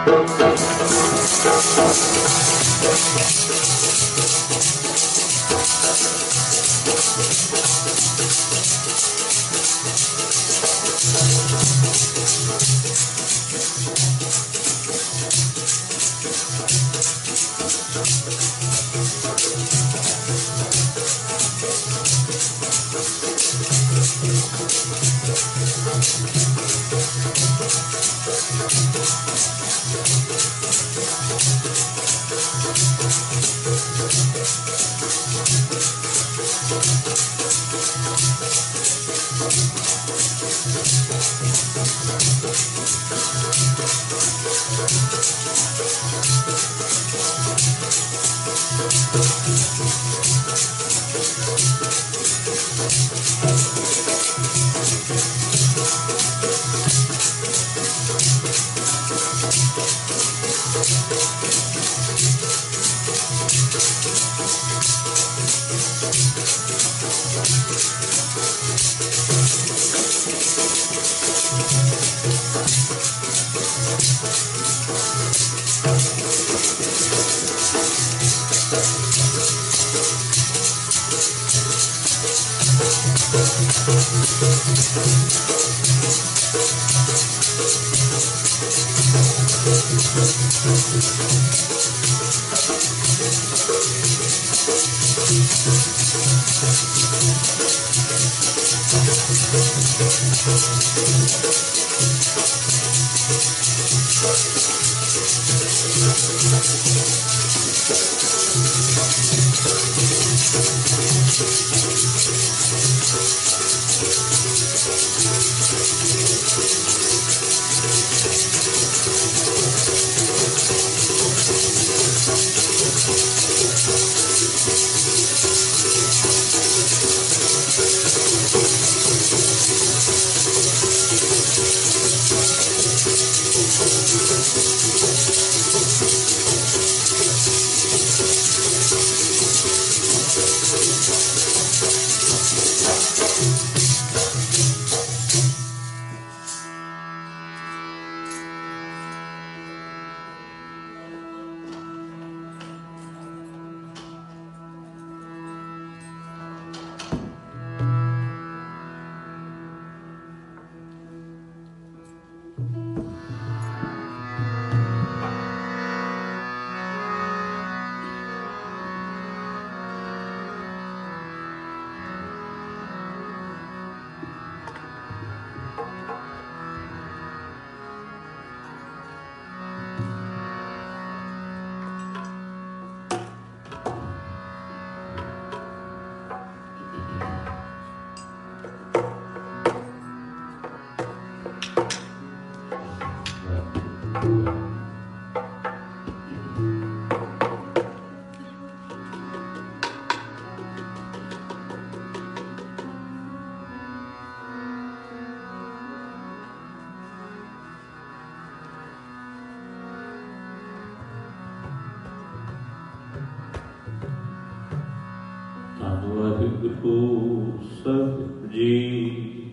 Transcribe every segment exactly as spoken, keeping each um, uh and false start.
ਵਾਹਿਗੁਰੂ ਸਾਹਿਬ ਜੀ।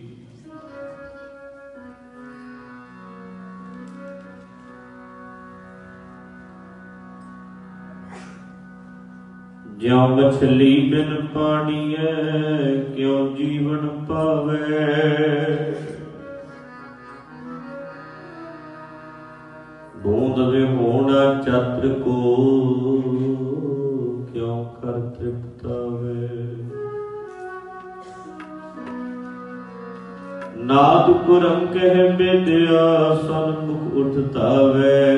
ਜਿਉ ਮਛਲੀ ਬਿਨ ਪਾਣੀਐ ਕਿਉ ਜੀਵਨ ਪਾਵੈ। ਬੂੰਦ ਵਿਹੂਣਾ ਚਤਰ ਕੋ ਕਿਉ ਕਰ ਤ੍ਰਿਪਤਾਵੇ। ਨਾਦ ਕੁਰਮ ਕਹਿ ਬੇਦਿਆ ਸਨਮੁਖ ਉਠਤਾਵੇ।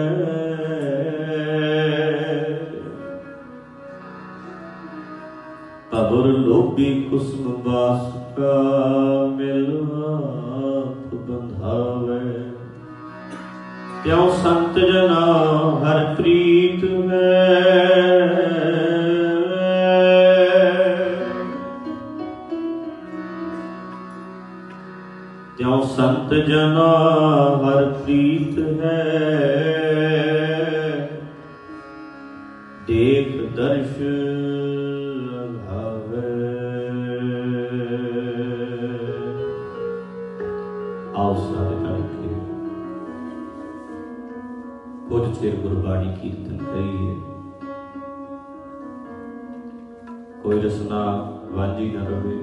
ਪਵਰ ਲੋਭੀ ਕੁਸਮ ਬਾਸ ਕਾ ਮਿਲ ਹਾਥ ਬੰਧਾਵੇ। ਤਿਉ ਸੰਤ ਜਨਾ ਹਰ ਪ੍ਰੀਤ ਹੈ। ਤਿਉ ਸੰਤ ਜਨਾ ਹਰ ਪ੍ਰੀਤ ਹੈ। ਦੇਖ ਦਰਸ਼ कुछ चिर गुरबाणी कीर्तन करिए। कोई रसना वांझी न रहे।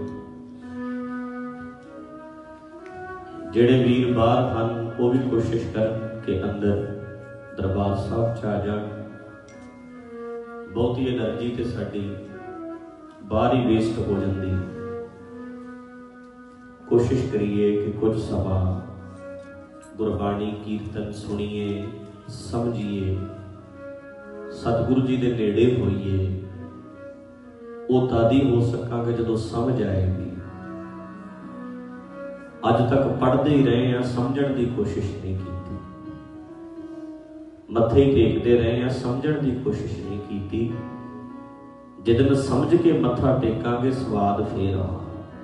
जेड़े वीर बाहर हैं वो भी कोशिश कर के अंदर दरबार साहब च आ जान। बहुती एनर्जी तो साड़ी बाहर ही वेस्ट हो जाती। कोशिश करिए कि कुछ समा गुरबाणी कीर्तन सुनिए, समझिए, सतगुरु जी के नेड़े होइए। वो तादी हो सकांगे जो समझ आएगी। अज तक पढ़ते ही रहे हैं, समझण की कोशिश नहीं की। मथे ही टेकते रहे हैं, समझण की कोशिश नहीं की। जिदन समझ के मथा टेकांगे स्वाद फिर आना।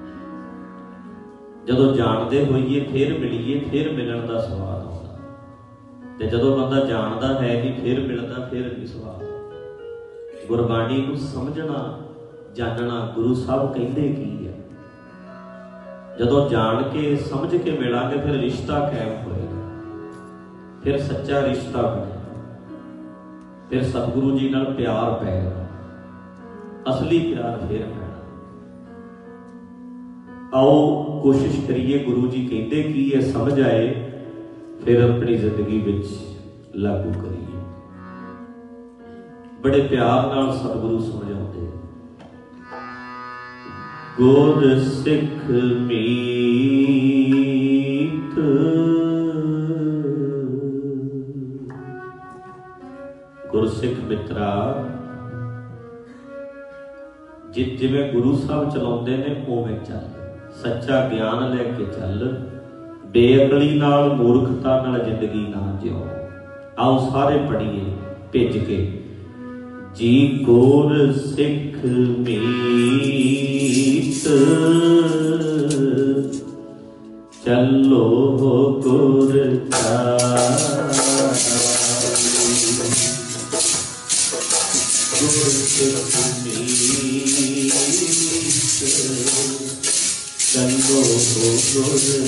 जदों जानते होइए फिर मिलीए, फिर मिलन का स्वाद आता। ते जदों बंदा जानता है नहीं फिर मिलता, फिर नहीं स्वाद। गुरबाणी को समझना जानना गुरु साहब कहते की है। जदों जान के समझ के मिलांगे फिर रिश्ता कायम होएगा, फिर सच्चा रिश्ता बनेगा, फिर सतगुरु जी नाल प्यार पैगा, असली प्यार फिर पैगा। आओ कोशिश करिए गुरु जी कहते की है समझ आए, फिर अपनी जिंदगी विच लागू करिए। बड़े प्यार नाल सतगुरु समझाते हैं। गुर सिख मीत गुरसिख मित्रा, जि जिवें गुरु साहब चलाउंदे ने उवें चल। सच्चा ज्ञान लैके चल। बेअकली नाल मूर्खता नाल जिंदगी ना जिओ। आओ सारे पढ़िए भिज के। जी गुर सिख मीत चलो गुर गुर सिख मीत चलो गुर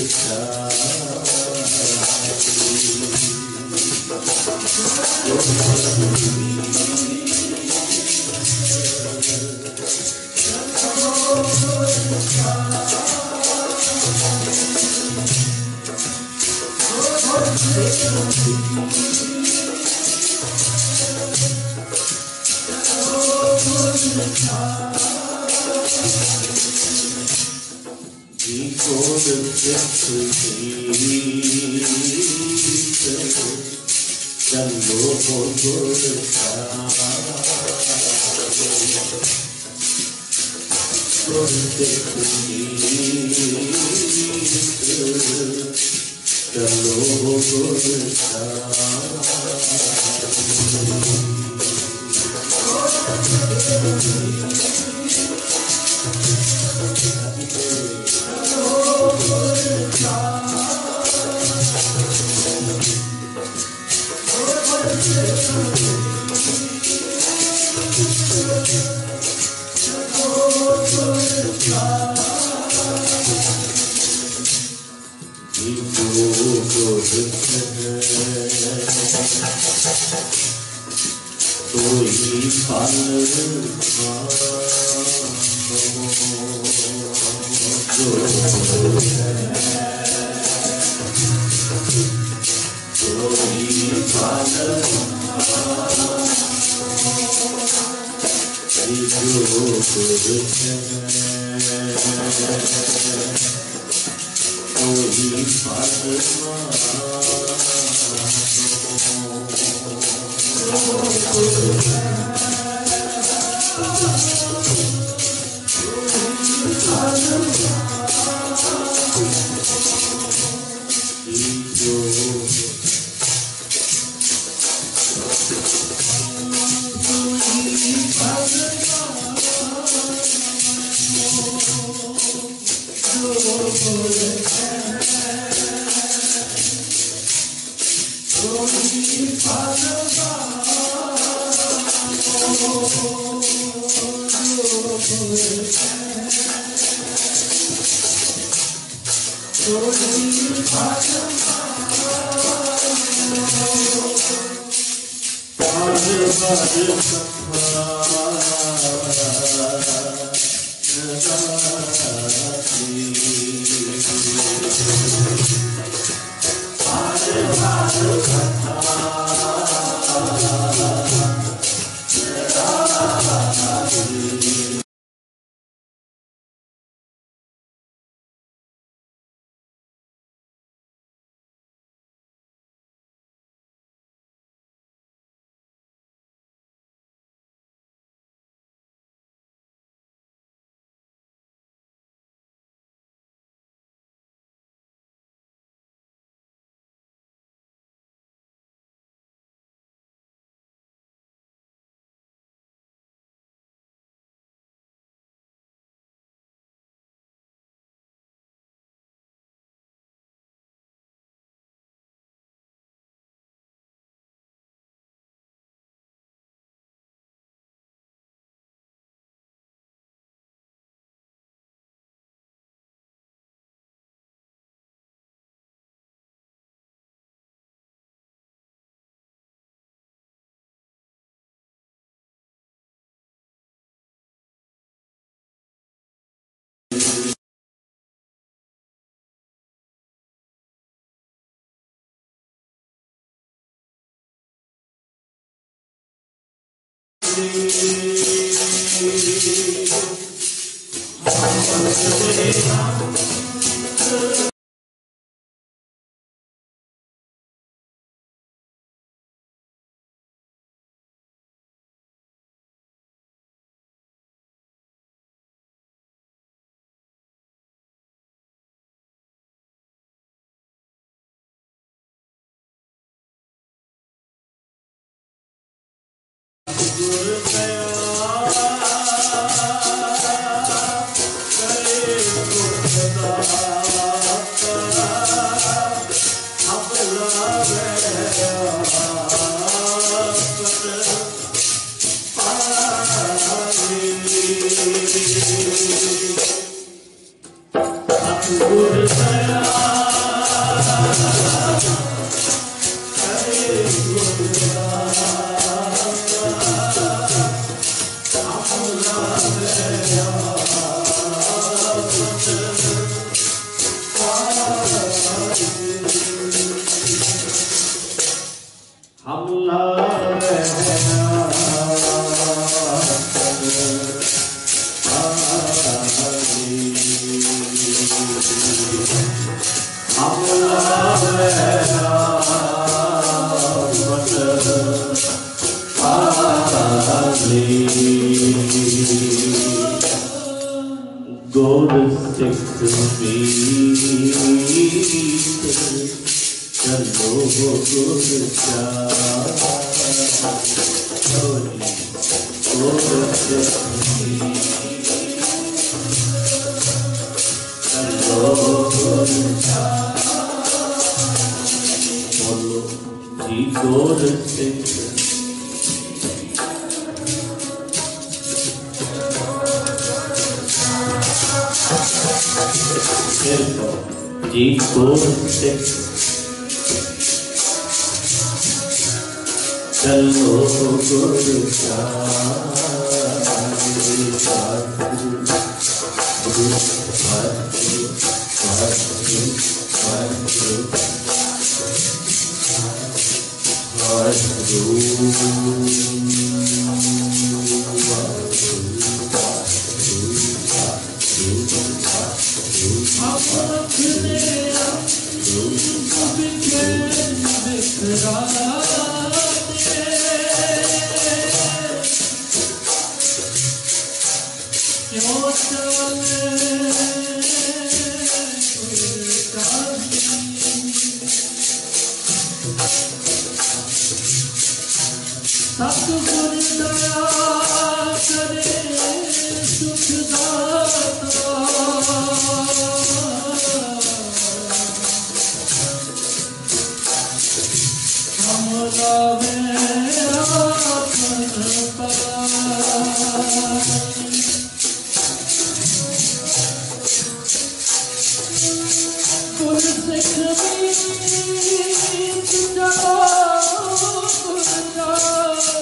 Thank you.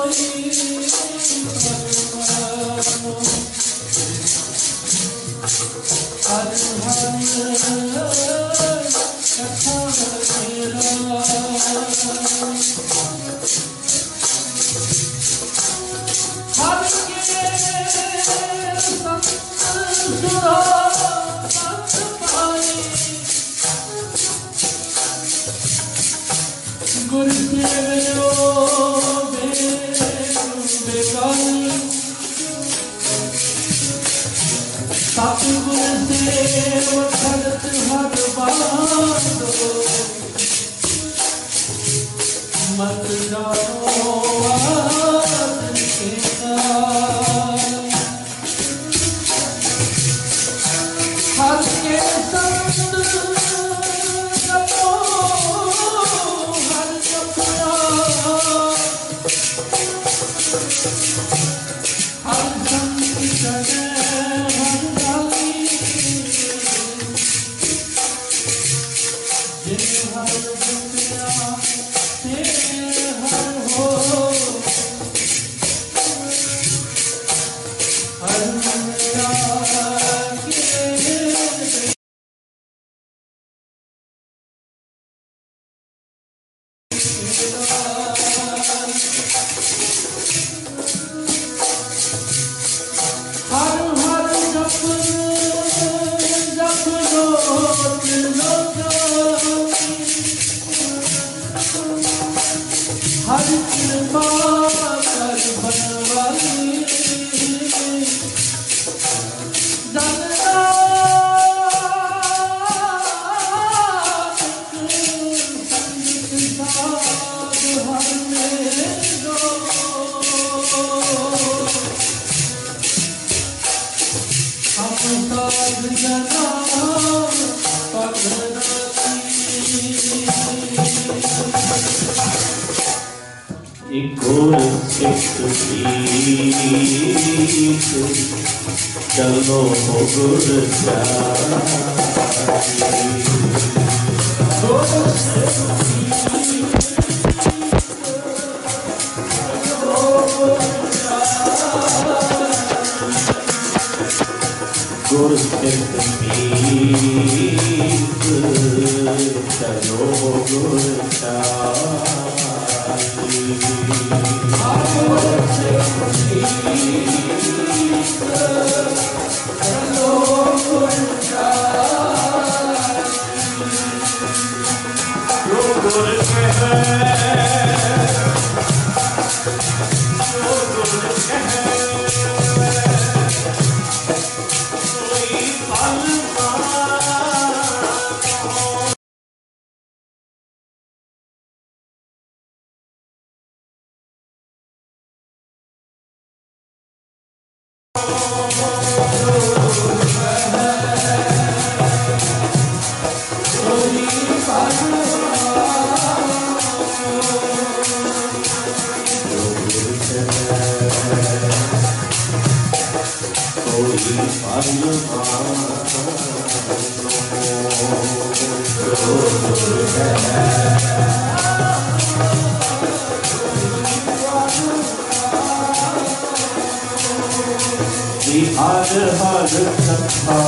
चलो गुर गुर सिख चलो गुर हर हर कथा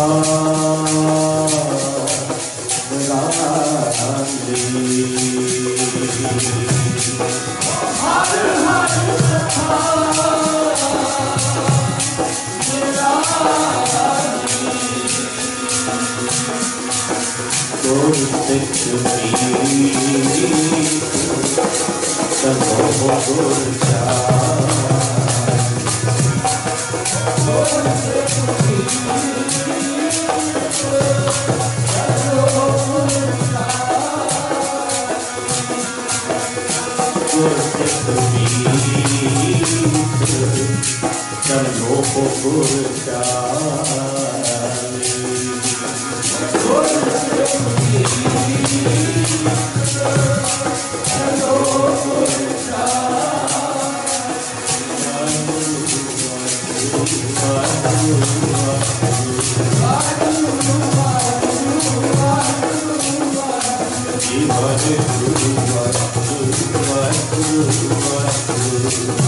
Hare Guru, Hare Guru, Hare Guru, Hare Guru.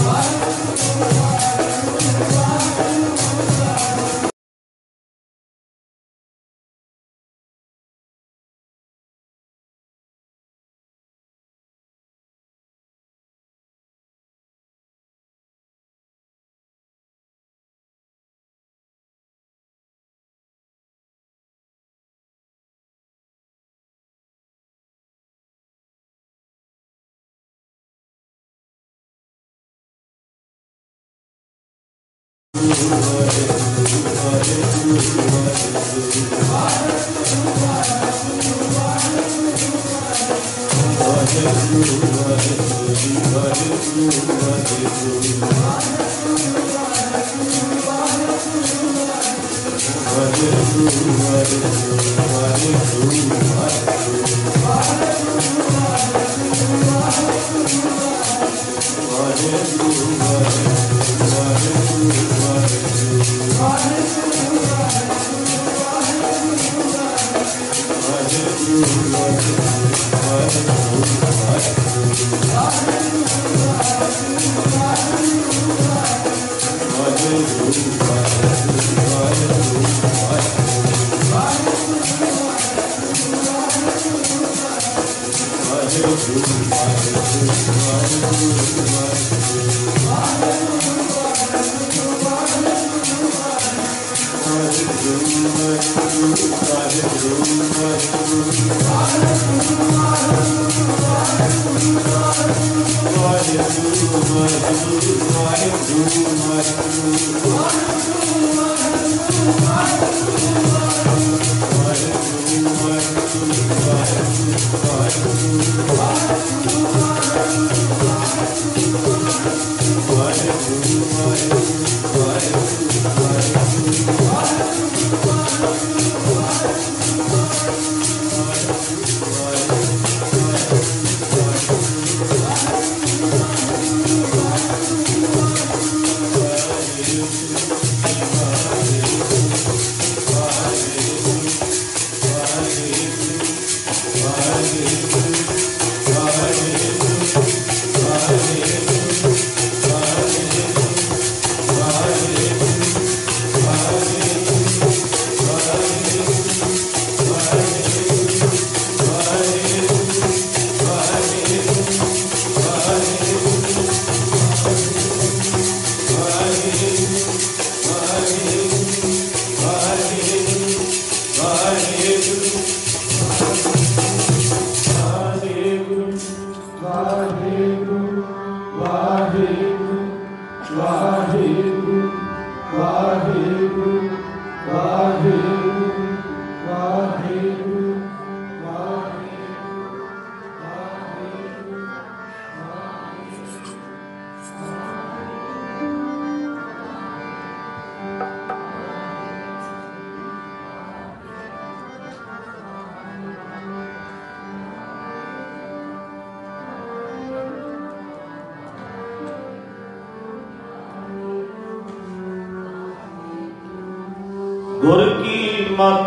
ਗੁਰ ਕੀ ਮਤ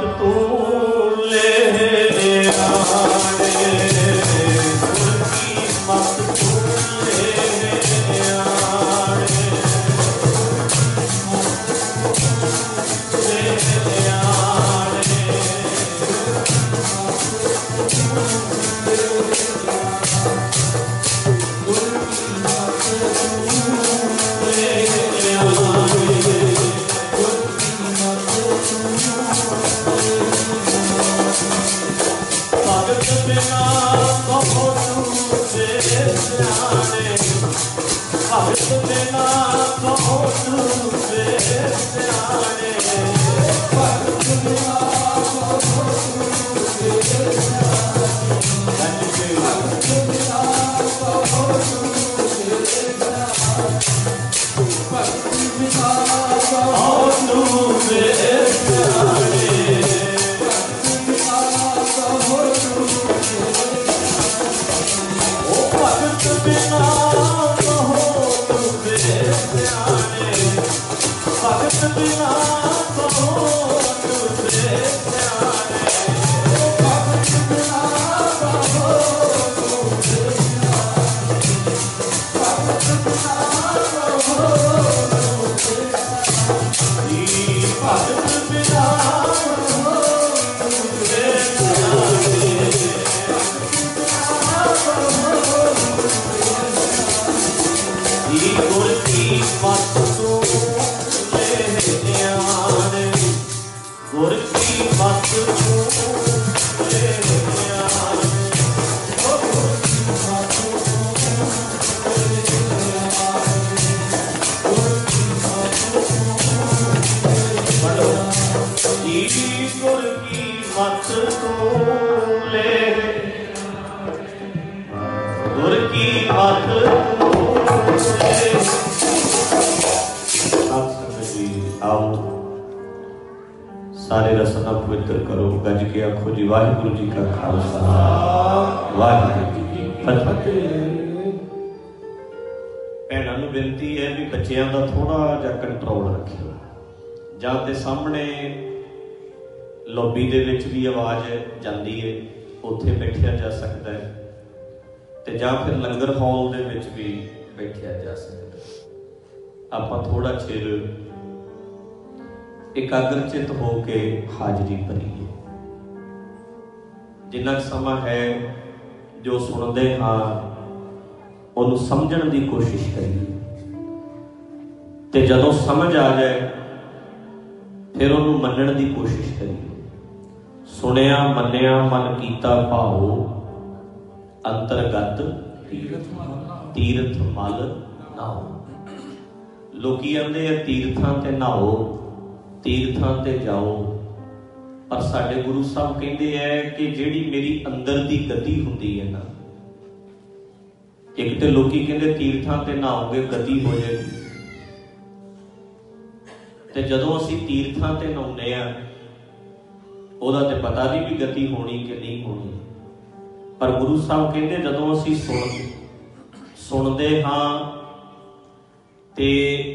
ਤੂੰ ਲੈ ਆਣੇ, ਗੁਰ ਕੀ ਮਤ ਤੂੰ ਲੈ ਆਣੇ, ਲੈ ਆਣੇ, ਗੁਰ ਕੀ ਮਤ ਤੂੰ ਲੈ ਆਣੇ। ਭਗਤ ਬਿਨਾ ਕਹੋ ਤੂੰ ਸਿਆਣੇ, ਭਗਤ ਬਿਨਾ ਕਹੋ ਤੂੰ ਸਿਆਣੇ, ਭਗਤ ਬਿਨਾ ਕਹੋ ਤੂੰ ਸਿਆਣੇ, ਭਗਤ ਬਿਨਾ ਕਹੋ ਤੂੰ ਸਿਆਣੇ, ਭਗਤ ਬਿਨਾ ਕਹੋ ਤੂੰ ਸਿਆਣੇ। ਭਗਤ ਬਿਨਾ ਕਹੋ ਤੂੰ ਸਿਆਣੇ, ਭਗਤ ਬਿਨਾ ਕਹੋ ਤੂੰ ਸਿਆਣੇ, ਭਗਤ ਬਿਨਾ ਕਹੋ ਤੂੰ ਸਿਆਣੇ, ਭਗਤ ਬਿਨਾ मत तू ले ध्यान, गुर की मत तू ले ध्यान, गुर की मत तू ले ध्यान, गुर की मत तू पढ़ो, गुर की मत तू ले, गुर की मत तू ले। जी आओ सारे रसना पवित्र करो, गज के आखो जी वाहिगुरु जी का खालसा वाहिगुरु जी की फतेह। भैणां नूं बेनती है भी बच्चों का थोड़ा जिहा कंट्रोल रखियो, जां ते सामने लॉबी दे विच भी आवाज़ जाती है, उत्थे बैठिया जा सकता है, ते जां फिर लंगर हॉल दे विच भी बैठिया जा सकता है। आपां थोड़ा चिर एकाग्रचित होके हाजरी भरीए, जिन्ना समा है जो सुनते हाँ उन्हें समझण की कोशिश करिए, ते जदों समझ आ जाए फिर उन्हें मनण की कोशिश करिए। सुनिया मन्निया मन कीता भाओ, अंतरगत तीरथ मल नहाओ। लोकी आंदे आ तीर्थां ते नहाओ, तीर्थां ते जाओ, पर साडे गुरु साहब कहते हैं कि जिहड़ी मेरी अंदर की गति हुंदी है ना, एक तो लोकी कहते तीर्थां ते नहाओगे गति हो जाएगी, ते जदों असीं तीर्थां ते नहाउने आ ਉਹਦਾ ਤੇ पता नहीं भी गति होनी कि नहीं होनी, पर गुरु साहब कहते जदों असीं सुन सुनते हाँ ते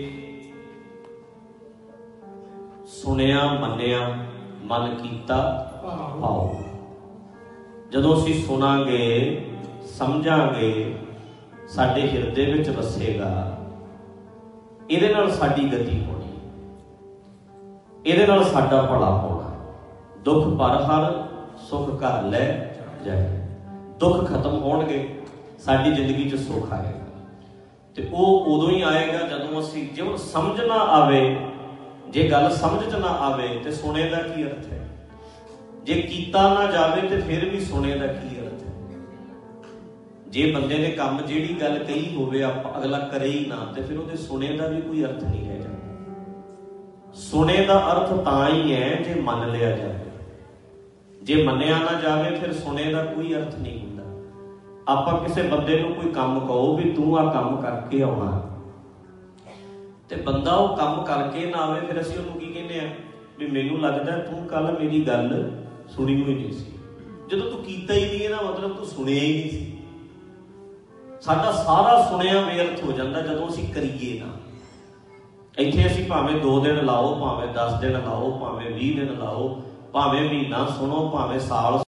सुनिया मन्निया मन कीता भाओ। जदों असीं सुनांगे समझांगे साडे हिरदे विच वसेगा, इहदे नाल साडी गति होनी, इहदे नाल साडा भला होना। दुख पर हर सुख घर लै जाए, दुख खत्म होणगे साडी जिंदगी च सुख आएगा, ते वो उदों ही आएगा जदों असीं जे हुण समझ ना आवे, जे गल समझ च ना आवे ते सुने दा की अर्थ है, जे कीता ना जावे ते फिर भी सुने दा की अर्थ है। जे बंदे ने काम जिहड़ी गल कही होवे अगला करे ही ना, ते फिर उहदे सुने दा भी कोई अर्थ नहीं रह जाता। सुने दा अर्थ तां ही है जे मन लिया जाए, जे मन्निया ना जावे फिर सुने का कोई अर्थ नहीं होता। आपां किसी बंदे को कोई काम कहो भी तू आ काम करके आना, ते बंदा वो काम करके ना आवे, फिर असीं उहनूं की कहने भी मैनूं लगदा तू कल मेरी गल सुनी हुई नहीं सी। जदों तू कीता ही नहीं है ना मतलब तू सुनिया ही नहीं सी। साडा सारा सुनिया बेअर्थ हो जाता जदों असीं करीए ना। इत्थे असीं भावें दो दिन लाओ, भावें दस दिन लाओ, भावें बीस दिन लाओ, भावें महीना सुनो, भावें साल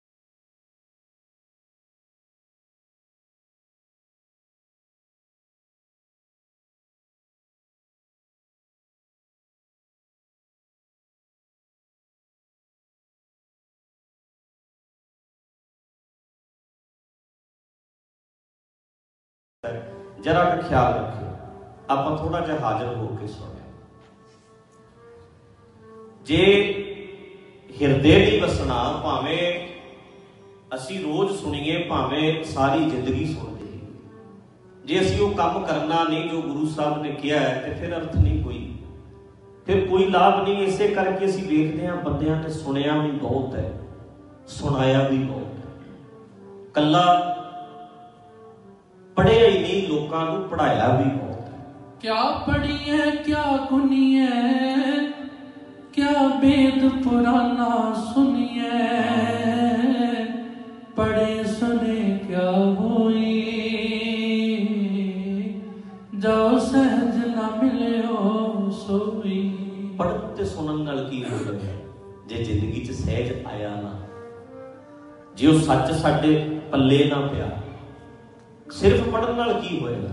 जरा का ख्याल रखियो। आपां थोड़ा जिहा हाजिर होकर सुने, जे हिरदे नहीं वसना, भावें असी रोज सुनीए, भावें सारी जिंदगी सुनते, जे असी वो काम करना नहीं जो गुरु साहब ने किया है तो फिर अर्थ नहीं कोई, फिर कोई लाभ नहीं। इसे करके असी देखते हैं बंदियां ने सुनिया भी बहुत है, सुनाया भी बहुत है, कला पढ़िया ही नहीं, लोगों को पढ़ाया भी बहुत है। क्या पढ़ी है क्या गुनी है, क्या वेद पुराना सुनिए, पढ़े सुने क्या होई, जाओ सहज ना मिले हो सोई। पढ़ते सुनन नाल की होता है, जे जिंदगी च सहज आया ना, जे वो सच साडे पल्ले ना पिया, सिर्फ पढ़न नाल की होएगा।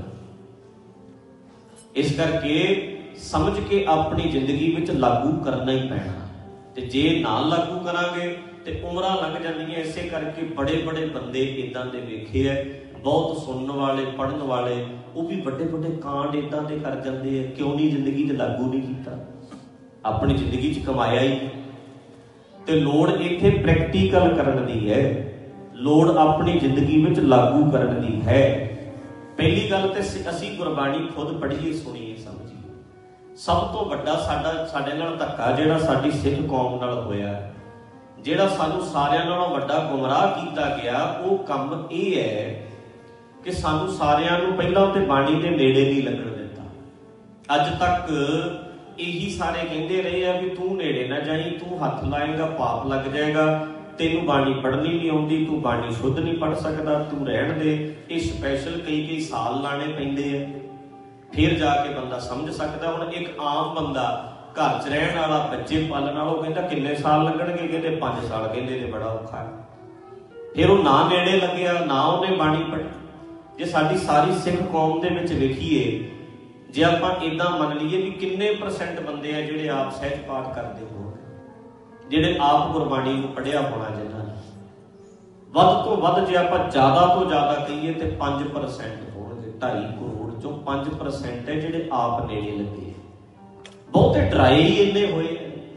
इस करके समझ के अपनी जिंदगी विच लागू करना ही पैना, ते जे ना लागू करांगे ते उमरां लंघ जांदियां। इसे करके बड़े बड़े बंदे इदां दे वेखे है, बहुत सुनने वाले पढ़न वाले वो भी बड़े बड़े कांड इदां दे कर जाते हैं। क्यों नहीं जिंदगी च लागू नहीं किया, अपनी जिंदगी च कमाया ही नहीं। तो लोड़ इत्थे प्रैक्टिकल करन दी है, लोड़ अपनी जिंदगी में लागू करन दी है। पहली गल तो असी गुरबाणी खुद पढ़िए सुनीए समझिए। सब तो वड्डा साडा साडे नाल धक्का जिहड़ा साडी सिख कौम नाल होया, जिहड़ा सानू सारियां नालों वड्डा गुमराह कीता गया, वो काम ये है कि सानू सारियां नू पहिलां ते बाणी दे नेड़े नहीं लगन दिता। अज तक यही सारे कहते रहे हैं भी तू नेड़े ना जाई, तू हथ लाएगा पाप लग जाएगा, तेनू बाणी पढ़नी नहीं आउंदी, तू बाणी शुद्ध नहीं पढ़ सकता, तू रहन दे। ये स्पैशल कई कई साल लाने पैंदे है, फिर जाके बंदा समझ सकता। हुण एक आम बंदा घर च रहन वाला, बच्चे पालन वाला, कहता किन्ने साल लगणगे, कहते पांच साल, कहते ते बड़ा औखा है। फिर वो ना नेड़े लग्या, ना उन्हें बाणी पढ़ी। जे साडी सारी सिख कौम दे विच वेखीए, जे आपां इदां मन लईए भी किन्ने परसेंट बंदे आ जिहड़े आप सहज पाठ करदे हो, जिहड़े आप गुरबाणी नूं पढ़िया होना, जिन्हां ने वध तो वध जे आपां ज़्यादा तो ज़्यादा कहीए तो पांच परसेंट होणगे। ढाई करोड़ चों पांच परसेंट है जिहड़े आप नेड़े लगे। बहुते डराए ही इन्ने होए,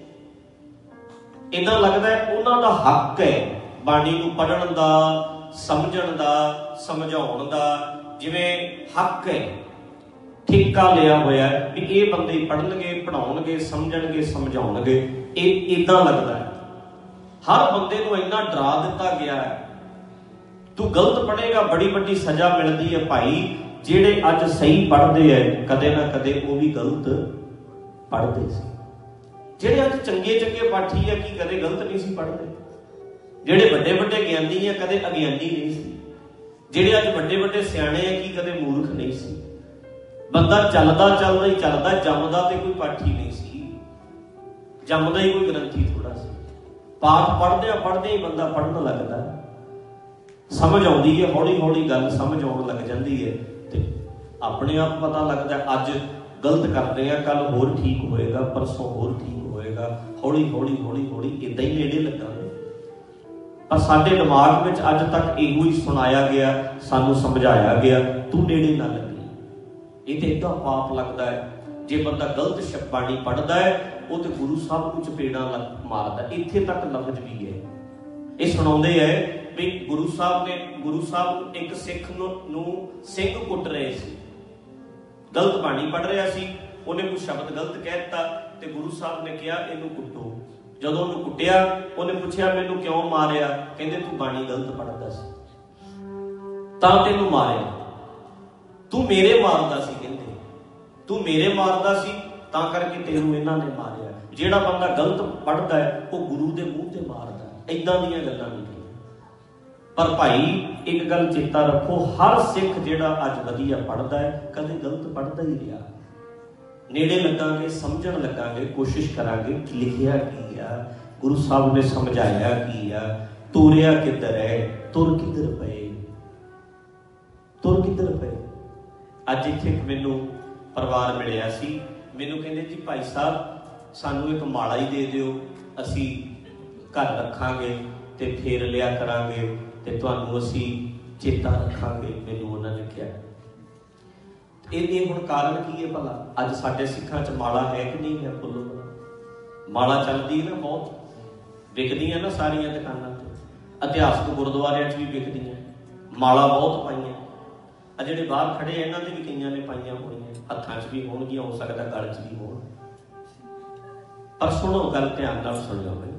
इन्ना लगदा है उन्हां दा हक है बाणी नूं पढ़न दा, समझण दा, समझाउण दा। जिवें हक है, ठेका लिया होया भी ये बंदे पढ़नगे, पढ़ाउणगे, समझणगे, समझाउणगे। इदां लगदा है हर बंदे नूं इन्ना डरा दिता गया है, तू गलत पढ़ेगा बड़ी बड़ी सजा मिलती है। भाई जेड़े अज सही पढ़ते हैं कदे ना कदे वो भी गलत पढ़ते सी, जेड़े अज चंगे चंगे पाठी है कि कदे गलत नहीं सी पढ़ते, जेड़े बड़े बड़े ज्ञानी है कदे अज्ञानी नहीं सी, जेड़े अज बड़े बड़े सियाणे है कि कदे मूर्ख नहीं सी। बंदा चलदा चलदा ही चलदा, जमदा ते कोई पाठी नहीं सी, जमदा ही कोई ग्रंथी थोड़ा सी। पाठ पढ़दे पढ़दे ही बंदा पढ़न लगदा, समझ आउंदी है, हौली हौली गल समझ आउण लग जांदी है, ते अपने आप पता लगदा अज गलत करते हैं, कल होर ठीक होएगा, परसों होर ठीक होएगा, हौली हौली हौली हौली इदां ही नेड़े लगांगे। पर साडे दिमाग में अज तक इहो ही सुनाया गया, सानू समझाया गया, तू नेड़े ना लगी। ये तो इदा पाप लगता है जे बंदा गलत बाणी पढ़ता है, वो तो गुरु साहब को चपेड़ा मारता। इत्थे तक लफ्ज भी है, ये सुणाउंदे है भी गुरु साहब ने गुरु साहब एक सिख नूं सिंह कुट रहे सी, गलत बाणी पढ़ रहा सी, उन्हें कुछ शब्द गलत कह दिता ते गुरु साहब ने कहा इनू कुटो। जदों उन्हें कुटिया, उन्हें पूछा मैनू क्यों मारिया, कहंदे तू बाणी गलत पढ़दा सी तां तैनू मारिया, तू मेरे मारदा सी, कहंदे तू मेरे मारदा सी तां करके तैनू इन्हां ने मारिया। जिहड़ा बंदा गलत पढ़दा है वो गुरु दे मूंह ते मारदा है। इदां दीयां गल्लां नहीं। पर भाई एक गल चेता रखो, हर सिख जिहड़ा अज वधिया पढ़दा है कदे गलत पढ़दा ही रहा। नेड़े लगांगे, समझण लगांगे, कोशिश करांगे कि लिखिया की आ, गुरु साहब ने समझाया की आ, तुरिया किधर है, तुर किधर पए, तुर किधर पए। अज इत्थे मैनू परिवार मिलिया सी, मैनू कहंदे जी भाई साहब सानू एक माला ही दे दिओ, असी घर रखांगे ते फेर लिया करांगे ते तुहानू असी चेता रखांगे। मैनू उन्हां ने कहा ये हुण कारण की है भला, अज साडे सिखां च माला है कि नहीं है? बोलो, माला चलदी ना, बहुत विकदियां ना सारियां दुकानां ते, इतिहासक गुरुद्वारियां च भी विकदियां, माला बहुत पाईयां। आ जिहड़े बाहर खड़े इन्हां दे भी कईयां ने पाईयां होणीआं, हत्थां च भी होणगीआं, हो सकदा गल च भी होण। पर सुणो, गल ध्यान नाल सुणिओ बई,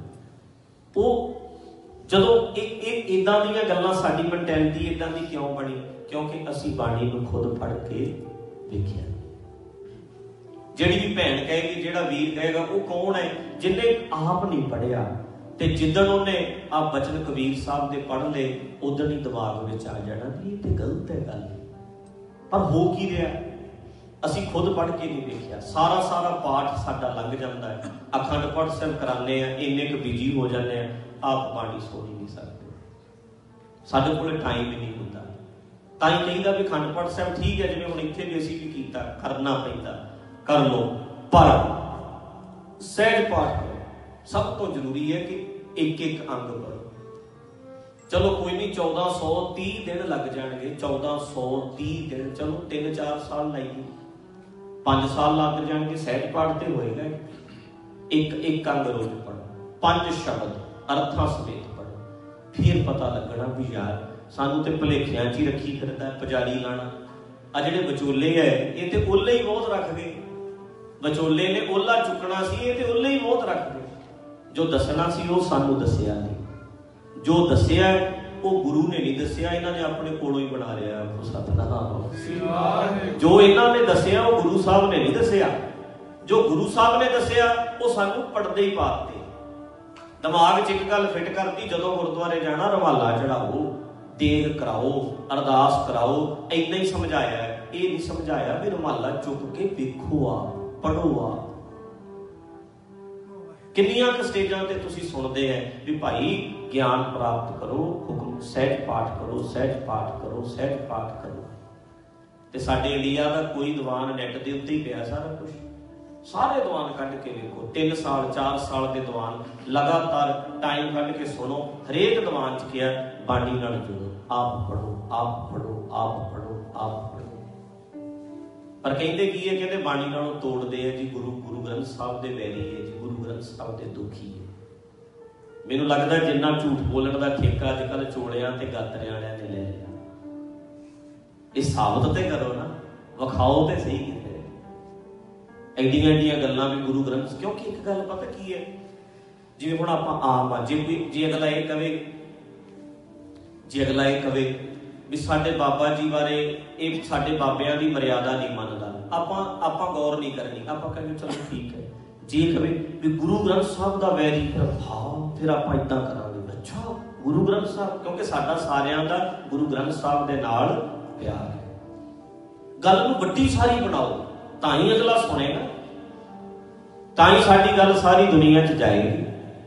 ਉਹ ਜਦੋਂ ਇਹ ਇਹ ਇਦਾਂ ਦੀਆਂ ਗੱਲਾਂ ਸਾਡੀ ਮੈਂਟੈਲਿਟੀ ਇਦਾਂ ਦੀ ਕਿਉਂ ਬਣੀ? ਕਿਉਂਕਿ ਅਸੀਂ ਬਾਣੀ ਨੂੰ ਖੁਦ ਪੜ੍ਹ ਕੇ ਵੇਖਿਆ। ਜਿਹੜੀ ਵੀ ਭੈਣ ਕਹੇਗੀ, ਜਿਹੜਾ ਵੀਰ ਕਹੇਗਾ, ਉਹ ਕੌਣ ਹੈ ਜਿਹਨੇ ਆਪ ਨਹੀਂ ਪੜ੍ਹਿਆ, ਤੇ ਜਿੱਦਣ ਉਹਨੇ ਆ ਬਚਨ ਕਬੀਰ ਸਾਹਿਬ ਦੇ ਪੜ੍ਹ ਲਏ ਉਦਣ ਹੀ ਦਿਮਾਗ ਵਿੱਚ ਆ ਜਾਣਾ ਕਿ ਇਹ ਤੇ ਗਲਤ ਹੈ ਗੱਲ। ਪਰ ਹੋ ਕੀ ਰਿਹਾ? ਅਸੀਂ ਖੁਦ ਪੜ੍ਹ ਕੇ ਨਹੀਂ ਵੇਖਿਆ। ਸਾਰਾ ਸਾਰਾ ਪਾਠ ਸਾਡਾ ਲੰਘ ਜਾਂਦਾ ਹੈ, ਅਖੰਡ ਪਾਠ ਸਾਹਿਬ ਕਰਾਉਂਦੇ ਆ, ਇੰਨੇ ਕੁ ਬਿਜੀ ਹੋ ਜਾਂਦੇ ਆ, ਆਪ ਬਾਣੀ ਸੁਣ ਹੀ ਨਹੀਂ ਸਕਦੇ, ਸਾਡੇ ਕੋਲ ਟਾਈਮ ਹੀ ਨਹੀਂ ਹੁੰਦਾ। ਤਾਂ ਹੀ ਕਹੀਦਾ ਵੀ ਅਖੰਡ ਪਾਠ ਸਾਹਿਬ ਠੀਕ ਹੈ, ਜਿਵੇਂ ਹੁਣ ਇੱਥੇ ਵੀ ਅਸੀਂ ਵੀ ਕੀਤਾ, ਕਰਨਾ ਪੈਂਦਾ, ਕਰ ਲਓ, ਪਰ ਸਹਿਜ ਪਾਠ ਕਰੋ। ਸਭ ਤੋਂ ਜ਼ਰੂਰੀ ਹੈ ਕਿ ਇੱਕ ਇੱਕ ਅੰਗ ਕਰੋ। चलो कोई नहीं, चौदह सौ तीह दिन लग जाएंगे, चौदह सौ तीह दिन, चलो तीन चार साल लाइए, पांच साल लग जाएंगे। सहज पाठ तो होएगा, एक एक अंग रोज पढ़ो, पांच शब्द अर्थां समेत पढ़ो, फिर पता लगना भी यार सानू तो भुलेखियां च ही रखी फिरदा है पुजारी लाना। आ जिहड़े विचोले है ये तो ओले ही बहुत रख गए, विचोले ने ओला चुकना सी, ये तो ओले ही बहुत रख गए। जो दसना सी वो सानू दसिया नहीं, जो दसिया वो गुरु ने नहीं दसिया, इन्हों ने अपने कोलों ही बना लिया। सतनाम। जो इन्होंने दसिया वो गुरु साहब ने नहीं दसिया, जो गुरु साहब ने दसिया वो सानू पढ़दे ही पाते। दिमाग च एक गल फिट करती, जदों गुरुद्वारे जाना रवाला चढ़ाओ, देग कराओ, अरदास कराओ, इन्ना ही समझाया। ये नहीं समझाया भी रुमाला चुक के देखो आप, पढ़ो आप। किन्नियां क स्टेजां ते तुसीं सुनदे हैं भी भाई ज्ञान प्राप्त करो, हुक्म सहज पाठ करो, सहज पाठ करो, सहज पाठ करो। ते साडे इंडिया दा कोई दीवान नैट दे उत्ते ही पिया सारा कुछ, सारे दीवान कढ के देखो, तीन साल चार साल के दीवान लगातार टाइम कढ के सुनो। हरेक दीवान च क्या बाणी नाल जुड़ो, आप पढ़ो, आप पढ़ो, आप पढ़ो, आप पढ़ो। पर कहते की है, कहते बाणी नालों तोड़ते हैं जी गुरु गुरु ग्रंथ साहब दे वैरी है जी, गुरु ग्रंथ साहब दे दुखी है। मैनूं लगदा जिन्ना झूठ बोलण दा ठेका अजकल चोड़ियां ते गातरियां वालियां ने ले लिया। ये साबित ते करो ना, विखाओ ते सही किते एडियां एडियां गल्लां भी गुरु ग्रंथ। क्योंकि एक गल पता की है, जिवें हुण आपां आम आ, जे कोई जे अगला ये कहे जे अगला ये कहे भी साडे बाबा जी बारे, ये साडे बाबियां दी मर्यादा नहीं मनदा, आपां आपां गौर नहीं करनी, आपां कहेंगे चलो ठीक है। जे कहे भी गुरु ग्रंथ साहब दा वैरी, फिर हाँ फिर आपां इदां करांगे, अच्छा गुरु ग्रंथ साहब, क्योंकि साडा सारियां दा गुरु ग्रंथ साहब दे नाल प्यार है। गल नूं वड्डी सारी बनाओ, तां ही अगला सुनेगा, तां ही साडी गल सारी दुनिया च जाएगी।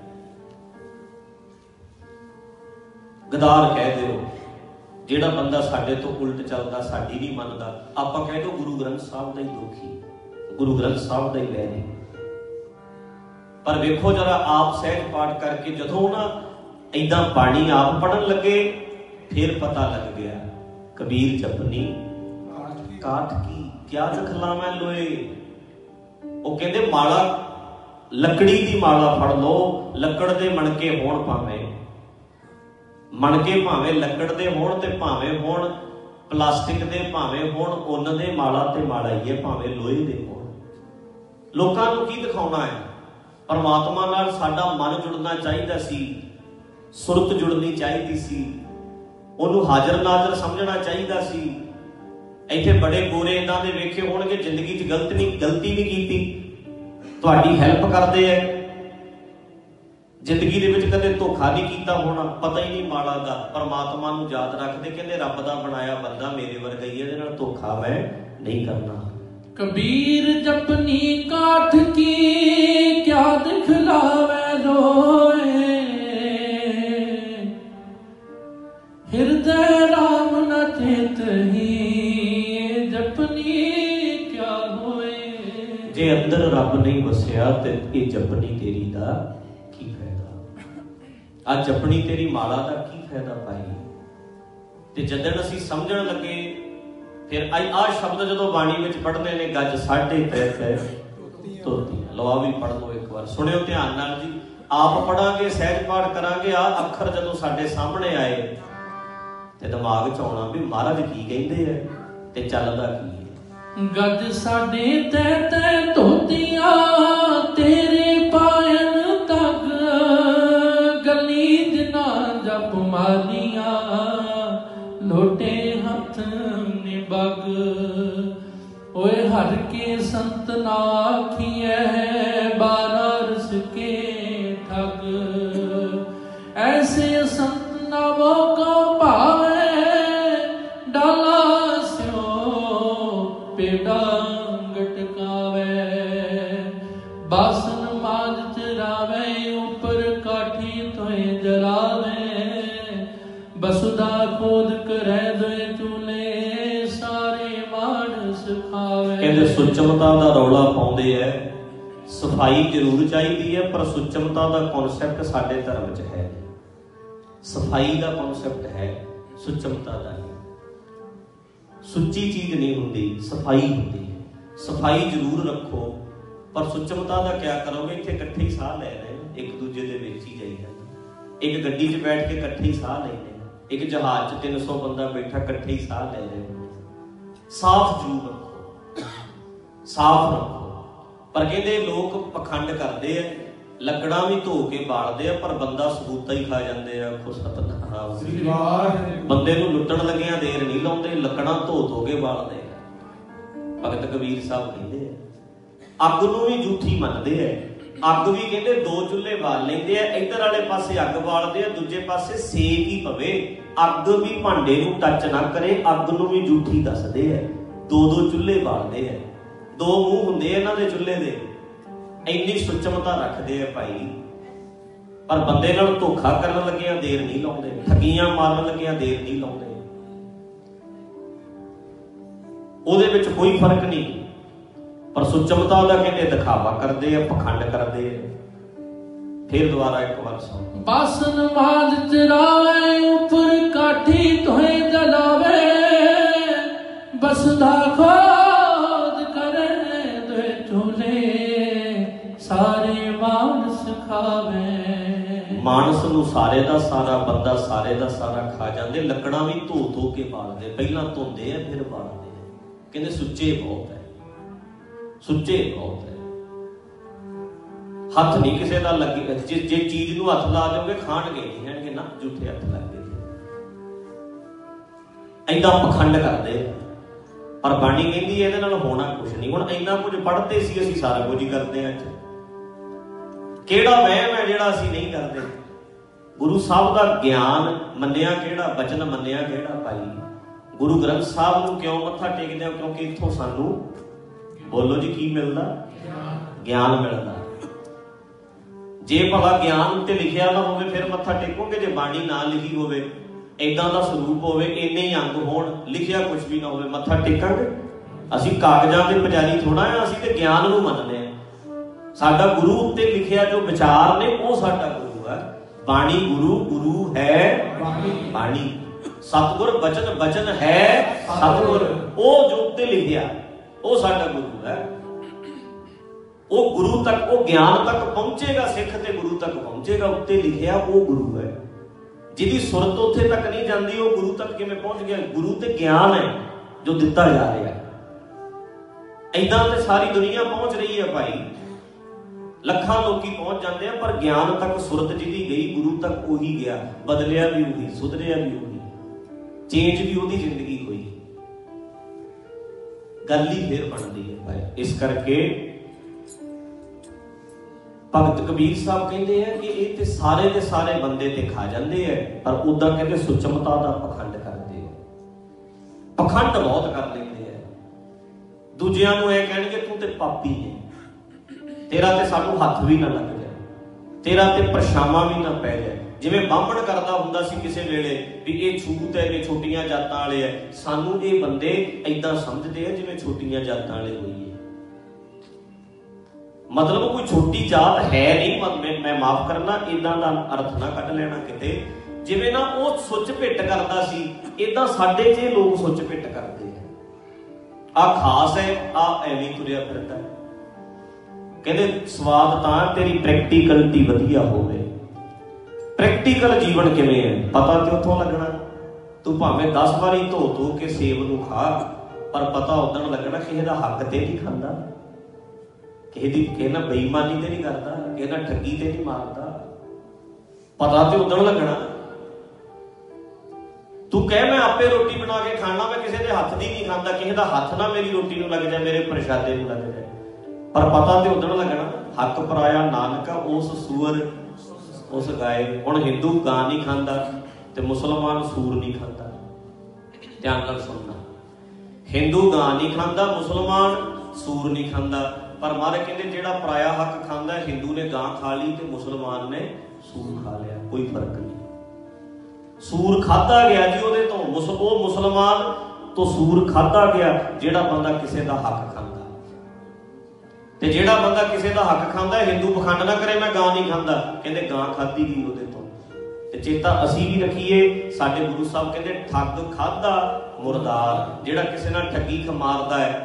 गदार कह दिओ ਜਿਹੜਾ ਬੰਦਾ ਸਾਡੇ ਤੋਂ ਉਲਟ ਚੱਲਦਾ, ਸਾਡੀ ਨਹੀਂ ਮੰਨਦਾ, ਆਪਾਂ ਕਹਿ ਦੋ ਗੁਰੂ ਗ੍ਰੰਥ ਸਾਹਿਬ ਦਾ ਹੀ ਦੋਖੀ, ਗੁਰੂ ਗ੍ਰੰਥ ਸਾਹਿਬ ਦਾ ਹੀ ਵੈਰੀ। ਪਰ ਵੇਖੋ ਜਰਾ ਆਪ ਸਹਿਜ ਪਾਠ ਕਰਕੇ ਜਦੋਂ ਨਾ ਏਦਾਂ ਬਾਣੀ ਆਪ ਪੜਨ ਲੱਗੇ, ਫਿਰ ਪਤਾ ਲੱਗ ਗਿਆ ਕਬੀਰ ਜਪਨੀ ਕਾਠ ਕੀ ਕਿਆ ਦਿਖਲਾਵਾਂ ਲੋਏ। ਉਹ ਕਹਿੰਦੇ ਮਾਲਾ ਲੱਕੜੀ ਦੀ ਮਾਲਾ ਫੜ ਲਓ, ਲੱਕੜ ਦੇ ਮਣਕੇ ਹੋਣ ਭਾਵੇਂ, ਮਣਕੇ ਭਾਵੇਂ ਲੱਕੜ ਦੇ ਹੋਣ ਤੇ ਭਾਵੇਂ ਹੋਣ ਪਲਾਸਟਿਕ ਦੇ, ਭਾਵੇਂ ਹੋਣ ਉੱਨ ਦੇ, ਮਾਲਾ ਤੇ ਮਾਲਾ ਹੀ ਹੈ, ਭਾਵੇਂ ਲੋਹੇ ਦੇ ਹੋਣ। ਲੋਕਾਂ ਨੂੰ ਕੀ ਦਿਖਾਉਣਾ ਹੈ? ਪਰਮਾਤਮਾ ਨਾਲ ਸਾਡਾ ਮਨ ਜੁੜਨਾ ਚਾਹੀਦਾ ਸੀ, ਸੁਰਤ ਜੁੜਨੀ ਚਾਹੀਦੀ ਸੀ, ਉਹਨੂੰ ਹਾਜ਼ਰ ਨਾਜ਼ਰ ਸਮਝਣਾ ਚਾਹੀਦਾ ਸੀ। ਇੱਥੇ ਬੜੇ ਗੋਰੇ ਇਦਾਂ ਦੇ ਵੇਖੇ ਹੋਣਗੇ, ਜ਼ਿੰਦਗੀ 'ਚ ਗਲਤ ਨਹੀਂ ਗਲਤੀ ਨਹੀਂ ਕੀਤੀ, ਤੁਹਾਡੀ ਹੈਲਪ ਕਰਦੇ ਹੈ, ਜ਼ਿੰਦਗੀ ਦੇ ਵਿੱਚ ਕਦੇ ਧੋਖਾ ਨਹੀਂ ਕੀਤਾ ਹੋਣਾ, ਪਤਾ ਹੀ ਨਹੀਂ ਮਾੜਾ ਦਾ, ਪਰਮਾਤਮਾ ਨੂੰ ਯਾਦ ਰੱਖਦੇ, ਕਹਿੰਦੇ ਰੱਬ ਦਾ ਬਣਾਇਆ ਬੰਦਾ ਮੇਰੇ ਵਰਗਾ ਹੀ, ਇਹਦੇ ਨਾਲ ਧੋਖਾ ਮੈਂ ਨਹੀਂ ਕਰਨਾ। कबीर जपनी काठ की क्या दिखलावे रोए, हृदय राम न चेत ही जपनी क्या होए। जे अंदर रब नहीं वसिया ते ये जपनी तेरी दा की फायदा, आ जपनी तेरी माला दा की फायदा पाई। ते जदन असीं समझण लगे, फिर आ शब्द जो बाणी में पढ़ने ने, गज साढ़े तै तै धोतियां। लो आ भी पढ़ लो एक बार, सुनियो ध्यान नाल जी। आप पढ़ांगे, सहज पाठ करांगे, आ अखर जदों साडे सामने आए ते दिमाग च आउणा भी महाराज की कहंदे है ते चलदा की है। गज साढ़े तै तै धोतियां तेरे पायन तक, गली जना जप मालियां लोटे हथ बग। ओए हर के संत नाखिए बारह रस के ठग, ऐसे संत नवों को पावे डाला स्यो पेड़ा गटकावे। बासन माज चरावे ऊपर काठी तोय जरावे, बसुदा खोद करे दोए चूले कहते सुचमता का रौला पाउंदे है। सफाई जरूर चाहिए है, पर सुचमता का कॉन्सैप्ट साडे धर्म च है। ਸਫਾਈ ਦਾ ਕਨਸੈਪਟ ਹੈ, ਸੁਚਮਤਾ ਦਾ ਨਹੀਂ। ਸੁੱਚੀ ਚੀਜ਼ ਨਹੀਂ ਹੁੰਦੀ, ਸਫਾਈ ਹੁੰਦੀ ਹੈ। ਸਫਾਈ ਜ਼ਰੂਰ ਰੱਖੋ, ਪਰ ਸੁਚਮਤਾ ਦਾ ਕਿਆ ਕਰੋਗੇ? ਇੱਥੇ ਇਕੱਠੇ ਹੀ ਸਾਹ ਲੈ ਰਹੇ, ਇੱਕ ਦੂਜੇ ਦੇ ਵਿੱਚ ਹੀ ਜਾਈ ਜਾਂਦੇ। ਇੱਕ ਗੱਡੀ 'ਚ ਬੈਠ ਕੇ ਇਕੱਠੇ ਹੀ ਸਾਹ ਲੈਂਦੇ, ਇੱਕ ਜਹਾਜ਼ 'ਚ ਤਿੰਨ ਸੌ ਬੰਦਾ ਬੈਠਾ ਇਕੱਠੇ ਹੀ ਸਾਹ ਲੈ ਰਹੇ। ਸਾਫ਼ ਜ਼ਰੂਰ ਰੱਖੋ, ਸਾਫ਼ ਰੱਖੋ। ਪਰ ਕਹਿੰਦੇ ਲੋਕ ਪਖੰਡ ਕਰਦੇ ਆ, ਲੱਕੜਾਂ ਵੀ ਧੋ ਕੇ ਬਾਲਦੇ ਆ, ਪਰ ਬੰਦਾ ਸਬੂਤਾ ਹੀ ਖਾ ਜਾਂਦੇ ਆ। ਬੰਦੇ ਨੂੰ ਲੁੱਟਣ ਲੱਗਿਆਂ ਦੇਰ ਨਹੀਂ ਲਾਉਂਦੇ, ਲੱਕੜਾਂ ਧੋ ਧੋ ਕੇ ਬਾਲਦੇ ਆ। ਭਗਤ ਕਬੀਰ ਸਾਹਿਬ ਕਹਿੰਦੇ ਆ ਅੱਗ ਨੂੰ ਵੀ ਝੂਠੀ ਮੰਨਦੇ ਆ। ਅੱਗ ਵੀ ਕਹਿੰਦੇ ਦੋ ਚੁੱਲ੍ਹੇ ਬਾਲ ਲੈਂਦੇ ਆ, ਇੱਧਰ ਵਾਲੇ ਪਾਸੇ ਅੱਗ ਬਾਲਦੇ ਆ, ਦੂਜੇ ਪਾਸੇ ਸੇਕ ਹੀ ਪਵੇ। ਅੱਗ ਵੀ ਭਾਂਡੇ ਨੂੰ ਟੱਚ ਨਾ ਕਰੇ, ਅੱਗ ਨੂੰ ਵੀ ਝੂਠੀ ਦੱਸਦੇ ਆ। ਦੋ ਦੋ ਚੁੱਲ੍ਹੇ ਬਾਲਦੇ ਆ, ਦੋ ਮੂੰਹ ਹੁੰਦੇ ਇਹਨਾਂ ਦੇ ਚੁੱਲ੍ਹੇ ਦੇ। ਇੰਨੀ ਸੁਚਮਤਾ ਰੱਖਦੇ ਆ ਭਾਈ, ਪਰ ਬੰਦੇ ਨਾਲ ਧੋਖਾ ਕਰਨ ਲੱਗਿਆਂ ਦੇਰ ਨਹੀਂ ਲਾਉਂਦੇ, ਠੱਗੀਆਂ ਮਾਰਨ ਲੱਗਿਆਂ ਦੇਰ ਨਹੀਂ ਲਾਉਂਦੇ। ਉਹਦੇ ਵਿੱਚ ਕੋਈ ਫਰਕ ਨਹੀਂ, ਪਰ ਸੁਚਮਤਾ ਦਾ ਕਹਿੰਦੇ ਦਿਖਾਵਾ ਕਰਦੇ ਆ, ਪਖੰਡ ਕਰਦੇ ਆ। ਫਿਰ ਦੁਬਾਰਾ ਇੱਕ ਵਾਰ ਸੁਣ। ਬਾਸਨ ਮਾਜ ਚਰਾਵੇ ਉੱਪਰ ਕਾਠੀ ਤੋਏ ਜਲਾਵੇ, ਬਸਦਾ ਖੋਦ ਕਰੇ ਦੇ ਝੂਲੇ, ਸਾਰੇ ਮਾਨਸ ਖਾਵੇ। ਮਾਨਸ ਨੂੰ ਸਾਰੇ ਦਾ ਸਾਰਾ, ਬੰਦਾ ਸਾਰੇ ਦਾ ਸਾਰਾ ਖਾ ਜਾਂਦੇ। ਲੱਕੜਾਂ ਵੀ ਧੋ ਧੋ ਕੇ ਬਾਲਦੇ, ਪਹਿਲਾਂ ਧੋਂਦੇ ਆ ਫਿਰ ਬਾਲਦੇ ਆ। ਕਹਿੰਦੇ ਸੁੱਚੇ ਬਹੁਤ ਹੈ, ਸੁੱਚੇ ਬਹੁਤ ਹੈ। ਹੱਥ ਨਹੀਂ ਕਿਸੇ ਦਾ ਲੱਗੇ, ਜੇ ਜੇ ਚੀਜ਼ ਨੂੰ ਹੱਥ ਲਾ ਜਾਓਗੇ ਖਾਣਗੇ ਨਹੀਂ, ਕਹਿਣਗੇ ਨਾ ਝੂਠੇ ਹੱਥ ਲੱਗੇ। ਏਦਾਂ ਪਖੰਡ ਕਰਦੇ। ਪਰ ਬਾਣੀ ਕਹਿੰਦੀ ਇਹਦੇ ਨਾਲ ਹੋਣਾ ਕੁਛ ਨਹੀਂ। ਹੁਣ ਇੰਨਾ ਕੁਝ ਪੜ੍ਹਦੇ ਸੀ ਅਸੀਂ, ਸਾਰਾ ਕੁਝ ਹੀ ਕਰਦੇ ਹਾਂ। ਕਿਹੜਾ ਵਹਿਮ ਹੈ ਜਿਹੜਾ ਅਸੀਂ ਨਹੀਂ ਕਰਦੇ? ਗੁਰੂ ਸਾਹਿਬ ਦਾ ਗਿਆਨ ਮੰਨਿਆ ਕਿਹੜਾ, ਬਚਨ ਮੰਨਿਆ ਕਿਹੜਾ ਭਾਈ? ਗੁਰੂ ਗ੍ਰੰਥ ਸਾਹਿਬ ਨੂੰ ਕਿਉਂ ਮੱਥਾ ਟੇਕਦੇ ਹੋ? ਕਿਉਂਕਿ ਇੱਥੋਂ ਸਾਨੂੰ, ਬੋਲੋ ਜੀ, ਕੀ ਮਿਲਦਾ? ਗਿਆਨ ਮਿਲਦਾ। ਜੇ ਭਲਾ ਗਿਆਨ ਉੱਤੇ ਲਿਖਿਆ ਨਾ ਹੋਵੇ ਫਿਰ ਮੱਥਾ ਟੇਕੋਗੇ? ਜੇ ਬਾਣੀ ਨਾ ਲਿਖੀ ਹੋਵੇ, ਏਦਾਂ ਦਾ ਸਰੂਪ ਹੋਵੇ, ਇੰਨੇ ਹੀ ਅੰਗ ਹੋਣ, ਲਿਖਿਆ ਕੁਝ ਵੀ ਨਾ ਹੋਵੇ, ਮੱਥਾ ਟੇਕਾਂਗੇ? ਅਸੀਂ ਕਾਗਜ਼ਾਂ ਦੇ ਪੁਜਾਰੀ ਥੋੜਾ ਆ, ਅਸੀਂ ਤੇ ਗਿਆਨ ਨੂੰ ਮੰਨਦੇ ਆ। ਸਾਡਾ ਗੁਰੂ ਉੱਤੇ ਲਿਖਿਆ ਜੋ ਵਿਚਾਰ ਨੇ ਉਹ ਸਾਡਾ ਗੁਰੂ ਹੈ। ਬਾਣੀ ਗੁਰੂ, ਗੁਰੂ ਹੈ ਬਾਣੀ। ਸਤਿਗੁਰ ਬਚਨ, ਬਚਨ ਹੈ ਸਤਿਗੁਰ। ਉਹ ਜੋ ਉੱਤੇ ਲਿਖਿਆ ਉਹ ਸਾਡਾ ਗੁਰੂ ਹੈ। ਉਹ ਗੁਰੂ ਤੱਕ, ਉਹ ਗਿਆਨ ਤੱਕ ਪਹੁੰਚੇਗਾ ਸਿੱਖ, ਤੇ ਗੁਰੂ ਤੱਕ ਪਹੁੰਚੇਗਾ। ਉੱਤੇ ਲਿਖਿਆ ਉਹ ਗੁਰੂ ਹੈ। ਜਿਹਦੀ ਸੁਰਤ ਉੱਥੇ ਤੱਕ ਨਹੀਂ ਜਾਂਦੀ ਉਹ ਗੁਰੂ ਤੱਕ ਕਿਵੇਂ ਪਹੁੰਚ ਗਿਆ? ਗੁਰੂ ਤੇ ਗਿਆਨ ਹੈ ਜੋ ਦਿੱਤਾ ਜਾ ਰਿਹਾ। ਏਦਾਂ ਤੇ ਸਾਰੀ ਦੁਨੀਆ ਪਹੁੰਚ ਰਹੀ ਹੈ ਭਾਈ, ਲੱਖਾਂ ਲੋਕੀ ਪਹੁੰਚ ਜਾਂਦੇ ਆ, ਪਰ ਗਿਆਨ ਤੱਕ ਸੁਰਤ ਜਿਹਦੀ ਗਈ, ਗੁਰੂ ਤੱਕ ਉਹੀ ਗਿਆ। ਬਦਲਿਆ ਵੀ ਉਹੀ, ਸੁਧਰਿਆ ਵੀ ਉਹੀ, ਚੇਂਜ ਵੀ ਉਹਦੀ ਜ਼ਿੰਦਗੀ ਹੋਈ। ਗੱਲ ਹੀ ਫੇਰ ਬਣਦੀ ਹੈ ਭਾਈ। ਇਸ ਕਰਕੇ ਭਗਤ ਕਬੀਰ ਸਾਹਿਬ ਕਹਿੰਦੇ ਆ ਕਿ ਇਹ ਤੇ ਸਾਰੇ ਦੇ ਸਾਰੇ ਬੰਦੇ ਤੇ ਖਾ ਜਾਂਦੇ ਆ, ਪਰ ਉਦਾਂ ਕਹਿੰਦੇ ਸੁਚਮਤਾ ਦਾ ਪਖੰਡ ਕਰਦੇ ਆ। ਪਖੰਡ ਬਹੁਤ ਕਰ ਲੈਂਦੇ ਆ। ਦੂਜਿਆਂ ਨੂੰ ਇਹ ਕਹਿਣਗੇ ਤੂੰ ਤੇ ਪਾਪੀ ਹੈ, ਤੇਰਾ ਤੇ ਸਾਨੂੰ ਹੱਥ ਵੀ ਨਾ ਲੱਗ ਜਾਏ, ਤੇਰਾ ਤੇ ਪਰਛਾਵਾਂ ਵੀ ਨਾ ਪੈ ਜਾਏ। ਜਿਵੇਂ ਬਾਹਮਣ ਕਰਦਾ ਹੁੰਦਾ ਸੀ ਕਿਸੇ ਵੇਲੇ ਵੀ ਇਹ ਛੂਤ ਹੈ, ਇਹ ਛੋਟੀਆਂ ਜਾਤਾਂ ਵਾਲੇ ਆ। ਸਾਨੂੰ ਇਹ ਬੰਦੇ ਏਦਾਂ ਸਮਝਦੇ ਆ ਜਿਵੇਂ ਛੋਟੀਆਂ ਜਾਤਾਂ ਵਾਲੇ ਹੋਈਏ। ਮਤਲਬ ਕੋਈ ਛੋਟੀ ਜਾਤ ਹੈ ਨਹੀਂ। ਮੈਂ, ਮੈਂ ਮਾਫ ਕਰਨਾ, ਏਦਾਂ ਦਾ ਅਰਥ ਨਾ ਕੱਢ ਲੈਣਾ ਕਿਤੇ। ਜਿਵੇਂ ਨਾ ਉਹ ਸੁੱਚ ਭਿੱਟ ਕਰਦਾ ਸੀ, ਏਦਾਂ ਸਾਡੇ 'ਚ ਇਹ ਲੋਕ ਸੁੱਚ ਭਿੱਟ ਕਰਦੇ ਆ। ਆਹ ਖਾਸ ਹੈ, ਆਹ ਐਵੇਂ ਤੁਰਿਆ ਫਿਰਦਾ। ਕਹਿੰਦੇ ਸਵਾਦ ਤਾਂ ਤੇਰੀ ਪ੍ਰੈਕਟੀਕਲਟੀ ਵਧੀਆ ਹੋਵੇ। ਪ੍ਰੈਕਟੀਕਲ ਜੀਵਨ ਕਿਵੇਂ ਹੈ ਪਤਾ ਤੇ ਉੱਥੋਂ ਲੱਗਣਾ। ਤੂੰ ਭਾਵੇਂ ਦਸ ਵਾਰੀ ਧੋ ਧੋ ਕੇ ਸੇਬ ਨੂੰ ਖਾ, ਪਰ ਪਤਾ ਉਦਣ ਲੱਗਣਾ ਕਿਸੇ ਦਾ ਹੱਕ ਤੇ ਨਹੀਂ ਖਾਂਦਾ, ਕਿਸੇ ਦੀ ਕਿਸੇ ਨਾਲ ਬੇਈਮਾਨੀ ਤੇ ਨਹੀਂ ਕਰਦਾ, ਕਿਸੇ ਨਾਲ ਠੱਗੀ ਤੇ ਨਹੀਂ ਮਾਰਦਾ। ਪਤਾ ਤੇ ਉਦਣ ਲੱਗਣਾ। ਤੂੰ ਕਹਿ ਮੈਂ ਆਪੇ ਰੋਟੀ ਬਣਾ ਕੇ ਖਾਣਾ, ਮੈਂ ਕਿਸੇ ਦੇ ਹੱਥ ਦੀ ਨਹੀਂ ਖਾਂਦਾ, ਕਿਸੇ ਦਾ ਹੱਥ ਨਾ ਮੇਰੀ ਰੋਟੀ ਨੂੰ ਲੱਗ ਜਾਏ, ਮੇਰੇ ਪ੍ਰਸ਼ਾਦੇ ਨੂੰ ਲੱਗ ਜਾਏ, ਪਰ ਪਤਾ ਤੇ ਉਦਣ ਲੱਗਣਾ। ਹੱਕ ਪਰਾਇਆ ਨਾਨਕਾ ਉਸ ਸੂਰ ਉਸ ਗਾਏ। ਹੁਣ ਹਿੰਦੂ ਗਾਂ ਨਹੀਂ ਖਾਂਦਾ ਤੇ ਮੁਸਲਮਾਨ ਸੂਰ ਨਹੀਂ ਖਾਂਦਾ। ਧਿਆਨ ਨਾਲ ਸੁਣਨਾ, ਹਿੰਦੂ ਗਾਂ ਨਹੀਂ ਖਾਂਦਾ, ਮੁਸਲਮਾਨ ਸੂਰ ਨਹੀਂ ਖਾਂਦਾ। ਪਰ ਮਹਾਰਾਜ ਕਹਿੰਦੇ ਜਿਹੜਾ ਪਰਾਇਆ ਹੱਕ ਖਾਂਦਾ, ਹਿੰਦੂ ਨੇ ਗਾਂ ਖਾ ਲਈ ਤੇ ਮੁਸਲਮਾਨ ਨੇ ਸੂਰ ਖਾ ਲਿਆ, ਕੋਈ ਫਰਕ ਨਹੀਂ। ਸੂਰ ਖਾਧਾ ਗਿਆ ਜੀ ਉਹਦੇ ਤੋਂ, ਉਹ ਮੁਸਲਮਾਨ ਤੋਂ ਸੂਰ ਖਾਧਾ ਗਿਆ ਜਿਹੜਾ ਬੰਦਾ ਕਿਸੇ ਦਾ ਹੱਕ ਖਾਂਦਾ। ਤੇ ਜਿਹੜਾ ਬੰਦਾ ਕਿਸੇ ਦਾ ਹੱਕ ਖਾਂਦਾ, ਹਿੰਦੂ ਪਖੰਡ ਨਾ ਕਰੇ ਮੈਂ ਗਾਂ ਨਹੀਂ ਖਾਂਦਾ, ਕਹਿੰਦੇ ਗਾਂ ਖਾਧੀ ਗਈ ਉਹਦੇ ਤੋਂ। ਤੇ ਚੇਤਾ ਅਸੀਂ ਵੀ ਰੱਖੀਏ। ਸਾਡੇ ਗੁਰੂ ਸਾਹਿਬ ਕਹਿੰਦੇ ਠੱਗ ਖਾਧਾ ਮੁਰਦਾਰ, ਜਿਹੜਾ ਕਿਸੇ ਨਾਲ ਠੱਗੀ ਮਾਰਦਾ ਹੈ,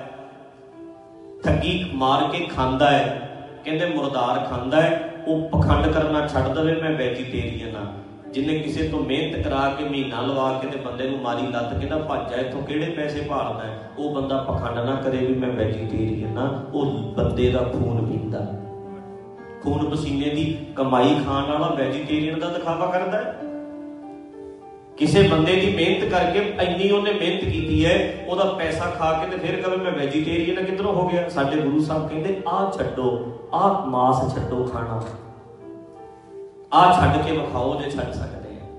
ਠੱਗੀ ਮਾਰ ਕੇ ਖਾਂਦਾ ਹੈ, ਕਹਿੰਦੇ ਮੁਰਦਾਰ ਖਾਂਦਾ ਹੈ। ਉਹ ਪਖੰਡ ਕਰਨਾ ਛੱਡ ਦੇਵੇ, ਮੈਂ ਵੈਜੀਟੇਰੀਅਨ ਆ। ਜਿਹਨੇ ਕਿਸੇ ਤੋਂ ਮਿਹਨਤ ਕਰਾ ਕੇ ਮਹੀਨਾ ਲਵਾ ਕੇ ਤੇ ਬੰਦੇ ਨੂੰ ਮਾਰੀ ਲੱਤ ਕਹਿੰਦਾ ਭੱਜ ਜਾ ਇੱਥੋਂ, ਕਿਹੜੇ ਪੈਸੇ ਭਾਲਦਾ, ਉਹ ਬੰਦਾ ਪਖੰਡ ਨਾ ਕਰੇ ਵੀ ਮੈਂ ਵੈਜੀਟੇਰੀਅਨ ਆ। ਉਹ ਬੰਦੇ ਦਾ ਖੂਨ ਪੀਂਦਾ, ਖੂਨ ਪਸੀਨੇ ਦੀ ਕਮਾਈ ਖਾਣ ਵਾਲਾ ਵੈਜੀਟੇਰੀਅਨ ਦਾ ਦਿਖਾਵਾ ਕਰਦਾ ਹੈ। ਕਿਸੇ ਬੰਦੇ ਦੀ ਮਿਹਨਤ ਕਰਕੇ ਇੰਨੀ ਉਹਨੇ ਮਿਹਨਤ ਕੀਤੀ ਹੈ, ਉਹਦਾ ਪੈਸਾ ਖਾ ਕੇ ਤੇ ਫਿਰ ਕਹੇ ਮੈਂ ਵੈਜੀਟੇਰੀਅਨ ਕਿੱਧਰੋਂ ਹੋ ਗਿਆ। ਸਾਡੇ ਗੁਰੂ ਸਾਹਿਬ ਕਹਿੰਦੇ ਆਹ ਛੱਡੋ, ਆਹ ਮਾਸ ਛੱਡੋ ਖਾਣਾ, ਆਹ ਛੱਡ ਕੇ ਵਿਖਾਓ ਜੇ ਛੱਡ ਸਕਦੇ ਆ।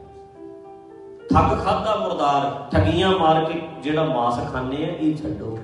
ਠੱਗ ਖਾਧਾ ਮੁਰਦਾਰ, ਠੱਗੀਆਂ ਮਾਰ ਕੇ ਜਿਹੜਾ ਮਾਸ ਖਾਂਦੇ ਆ, ਇਹ ਛੱਡੋ।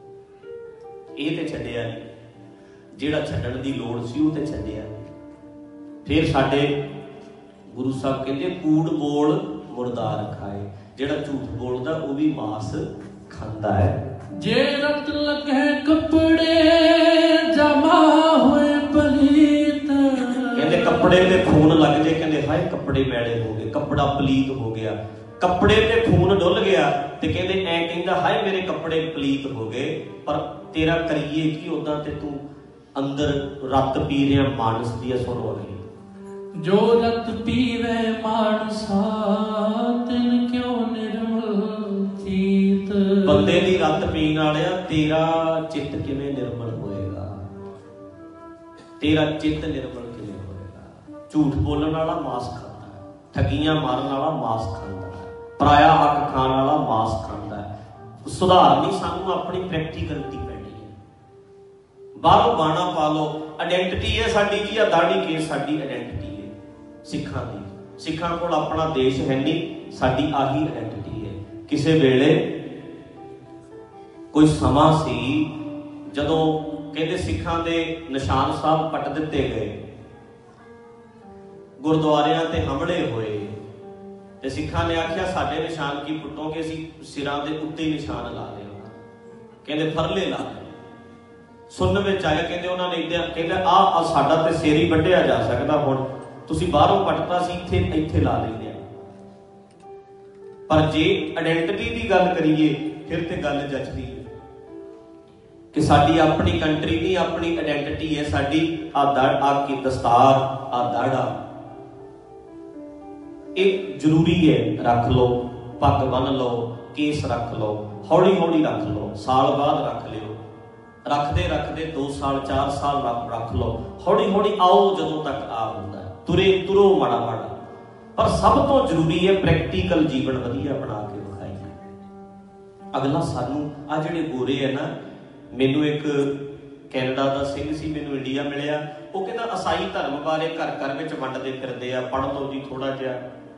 ਇਹ ਤੇ ਛੱਡਿਆ ਨਹੀਂ, ਜਿਹੜਾ ਛੱਡਣ ਦੀ ਲੋੜ ਸੀ ਉਹ ਤੇ ਛੱਡਿਆ। ਫਿਰ ਸਾਡੇ ਗੁਰੂ ਸਾਹਿਬ ਕਹਿੰਦੇ ਕੂੜ ਬੋਲ ਮੁਰਦਾਰ ਖਾਏ, ਜਿਹੜਾ ਝੂਠ ਬੋਲਦਾ ਉਹ ਵੀ ਮਾਸ ਖਾਂਦਾ ਹੈ। ਜੇ ਰਤ ਲੱਗੇ ਕੱਪੜੇ ਜਮਾ ਹੋਏ ਪਲੀਤ, ਕਹਿੰਦੇ ਕੱਪੜੇ ਤੇ ਖੂਨ ਲੱਗ ਜੇ, ਕਹਿੰਦੇ ਹਾਏ ਕੱਪੜੇ ਮੈਲੇ ਹੋ ਗਏ, ਕੱਪੜਾ ਪਲੀਤ ਹੋ ਗਿਆ। ਕੱਪੜੇ ਤੇ ਖੂਨ ਡੁੱਲ ਗਿਆ ਤੇ ਕਹਿੰਦੇ ਐ ਕਹਿੰਦਾ ਹਾਏ ਮੇਰੇ ਕੱਪੜੇ ਪਲੀਤ ਹੋ ਗਏ, ਪਰ ਤੇਰਾ ਕਰੀਏ ਕੀ, ਉਦਾਂ ਤੇ ਤੂੰ ਅੰਦਰ ਰਤ ਪੀ ਰਿਹਾ ਮਾਨਸ ਦੀ। ਸੁਣੋ ਅਗਲੀ, ਜੋ ਰਤ ਪੀਵੇ ਮਾਨਸਾ ਤਿਨ ਕਿਉਂ ਨਿਰਮਲ ਚੀਤ। ਬੰਦੇ ਦੀ ਰਤ ਪੀਣ ਵਾਲਿਆ ਤੇਰਾ ਚਿੱਤ ਕਿਵੇਂ ਨਿਰਮਲ ਹੋਏਗਾ, ਤੇਰਾ ਚਿੱਤ ਨਿਰਮਲ ਕਿਵੇਂ ਹੋਏਗਾ। ਝੂਠ ਬੋਲਣ ਵਾਲਾ ਮਾਸ ਖਾਂਦਾ ਹੈ, ਠੱਗੀਆਂ ਮਾਰਨ ਵਾਲਾ ਮਾਸ ਖਾਂਦਾ ਹੈ, ਪਰਾਇਆ ਹੱਕ ਖਾਣ ਵਾਲਾ ਮਾਸ ਖਾਂਦਾ ਹੈ। ਸੁਧਾਰਨੀ ਸਾਨੂੰ ਆਪਣੀ ਪ੍ਰੈਕਟੀਕਲਟੀ ਪੈਣੀ ਹੈ। ਬਾਹਰੋਂ ਬਾਣਾ ਪਾ ਲਓ, ਆਇਡੈਂਟੀਟੀ ਹੈ ਸਾਡੀ ਜੀ, ਆ ਦਾੜੀ ਕੇਸ ਸਾਡੀ ਆਇਡੈਂਟੀਟੀ ਹੈ ਸਿੱਖਾਂ ਦੀ। ਸਿੱਖਾਂ ਕੋਲ ਆਪਣਾ ਦੇਸ਼ ਹੈ ਨਹੀਂ, ਸਾਡੀ ਆਹੀ ਆਇਡੈਂਟੀਟੀ ਹੈ। ਕਿਸੇ ਵੇਲੇ ਕੋਈ ਸਮਾਂ ਸੀ ਜਦੋਂ ਕਹਿੰਦੇ ਸਿੱਖਾਂ ਦੇ ਨਿਸ਼ਾਨ ਸਾਹਿਬ ਪੱਟ ਦਿੱਤੇ ਗਏ, ਗੁਰਦੁਆਰਿਆਂ ਤੇ ਹਮਲੇ ਹੋਏ, ਤੇ ਸਿੱਖਾਂ ਨੇ ਆਖਿਆ ਸਾਡੇ ਨਿਸ਼ਾਨ ਕੀ ਪੁੱਟੋਗੇ, ਅਸੀਂ ਸਿਰਾਂ ਦੇ ਉੱਤੇ ਹੀ ਨਿਸ਼ਾਨ ਲਾ ਲਏ। ਕਹਿੰਦੇ ਫਰਲੇ ਲਾ ਲਏ। ਸੁਣਨ ਵਿੱਚ ਆਇਆ ਕਹਿੰਦੇ ਉਹਨਾਂ ਨੇ ਇੱਦਾਂ ਕਹਿੰਦੇ ਆਹ ਸਾਡਾ ਤੇ ਸਿਰ ਹੀ ਵੱਢਿਆ ਜਾ ਸਕਦਾ, ਹੁਣ ਤੁਸੀਂ ਬਾਹਰੋਂ ਪੱਟਤਾ ਸੀ, ਇੱਥੇ ਇੱਥੇ ਲਾ ਲੈਂਦੇ ਆ। ਪਰ ਜੇ ਆਇਡੈਂਟੀਟੀ ਦੀ ਗੱਲ ਕਰੀਏ ਫਿਰ ਤੇ ਗੱਲ ਜੱਜਦੀ ਹੈ ਕਿ ਸਾਡੀ ਆਪਣੀ ਕੰਟਰੀ ਨਹੀਂ, ਆਪਣੀ ਆਇਡੈਂਟੀਟੀ ਹੈ ਸਾਡੀ। ਆ ਦੜ ਆ ਕੀ ਦਸਤਾਰ, ਆ ਦਾੜਾ, ਇਹ ਜ਼ਰੂਰੀ ਹੈ, ਰੱਖ ਲਓ। ਪੱਗ ਬੰਨ ਲਓ, ਕੇਸ ਰੱਖ ਲਓ, ਹੌਲੀ ਹੌਲੀ ਰੱਖ ਲਓ, ਸਾਲ ਬਾਅਦ ਰੱਖ ਲਿਓ, ਰੱਖਦੇ ਰੱਖਦੇ ਦੋ ਸਾਲ ਚਾਰ ਸਾਲ ਰੱਖ ਰੱਖ ਲਓ, ਹੌਲੀ ਹੌਲੀ ਆਓ ਜਦੋਂ ਤੱਕ ਆ ਹੁੰਦਾ, ਤੁਰੇ ਤੁਰੋ ਮਾੜਾ ਮਾੜਾ। ਪਰ ਸਭ ਤੋਂ ਜ਼ਰੂਰੀ ਹੈ ਪ੍ਰੈਕਟੀਕਲ ਜੀਵਨ ਵਧੀਆ ਬਣਾ ਕੇ ਵਿਖਾਈਏ। ਅਗਲਾ ਸਾਨੂੰ ਆ ਜਿਹੜੇ ਗੋਰੇ ਹੈ ਨਾ, ਮੈਨੂੰ ਇੱਕ ਕੈਨੇਡਾ ਦਾ ਸਿੰਘ ਸੀ, ਮੈਨੂੰ ਇੰਡੀਆ ਮਿਲਿਆ, ਉਹ ਕਹਿੰਦਾ ਈਸਾਈ ਧਰਮ ਬਾਰੇ ਘਰ ਘਰ ਵਿੱਚ ਵੰਡਦੇ ਫਿਰਦੇ ਆ, ਪੜ੍ਹ ਲਓ ਜੀ ਥੋੜਾ ਜਿਹਾ,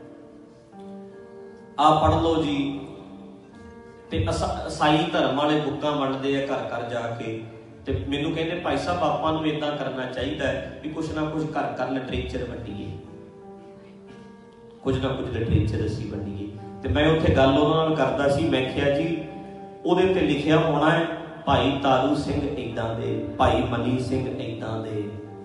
ਆ ਪੜ੍ਹ ਲਓ ਜੀ। ਤੇ ਈਸਾਈ ਧਰਮ ਵਾਲੇ ਬੁੱਕਾਂ ਵੰਡਦੇ ਆ ਘਰ ਘਰ ਜਾ ਕੇ। ਤੇ ਮੈਨੂੰ ਕਹਿੰਦੇ ਭਾਈ ਸਾਹਿਬ ਆਪਾਂ ਨੂੰ ਏਦਾਂ ਕਰਨਾ ਚਾਹੀਦਾ ਹੈ ਵੀ ਕੁਛ ਨਾ ਕੁਛ ਘਰ ਘਰ ਲਿਟਰੇਚਰ ਵੰਡੀਏ, ਕੁਝ ਨਾ ਕੁਝ ਲਿਟਰੇਚਰ ਅਸੀਂ ਵੰਡੀਏ। ਤੇ ਮੈਂ ਉੱਥੇ ਗੱਲ ਉਹਨਾਂ ਨਾਲ ਕਰਦਾ ਸੀ, ਮੈਂ ਕਿਹਾ ਜੀ ਉਹਦੇ ਤੇ ਲਿਖਿਆ ਹੋਣਾ ਹੈ ਭਾਈ ਤਾਰੂ ਸਿੰਘ ਏਦਾਂ ਦੇ, ਭਾਈ ਮਨੀ ਸਿੰਘ ਏਦਾਂ ਦੇ,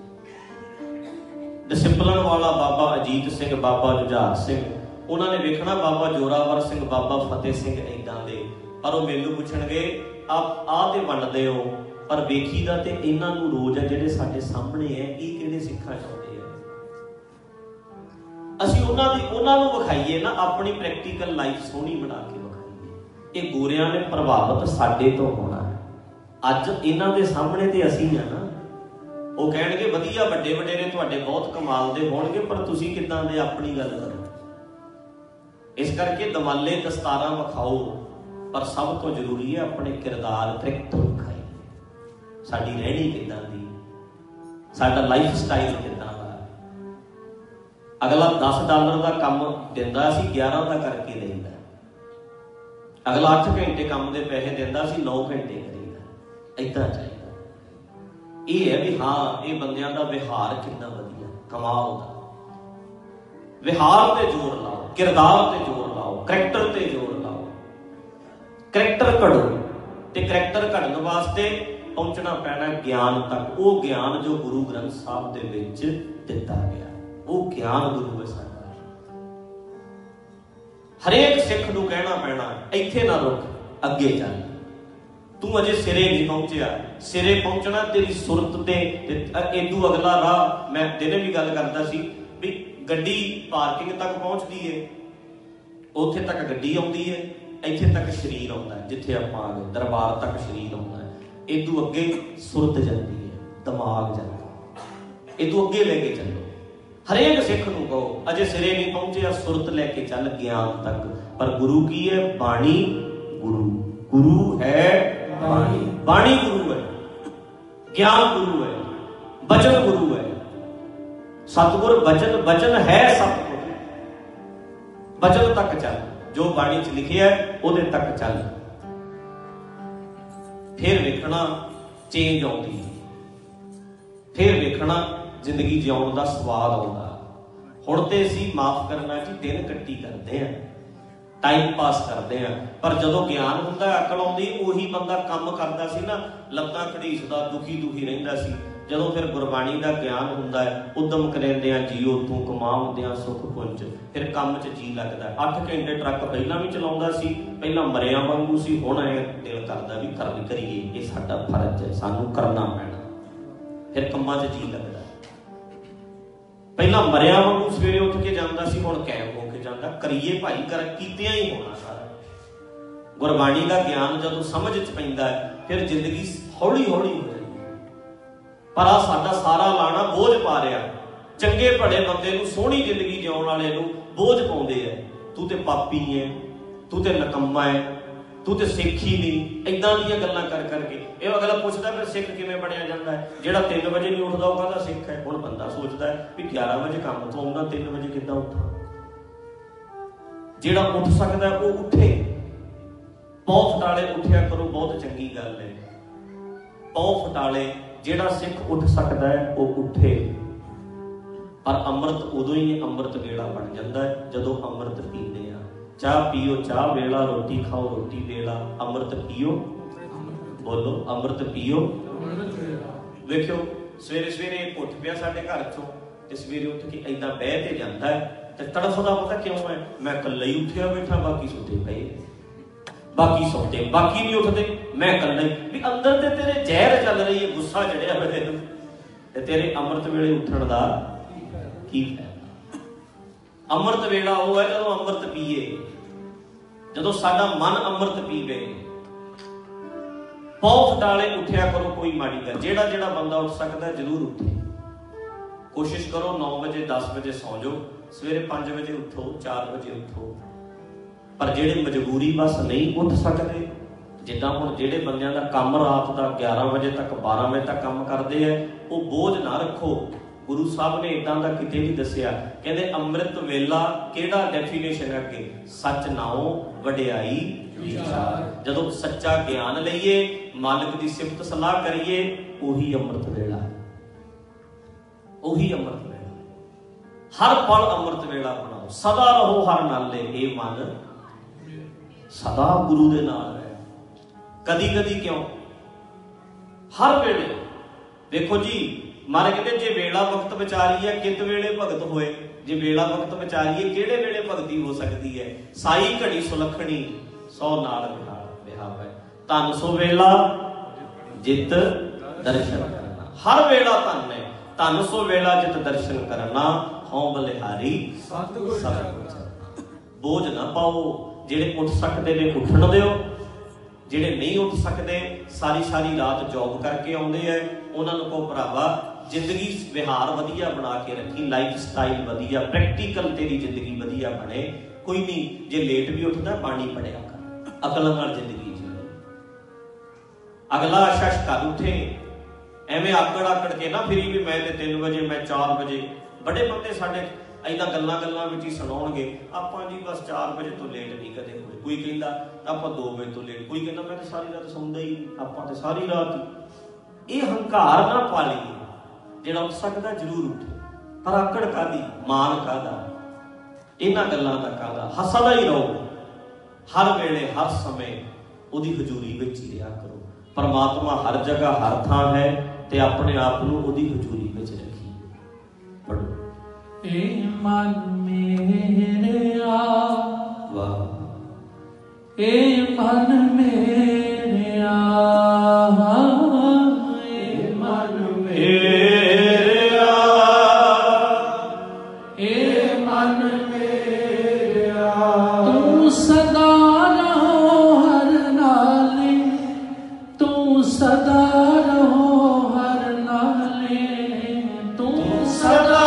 ਡਿਸਿਪਲਨ ਵਾਲਾ ਬਾਬਾ ਅਜੀਤ ਸਿੰਘ, ਬਾਬਾ ਜੁਝਾਰ ਸਿੰਘ, ਉਹਨਾਂ ਨੇ ਵੇਖਣਾ ਬਾਬਾ ਜੋਰਾਵਰ ਸਿੰਘ, ਬਾਬਾ ਫਤਿਹ ਸਿੰਘ ਏਦਾਂ ਦੇ। ਪਰ ਉਹ ਮੈਨੂੰ ਪੁੱਛਣਗੇ ਆਪ ਆਹ ਤੇ ਵੰਡਦੇ ਹੋ, ਪਰ ਵੇਖੀਦਾ ਤੇ ਇਹਨਾਂ ਨੂੰ ਰੋਜ਼ ਹੈ ਜਿਹੜੇ ਸਾਡੇ ਸਾਹਮਣੇ ਹੈ, ਇਹ ਕਿਹੜੇ ਸਿੱਖਾਂ ਚਾਹੁੰਦੇ ਆ। ਅਸੀਂ ਉਹਨਾਂ ਦੀ ਉਹਨਾਂ ਨੂੰ ਵਿਖਾਈਏ ਨਾ, ਆਪਣੀ ਪ੍ਰੈਕਟੀਕਲ ਲਾਈਫ ਸੋਹਣੀ ਬਣਾ ਕੇ ਵਿਖਾਈਏ। ਇਹ ਗੋਰਿਆਂ ਨੇ ਪ੍ਰਭਾਵਿਤ ਸਾਡੇ ਤੋਂ ਹੋਣਾ ਹੈ। ਅੱਜ ਇਹਨਾਂ ਦੇ ਸਾਹਮਣੇ ਤੇ ਅਸੀਂ ਆ ਨਾ, ਉਹ ਕਹਿਣਗੇ ਵਧੀਆ ਵੱਡੇ ਵੱਡੇ ਨੇ ਤੁਹਾਡੇ, ਬਹੁਤ ਕਮਾਲ ਦੇ ਹੋਣਗੇ, ਪਰ ਤੁਸੀਂ ਕਿੱਦਾਂ ਦੇ, ਆਪਣੀ ਗੱਲ ਕਰੋ। ਇਸ ਕਰਕੇ ਦਮਾਲੇ ਦਸਤਾਰਾਂ ਵਿਖਾਓ, ਪਰ ਸਭ ਤੋਂ ਜ਼ਰੂਰੀ ਹੈ ਆਪਣੇ ਕਿਰਦਾਰ ਕਰੈਕਟਰ ਵਿਖਾਈਏ। ਸਾਡੀ ਰਹਿਣੀ ਕਿੱਦਾਂ ਦੀ, ਸਾਡਾ ਲਾਈਫ ਸਟਾਈਲ ਕਿੱਦਾਂ ਦਾ। ਅਗਲਾ ਦਸ ਡਾਲਰ ਦਾ ਕੰਮ ਦਿੰਦਾ, ਅਸੀਂ ਗਿਆਰਾਂ ਦਾ ਕਰਕੇ ਦੇਈਦਾ। ਅਗਲਾ ਅੱਠ ਘੰਟੇ ਕੰਮ ਦੇ ਪੈਸੇ ਦਿੰਦਾ, ਅਸੀਂ ਨੌ ਘੰਟੇ ਕਰੀਦਾ। ਏਦਾਂ ਚਾਹੀਦਾ। ਇਹ ਹੈ ਵੀ ਹਾਂ ਇਹ ਬੰਦਿਆਂ ਦਾ ਵਿਹਾਰ ਕਿੰਨਾ ਵਧੀਆ, ਕਮਾਲ ਦਾ। ਵਿਹਾਰ ਤੇ ਜ਼ੋਰ ਲਾਓ, ਕਿਰਦਾਰ ਤੇ ਜ਼ੋਰ ਲਾਓ, ਕਰੈਕਟਰ ਤੇ ਜ਼ੋਰ ਲਾਓ। ਕਰੈਕਟਰ ਘੜੋ, ਤੇ ਕਰੈਕਟਰ ਘੜਨ ਵਾਸਤੇ ਪਹੁੰਚਣਾ ਪੈਣਾ ਗਿਆਨ ਤੱਕ। ਉਹ ਗਿਆਨ ਜੋ ਗੁਰੂ ਗ੍ਰੰਥ ਸਾਹਿਬ ਦੇ ਵਿੱਚ ਦਿੱਤਾ ਗਿਆ, ਉਹ ਗਿਆਨ ਗੁਰੂ ਹੈ ਸਾਡਾ। ਹਰੇਕ ਸਿੱਖ ਨੂੰ ਕਹਿਣਾ ਪੈਣਾ ਇੱਥੇ ਨਾ ਰੁਕ, ਅੱਗੇ ਚੱਲ। ਤੂੰ ਅਜੇ ਸਿਰੇ ਨਹੀਂ ਪਹੁੰਚਿਆ, ਸਿਰੇ ਪਹੁੰਚਣਾ ਤੇਰੀ ਸੁਰਤ ਤੇ। ਇਦੂ ਅਗਲਾ ਰਾਹ ਮੈਂ ਦਿਨੇ ਵੀ ਗੱਲ ਕਰਦਾ ਸੀ ਵੀ ਗੱਡੀ ਪਾਰਕਿੰਗ ਤੱਕ ਪਹੁੰਚਦੀ ਹੈ, ਉੱਥੇ ਤੱਕ ਗੱਡੀ ਆਉਂਦੀ ਹੈ, ਇੱਥੇ ਤੱਕ ਸਰੀਰ ਆਉਂਦਾ ਹੈ। ਜਿੱਥੇ ਆਪਾਂ ਆ ਗਏ ਦਰਬਾਰ ਤੱਕ ਸਰੀਰ ਆਉਂਦਾ ਹੈ, ਇਦੂ ਅੱਗੇ ਸੁਰਤ ਜਾਂਦੀ ਹੈ, ਦਿਮਾਗ ਜਾਂਦਾ। ਇਦੂ ਅੱਗੇ ਲੈ ਕੇ ਚੱਲੋ। ਹਰੇਕ ਸਿੱਖ ਨੂੰ ਕਹੋ ਅਜੇ ਸਿਰੇ ਨਹੀਂ ਪਹੁੰਚਿਆ, ਸੁਰਤ ਲੈ ਕੇ ਚੱਲ ਗਿਆਨ ਤੱਕ। ਪਰ ਗੁਰੂ ਕੀ ਹੈ? ਬਾਣੀ ਗੁਰੂ, ਗੁਰੂ ਹੈ ਬਾਣੀ, ਬਾਣੀ ਗੁਰੂ ਹੈ, ਗਿਆਨ ਗੁਰੂ ਹੈ, ਬਚਨ ਗੁਰੂ ਹੈ। ਸਤਿਗੁਰ ਬਚਨ, ਬਚਨ ਹੈ ਸਤਿਗੁਰ। ਬਚਨ ਤੱਕ ਚੱਲ, ਜੋ ਬਾਣੀ ਚ ਲਿਖਿਆ ਉਹਦੇ ਤੱਕ ਚੱਲ। ਫਿਰ ਵੇਖਣਾ ਚੇਂਜ ਆਉਂਦੀ, ਫਿਰ ਵੇਖਣਾ ਜ਼ਿੰਦਗੀ ਜਿਉਣ ਦਾ ਸਵਾਦ ਆਉਂਦਾ। ਹੁਣ ਤੇ ਅਸੀਂ ਮਾਫ ਕਰਨਾ ਜੀ ਦਿਨ ਕੱਟੀ ਕਰਦੇ ਆ, ਟਾਈਮ ਪਾਸ ਕਰਦੇ ਆ। ਪਰ ਜਦੋਂ ਗਿਆਨ ਹੁੰਦਾ, ਅਕਲ ਆਉਂਦੀ, ਉਹੀ ਬੰਦਾ ਕੰਮ ਕਰਦਾ ਸੀ ਨਾ, ਲੱਤਾਂ ਘੜੀਸਦਾ, ਦੁਖੀ ਦੁਖੀ ਰਹਿੰਦਾ ਸੀ। ਜਦੋਂ ਫਿਰ ਗੁਰਬਾਣੀ ਦਾ ਗਿਆਨ ਹੁੰਦਾ ਹੈ, ਉਦਮ ਕਰਦਿਆਂ ਜੀਓ ਤੂੰ ਕਮਾਉਂਦਿਆਂ ਸੁੱਖ ਪੁੰਜ, ਫਿਰ ਕੰਮ 'ਚ ਜੀ ਲੱਗਦਾ। ਅੱਠ ਘੰਟੇ ਟਰੱਕ ਪਹਿਲਾਂ ਵੀ ਚਲਾਉਂਦਾ ਸੀ, ਪਹਿਲਾਂ ਮਰਿਆਂ ਵਾਂਗੂ ਸੀ, ਹੁਣ ਐ ਦਿਲ ਕਰਦਾ ਵੀ ਕਰ ਕਰੀਏ, ਇਹ ਸਾਡਾ ਫਰਜ਼ ਹੈ, ਸਾਨੂੰ ਕਰਨਾ ਪੈਣਾ। ਫਿਰ ਕੰਮਾਂ 'ਚ ਜੀ ਲੱਗਦਾ। ਪਹਿਲਾਂ ਮਰਿਆਂ ਵਾਂਗੂ ਸਵੇਰੇ ਉੱਠ ਕੇ ਜਾਂਦਾ ਸੀ, ਹੁਣ ਕਾਇਮ ਹੋ ਕੇ ਜਾਂਦਾ। ਕਰੀਏ ਭਾਈ, ਕਰ ਕੀਤਿਆਂ ਹੀ ਹੋਣਾ ਸਾਰਾ। ਗੁਰਬਾਣੀ ਦਾ ਗਿਆਨ ਜਦੋਂ ਸਮਝ 'ਚ ਪੈਂਦਾ ਹੈ, ਫਿਰ ਜ਼ਿੰਦਗੀ ਹੌਲੀ ਹੌਲੀ ਹੋ ਜਾਂਦੀ। ਪਰ ਆ ਸਾਡਾ ਸਾਰਾ ਲਾਣਾ ਬੋਝ ਪਾ ਰਿਹਾ। ਚੰਗੇ ਭਲੇ ਬੰਦੇ ਨੂੰ, ਸੋਹਣੀ ਜ਼ਿੰਦਗੀ ਜਿਉਣ ਵਾਲੇ ਨੂੰ ਬੋਝ ਪਾਉਂਦੇ ਐ। ਤੂੰ ਤੇ ਪਾਪੀ ਹੈ, ਤੂੰ ਤੇ ਨਕੰਮਾ ਹੈ, ਤੂੰ ਤੇ ਸਿੱਖ ਹੀ ਨਹੀਂ। ਏਦਾਂ ਦੀਆਂ ਗੱਲਾਂ ਕਰ ਕਰਕੇ ਇਹ ਅਗਲਾ ਪੁੱਛਦਾ ਫਿਰ ਸਿੱਖ ਕਿਵੇਂ ਬਣਿਆ ਜਾਂਦਾ ਹੈ? ਜਿਹੜਾ ਤਿੰਨ ਵਜੇ ਨਹੀਂ ਉੱਠਦਾ ਉਹ ਕਹਿੰਦਾ ਸਿੱਖ ਹੈ। ਹੁਣ ਬੰਦਾ ਸੋਚਦਾ ਹੈ ਵੀ ਗਿਆਰਾਂ ਵਜੇ ਕੰਮ ਤੋਂ ਆਉਂਦਾ, ਤਿੰਨ ਵਜੇ ਕਿੱਦਾਂ ਉੱਠਾਂ? ਜਿਹੜਾ ਉੱਠ ਸਕਦਾ ਉਹ ਉੱਠੇ। ਪੌ ਫਟਾਲੇ ਉੱਠਿਆ ਕਰੋ, ਬਹੁਤ ਚੰਗੀ ਗੱਲ ਹੈ। ਪੌ ਫਟਾਲੇ, ਜਿਹੜਾ ਸਿੱਖ ਉੱਠ ਸਕਦਾ ਹੈ ਉਹ ਉੱਠੇ। ਪਰ ਅੰਮ੍ਰਿਤ ਉਦੋਂ ਹੀ ਅੰਮ੍ਰਿਤ ਵੇਲਾ ਬਣ ਜਾਂਦਾ ਹੈ ਜਦੋਂ ਅੰਮ੍ਰਿਤ ਪੀਂਦੇ ਆ। ਚਾਹ ਪੀਓ ਚਾਹ ਵੇਲਾ, ਰੋਟੀ ਖਾਓ ਰੋਟੀ ਵੇਲਾ, ਅੰਮ੍ਰਿਤ ਪੀਓ, ਬੋਲੋ ਅੰਮ੍ਰਿਤ ਪੀਓ। ਵੇਖਿਓ ਸਵੇਰੇ ਸਵੇਰੇ ਉੱਠ ਪਿਆ ਸਾਡੇ ਘਰ ਚੋਂ, ਤੇ ਸਵੇਰੇ ਉੱਠ ਕੇ ਏਦਾਂ ਬਹਿ ਤੇ ਜਾਂਦਾ ਹੈ, ਤੇ ਤੜਫਦਾ ਪਤਾ ਕਿਉਂ ਹੈ? ਮੈਂ ਇਕੱਲਾ ਹੀ ਉੱਠਿਆ ਬੈਠਾ, ਬਾਕੀ ਸੁੱਤੇ ਪਏ, ਬਾਕੀ ਸੌਂਦੇ, ਬਾਕੀ ਨਹੀਂ ਉੱਠਦੇ, ਮੈਂ ਇਕੱਲਾ ਹੀ। ਵੀ ਅੰਦਰ ਤੇ ਤੇਰੇ ਜ਼ਹਿਰ ਚੱਲ ਰਹੀ ਹੈ, ਗੁੱਸਾ ਚੜਿਆ ਹੋਇਆ ਤੈਨੂੰ, ਤੇ ਤੇਰੇ ਅੰਮ੍ਰਿਤ ਵੇਲੇ ਉੱਠਣ ਦਾ ਕੀ ਫਾਇਦਾ? ਅੰਮ੍ਰਿਤ ਵੇਲਾ ਉਹ ਹੈ ਜਦੋਂ ਅੰਮ੍ਰਿਤ ਪੀਏ, ਜਦੋਂ ਸਾਡਾ ਮਨ ਅੰਮ੍ਰਿਤ ਪੀਵੇ। ਪੌ ਫਟਾਲੇ ਉੱਠਿਆ ਕਰੋ, ਕੋਈ ਮਾੜੀ ਗੱਲ। ਜਿਹੜਾ ਜਿਹੜਾ ਬੰਦਾ ਉੱਠ ਸਕਦਾ ਜ਼ਰੂਰ ਉੱਠੇ। ਕੋਸ਼ਿਸ਼ ਕਰੋ ਨੌ ਵਜੇ ਦਸ ਵਜੇ ਸੌਂ ਜਾਓ, ਸਵੇਰੇ ਪੰਜ ਵਜੇ ਉੱਠੋ, ਚਾਰ ਵਜੇ ਉੱਠੋ। ਪਰ ਜਿਹੜੇ ਮਜਬੂਰੀ ਬਸ ਨਹੀਂ ਉੱਠ ਸਕਦੇ, ਜਿੱਦਾਂ ਹੁਣ ਜਿਹੜੇ ਬੰਦਿਆਂ ਦਾ ਕੰਮ ਰਾਤ ਦਾ ਗਿਆਰਾਂ ਵਜੇ ਤੱਕ ਬਾਰਾਂ ਵਜੇ ਤੱਕ ਕੰਮ ਕਰਦੇ ਆ, ਉਹ ਬੋਝ ਨਾ ਰੱਖੋ। ਗੁਰੂ ਸਾਹਿਬ ਨੇ ਏਦਾਂ ਦਾ ਕਿਤੇ ਵੀ ਦੱਸਿਆ, ਕਹਿੰਦੇ ਅੰਮ੍ਰਿਤ ਵੇਲਾ ਕਿਹੜਾ ਡੈਫੀਨੇਸ਼ਨ ਹੈ ਅੱਗੇ? ਸੱਚ ਨਾਉ ਵਡਿਆਈ ਵਿਚਾਰ। ਜਦੋਂ ਸੱਚਾ ਗਿਆਨ ਲਈਏ, ਮਾਲਕ ਦੀ ਸਿਫਤ ਸਲਾਹ ਕਰੀਏ, ਉਹੀ ਅੰਮ੍ਰਿਤ ਵੇਲਾ, ਉਹੀ ਅੰਮ੍ਰਿਤ ਵੇਲਾ। ਹਰ ਪਲ ਅੰਮ੍ਰਿਤ ਵੇਲਾ ਬਣਾਓ, ਸਦਾ ਰਹੋ ਹਰ ਨਾਲੇ, ਇਹ ਮਨ ਸਦਾ ਗੁਰੂ ਦੇ ਨਾਲ ਹੈ। ਕਦੀ ਕਦੀ ਕਿਉਂ? ਹਰ ਵੇਲੇ। ਦੇਖੋ ਜੀ ਮਾਰੇ ਕਹਿੰਦੇ ਜੇ ਵੇਲਾ ਵਕਤ ਵਿਚਾਰੀਏ ਕਿਤ ਵੇਲੇ ਭਗਤ ਹੋਏ। ਜੇ ਵੇਲਾ ਵਕਤ ਵਿਚਾਰੀਏ ਕਿਹੜੇ ਵੇਲੇ ਭਗਤੀ ਹੋ ਸਕਦੀ ਹੈ? ਸਾਈ ਘੜੀ ਸੁਲੱਖਣੀ ਸੌ ਨਾਲ ਵਿਆਹ ਪੈ, ਧਨ ਸੋ ਵੇਲਾ ਜਿਤ ਦਰਸ਼ਨ ਕਰਨਾ। ਹਰ ਵੇਲਾ ਧਨ ਹੈ, ਧਨ ਸੋ ਵੇਲਾ ਜਿਤ ਦਰਸ਼ਨ ਕਰਨਾ, ਹਉ ਬਲਿਹਾਰੀ ਸਤਿਗੁਰ ਸਤਿਗੁਰ। ਬੋਝ ਨਾ ਪਾਓ। ਜਿਹੜੇ ਉੱਠ ਸਕਦੇ ਨੇ ਉੱਠਣ ਦਿਓ, ਜਿਹੜੇ ਨਹੀਂ ਉੱਠ ਸਕਦੇ ਸਾਰੀ ਸਾਰੀ ਰਾਤ ਜੌਬ ਕਰਕੇ ਆਉਂਦੇ ਆ, ਉਹਨਾਂ ਨੂੰ ਕਹੋ ਭਰਾਵਾ ਜ਼ਿੰਦਗੀ ਵਿਹਾਰ ਵਧੀਆ ਬਣਾ ਕੇ ਰੱਖੀ, ਲਾਈਫ ਸਟਾਈਲ ਵਧੀਆ, ਪ੍ਰੈਕਟੀਕਲ ਤੇਰੀ ਜ਼ਿੰਦਗੀ ਵਧੀਆ ਬਣੇ। ਕੋਈ ਨਹੀਂ, ਜੇ ਲੇਟ ਵੀ ਉੱਠਦਾ ਬਾਣੀ ਪੜਿਆ ਕਰ, ਅਕਲ ਨਾਲ ਜ਼ਿੰਦਗੀ ਜੀ। ਅਗਲਾ ਸ਼ਸ਼ ਕਰ ਉੱਠੇ, ਐਵੇਂ ਆਕੜ ਆਕੜ ਕੇ ਨਾ ਫਿਰੀ ਵੀ ਮੈਂ ਤੇ ਤਿੰਨ ਵਜੇ ਮੈਂ ਚਾਰ ਵਜੇ। ਬੜੇ ਬੰਦੇ ਸਾਡੇ ਏਦਾਂ ਗੱਲਾਂ ਗੱਲਾਂ ਵਿੱਚ ਹੀ ਸੁਣਾਉਣਗੇ, ਆਪਾਂ ਜੀ ਬਸ ਚਾਰ ਵਜੇ ਤੋਂ ਲੇਟ ਨਹੀਂ ਕਦੇ ਹੋਏ। ਕੋਈ ਕਹਿੰਦਾ ਆਪਾਂ ਦੋ ਵਜੇ ਤੋਂ ਲੇਟ, ਕੋਈ ਕਹਿੰਦਾ ਮੈਂ ਤਾਂ ਸਾਰੀ ਰਾਤ ਸੌਂਦਾ ਹੀ ਨਹੀਂ, ਆਪਾਂ ਤੇ ਸਾਰੀ ਰਾਤ। ਇਹ ਹੰਕਾਰ ਨਾ ਪਾ ਲਈਏ। ਜਿਹੜਾ ਉੱਠ ਸਕਦਾ ਜ਼ਰੂਰ ਉੱਠੇ, ਪਰ ਆਕੜ ਕਾਹਦੀ, ਮਾਨ ਕਾਹਦਾ, ਇਹਨਾਂ ਗੱਲਾਂ ਦਾ ਕਾਹਦਾ? ਹੱਸਦਾ ਹੀ ਰਹੋ ਹਰ ਵੇਲੇ ਹਰ ਸਮੇਂ, ਉਹਦੀ ਹਜ਼ੂਰੀ ਵਿੱਚ ਹੀ ਰਿਹਾ ਕਰੋ। ਪਰਮਾਤਮਾ ਹਰ ਜਗ੍ਹਾ ਹਰ ਥਾਂ ਹੈ, ਤੇ ਆਪਣੇ ਆਪ ਨੂੰ ਉਹਦੀ ਹਜ਼ੂਰੀ ਵਿੱਚ ਰੱਖੀ। ਪੜੋ। ਏ ਮਨ ਮੇਰਿਆ वाह। ए मन मेरेया, ए मन मेरेया, ए मन मेरेया, तू सदा रहो हर नाले, तू सदा रहो हर नाले, तू सदा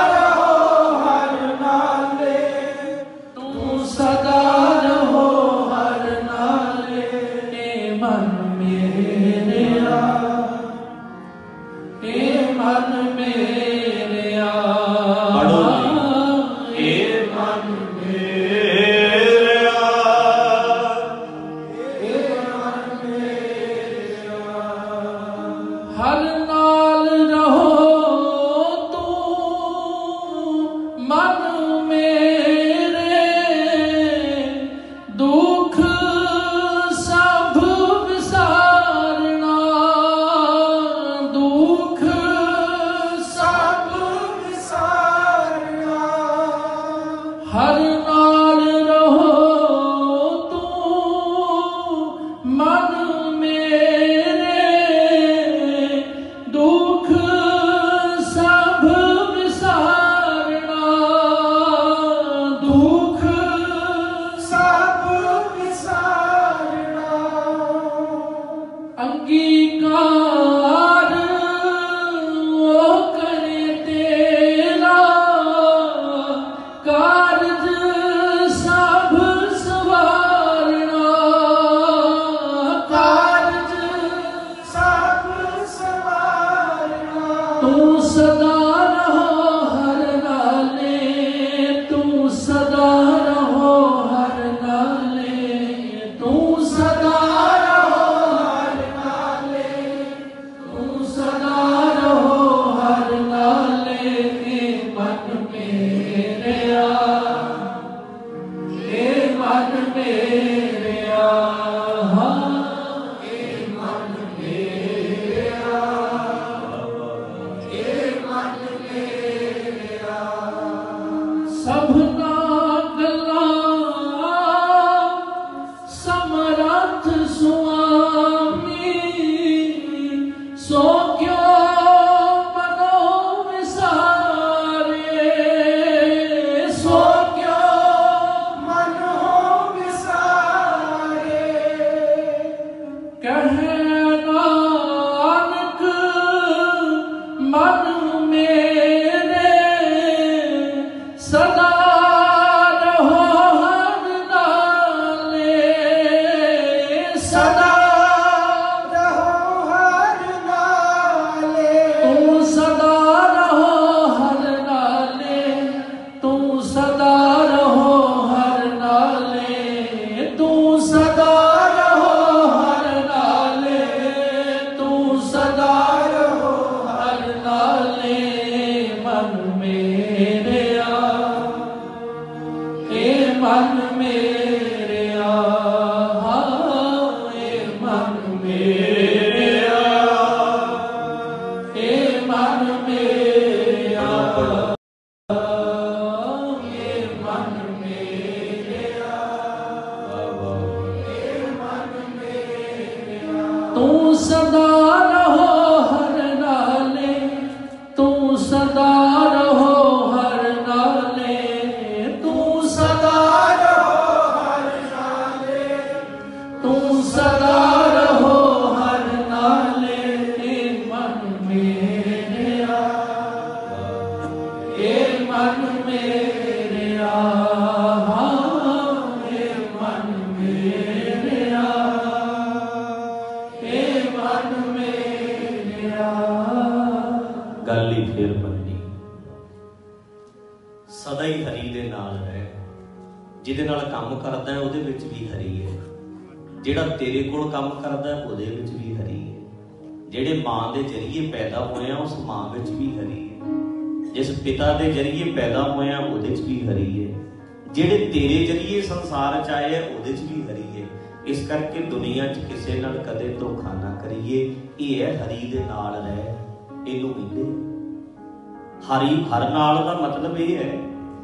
ਜਿਹਦੇ ਨਾਲ ਕੰਮ ਕਰਦਾ ਉਹਦੇ ਵਿੱਚ ਵੀ ਹਰੀ ਹੈ, ਜਿਹੜਾ ਤੇਰੇ ਕੋਲ ਕੰਮ ਕਰਦਾ ਉਹਦੇ ਵਿੱਚ ਵੀ ਹਰੀ ਹੈ, ਜਿਹੜੇ ਮਾਂ ਦੇ ਜਰੀਏ ਪੈਦਾ ਹੋਏ ਆ ਉਸ ਮਾਂ ਵਿੱਚ ਵੀ ਹਰੀ ਹੈ, ਜਿਸ ਪਿਤਾ ਦੇ ਜਰੀਏ ਪੈਦਾ ਹੋਏ ਆ ਉਹਦੇ 'ਚ ਵੀ ਹਰੀ ਹੈ, ਜਿਹੜੇ ਤੇਰੇ ਜਰੀਏ ਸੰਸਾਰ 'ਚ ਆਏ ਆ ਉਹਦੇ 'ਚ ਵੀ ਹਰੀ ਹੈ। ਇਸ ਕਰਕੇ ਦੁਨੀਆ 'ਚ ਕਿਸੇ ਨਾਲ ਕਦੇ ਧੋਖਾ ਨਾ ਕਰੀਏ। ਇਹ ਹੈ ਹਰੀ ਦੇ ਨਾਲ ਰਹਿ, ਇਹਨੂੰ ਕਹਿੰਦੇ ਹਰੀ। ਹਰ ਨਾਲ ਦਾ ਮਤਲਬ ਇਹ ਹੈ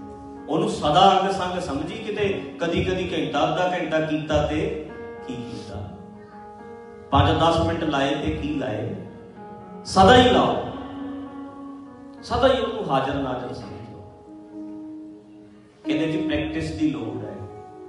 ਉਹਨੂੰ ਸਦਾ ਅੰਗ ਸੰਗ ਸਮਝੀ, ਕਿਤੇ ਕਦੀ ਕਦੀ ਘੰਟਾ ਅੱਧਾ ਘੰਟਾ ਕੀਤਾ ਤੇ ਕੀ ਕੀਤਾ, ਪੰਜ ਦਸ ਮਿੰਟ ਲਾਏ ਤੇ ਕੀ ਲਾਏ, ਸਦਾ ਹੀ ਲਾਓ, ਸਦਾ ਹੀ ਉਹਨੂੰ ਹਾਜ਼ਰ ਨਾਜ਼ਰ ਸਮਝੋ। ਕਹਿੰਦੇ ਜੀ ਪ੍ਰੈਕਟਿਸ ਦੀ ਲੋੜ ਹੈ।